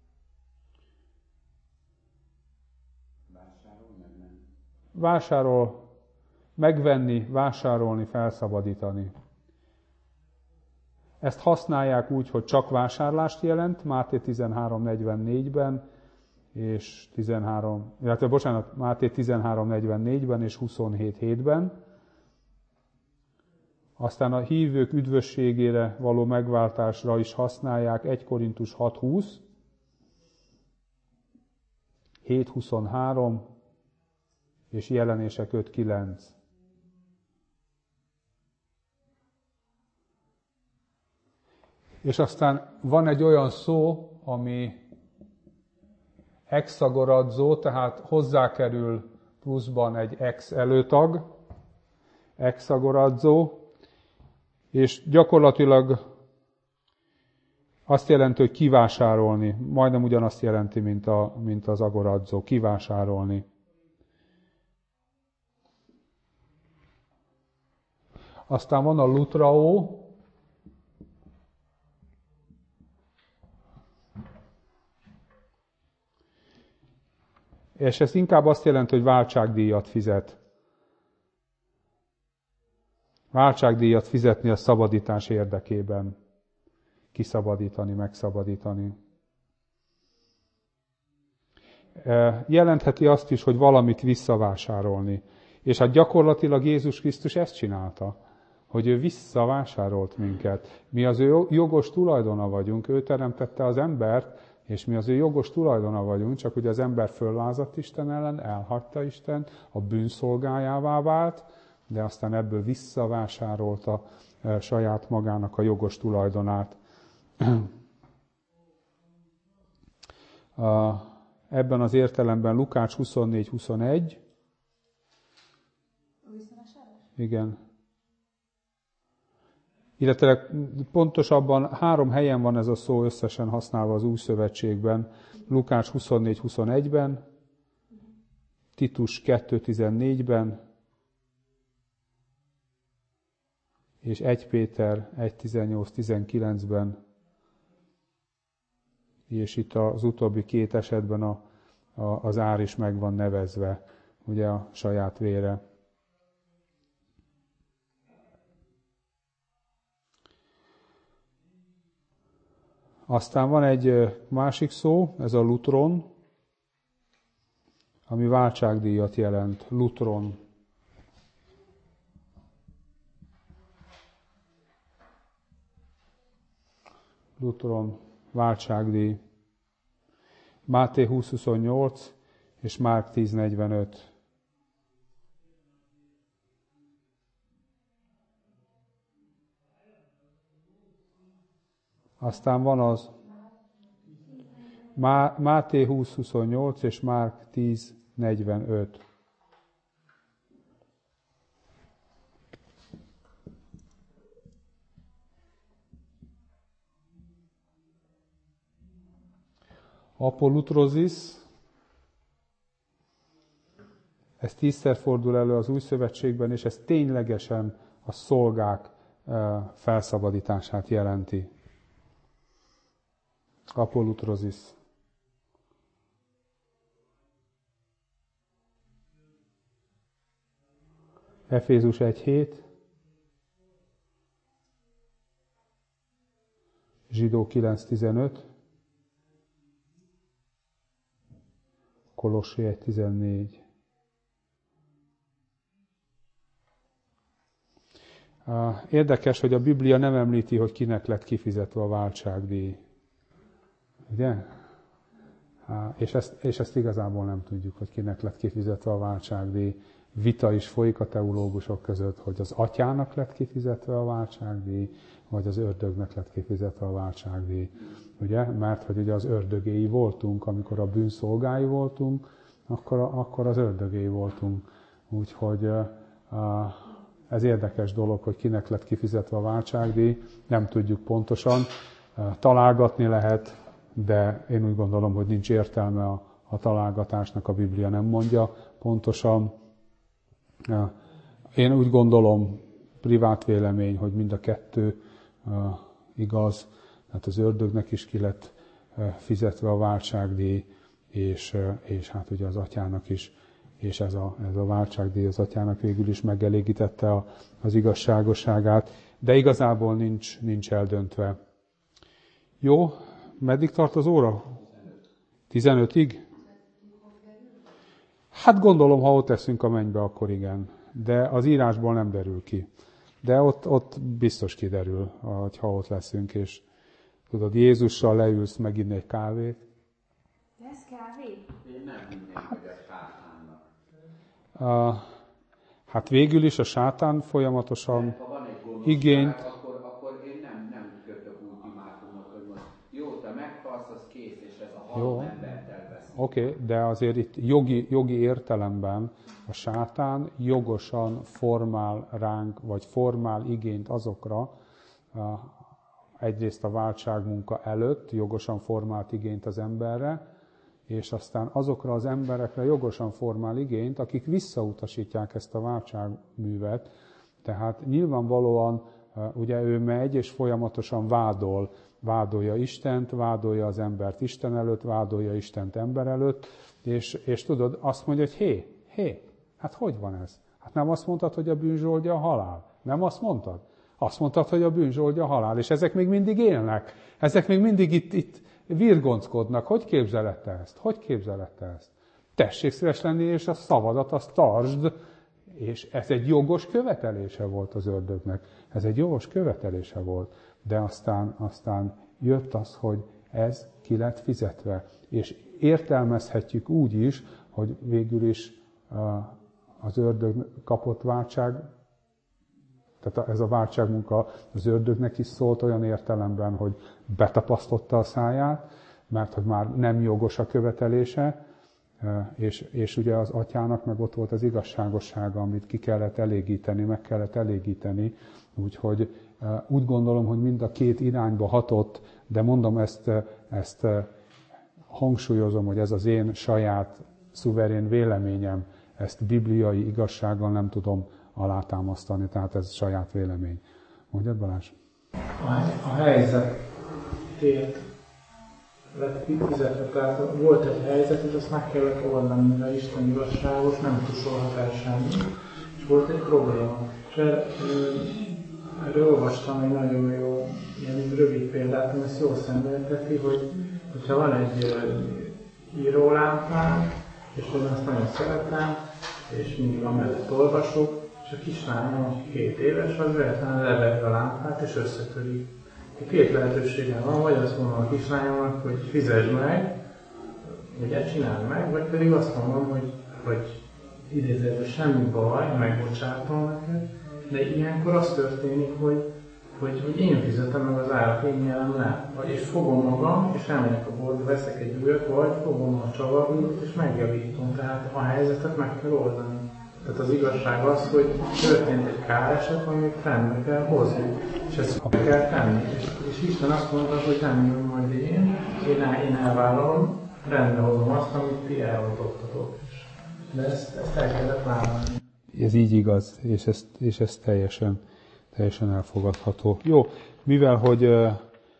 Vásárol, megvenni, vásárolni, felszabadítani. Ezt használják úgy, hogy csak vásárlást jelent, Máté tizenhárom negyvennégyben, és tizenhárom, illetve bocsánat, Máté tizenhárom negyvennégyben és huszonhét hétben. Aztán a hívők üdvösségére való megváltásra is használják egy Korintus hat húsz, hét huszonhárom és Jelenések öt kilenc. És aztán van egy olyan szó, ami exagorazzo, tehát hozzákerül pluszban egy ex előtag, exagorazzo, és gyakorlatilag azt jelenti, hogy kivásárolni. Majdnem ugyanazt jelenti, mint, a, mint az agorazzo, kivásárolni. Aztán van a lutrao, és ez inkább azt jelenti, hogy váltságdíjat fizet. Váltságdíjat fizetni a szabadítás érdekében. Kiszabadítani, megszabadítani. Jelentheti azt is, hogy valamit visszavásárolni. És hát gyakorlatilag Jézus Krisztus ezt csinálta, hogy ő visszavásárolt minket. Mi az ő jogos tulajdona vagyunk, ő teremtette az embert, és mi az ő jogos tulajdona vagyunk, csak ugye az ember föllázadt Isten ellen, elhagyta Isten, a bűnszolgájává vált, de aztán ebből visszavásárolta saját magának a jogos tulajdonát. Ebben az értelemben Lukács huszonnégy huszonegy. Igen. Illetve pontosabban három helyen van ez a szó összesen használva az Új Szövetségben. Lukács huszonnégy huszonegyben, Titus kettő tizennégyben, és egy Péter egy tizennyolc tizenkilencben, és itt az utóbbi két esetben a, a, az ár is meg van nevezve, ugye a saját vére. Aztán van egy másik szó, ez a lutron, ami váltságdíjat jelent. Lutron. Lutron, váltságdíj. Máté húsz huszonnyolc és Márk tíz negyvenöt. Aztán van az Má, Máté húsz huszonnyolc és Márk tíz negyvenöt. Apolutrozis, ez tízszer fordul elő az Új Szövetségben, és ez ténylegesen a szolgák felszabadítását jelenti. Apolutrozis. Efézus egy hét, Zsidó kilenc tizenöt, Kolossé egy tizennégy. Érdekes, hogy a Biblia nem említi, hogy kinek lett kifizetve a váltságdíj. Ugye? És ezt, és ezt igazából nem tudjuk, hogy kinek lett kifizetve a váltságdíj. Vita is folyik a teológusok között, hogy az atyának lett kifizetve a váltságdíj, vagy az ördögnek lett kifizetve a váltságdíj. Ugye? Mert hogy ugye az ördögéi voltunk, amikor a bűn szolgái voltunk, akkor, akkor az ördögéi voltunk. Úgyhogy ez érdekes dolog, hogy kinek lett kifizetve a váltságdíj, nem tudjuk pontosan. Találgatni lehet, de én úgy gondolom, hogy nincs értelme a, a találgatásnak, a Biblia nem mondja pontosan. Én úgy gondolom, privát vélemény, hogy mind a kettő igaz, tehát az ördögnek is ki lett fizetve a váltságdíj, és, és hát ugye az atyának is, és ez a, ez a váltságdíj az atyának végül is megelégítette a, az igazságosságát, de igazából nincs, nincs eldöntve. Jó, meddig tart az óra? tizenötig? Hát gondolom, ha ott eszünk a mennybe, akkor igen. De az írásból nem derül ki. De ott, ott biztos kiderül, ha ott leszünk, és tudod, Jézussal leülsz meginni egy kávét. Lesz kávé? Én nem hinnék, hogy a sátánnak. Uh, hát végül is a sátán folyamatosan ha van egy gonoszság, igényt... Akkor, akkor én nem, nem kötök ultimátumot, hogy most jó, te meghalsz, az kész, és ez a halott embert elveszi. Oké, okay, de azért itt jogi, jogi értelemben a sátán jogosan formál ránk, vagy formál igényt azokra, egyrészt a váltságmunka előtt jogosan formált igényt az emberre, és aztán azokra az emberekre jogosan formál igényt, akik visszautasítják ezt a váltságművet. Tehát nyilvánvalóan ugye ő megy, és folyamatosan vádol, vádolja Istent, vádolja az embert Isten előtt, vádolja Istent ember előtt, és, és tudod, azt mondja, hogy hé, hé, hát hogy van ez? Hát nem azt mondtad, hogy a bűn zsoldja a halál? Nem azt mondtad? Azt mondtad, hogy a bűn zsoldja a halál, és ezek még mindig élnek. Ezek még mindig itt, itt virgonckodnak. Hogy képzeled te ezt? Hogy képzeled te ezt? Tessék szíves lenni, és a szavadat azt tartsd, és ez egy jogos követelése volt az ördögnek. Ez egy jogos követelése volt. De aztán, aztán jött az, hogy ez ki lett fizetve. És értelmezhetjük úgy is, hogy végül is az ördög kapott váltság, tehát ez a váltságmunka az ördögnek is szólt olyan értelemben, hogy betapasztotta a száját, mert hogy már nem jogos a követelése, és, és ugye az atyának meg ott volt az igazságossága, amit ki kellett elégíteni, meg kellett elégíteni. Úgyhogy úgy gondolom, hogy mind a két irányba hatott, de mondom ezt, ezt hangsúlyozom, hogy ez az én saját szuverén véleményem, ezt bibliai igazsággal nem tudom alátámasztani, tehát ez saját vélemény. Mondjad, Balázs? A, a helyzetért lett kifizetve, tehát volt egy helyzet, és azt meg kellett oldani, mivel Isten igazságos, nem tusolhat el semmi, és volt egy probléma. És erről olvastam egy nagyon jó, ilyen rövid példát, ami ezt jól szemlélteti, hogy hogyha van egy uh, írólámpám, és én azt nagyon szeretem, és mindig amellett olvasok, és a kislányom, aki két éves, az véletlenül leveri a lámpát, és összetöri. Két lehetőségem van, vagy azt mondom a kislányomnak, hogy fizesd meg, ugye csináld meg, vagy pedig azt mondom, hogy, hogy idézőjelben semmi baj, megbocsátom neked, de ilyenkor az történik, hogy, hogy, hogy én fizetem meg az árat, én nyelem le. És fogom magam, és elmegyek a boltba, veszek egy újat, vagy fogom a csavargót, és megjavítom. Tehát a helyzetet meg kell oldani. Tehát az igazság az, hogy történt egy káreset, amit rendbe kell hozni. És ezt meg kell tenni. És, és Isten azt mondta, hogy nem jön majd én, én, el, én elvállalom, rendbe hozom azt, amit ti elrontottatok. De ezt, ezt el kellett vállalni. Ez így igaz, és ez, és ez teljesen, teljesen elfogadható. Jó, mivel hogy uh,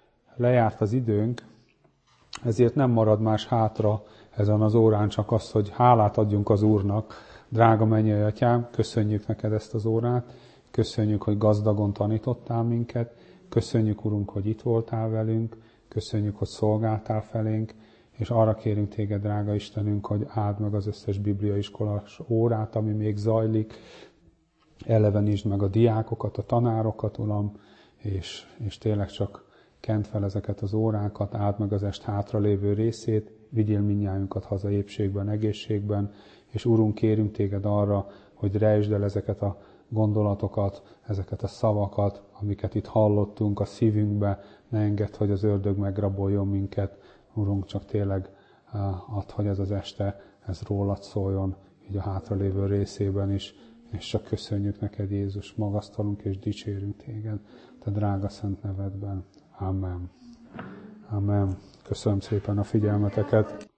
lejárt az időnk, ezért nem marad más hátra ezen az órán, csak az, hogy hálát adjunk az Úrnak. Drága mennyei Atyám, köszönjük neked ezt az órát, köszönjük, hogy gazdagon tanítottál minket, köszönjük, Urunk, hogy itt voltál velünk, köszönjük, hogy szolgáltál felénk, és arra kérünk téged, drága Istenünk, hogy áld meg az összes bibliaiskolás órát, ami még zajlik, elevenítsd meg a diákokat, a tanárokat, Uram, és, és tényleg csak kent fel ezeket az órákat, áld meg az est hátralévő részét, vigyél mindnyájunkat haza épségben, egészségben, és Urunk, kérünk téged arra, hogy rejtsd el ezeket a gondolatokat, ezeket a szavakat, amiket itt hallottunk a szívünkbe, ne engedd, hogy az ördög megraboljon minket. Urunk, csak tényleg add, hogy ez az este, ez rólad szóljon, így a hátralévő részében is, és csak köszönjük neked, Jézus, magasztalunk és dicsérünk téged, te drága szent nevedben. Amen. Amen. Köszönöm szépen a figyelmeteket.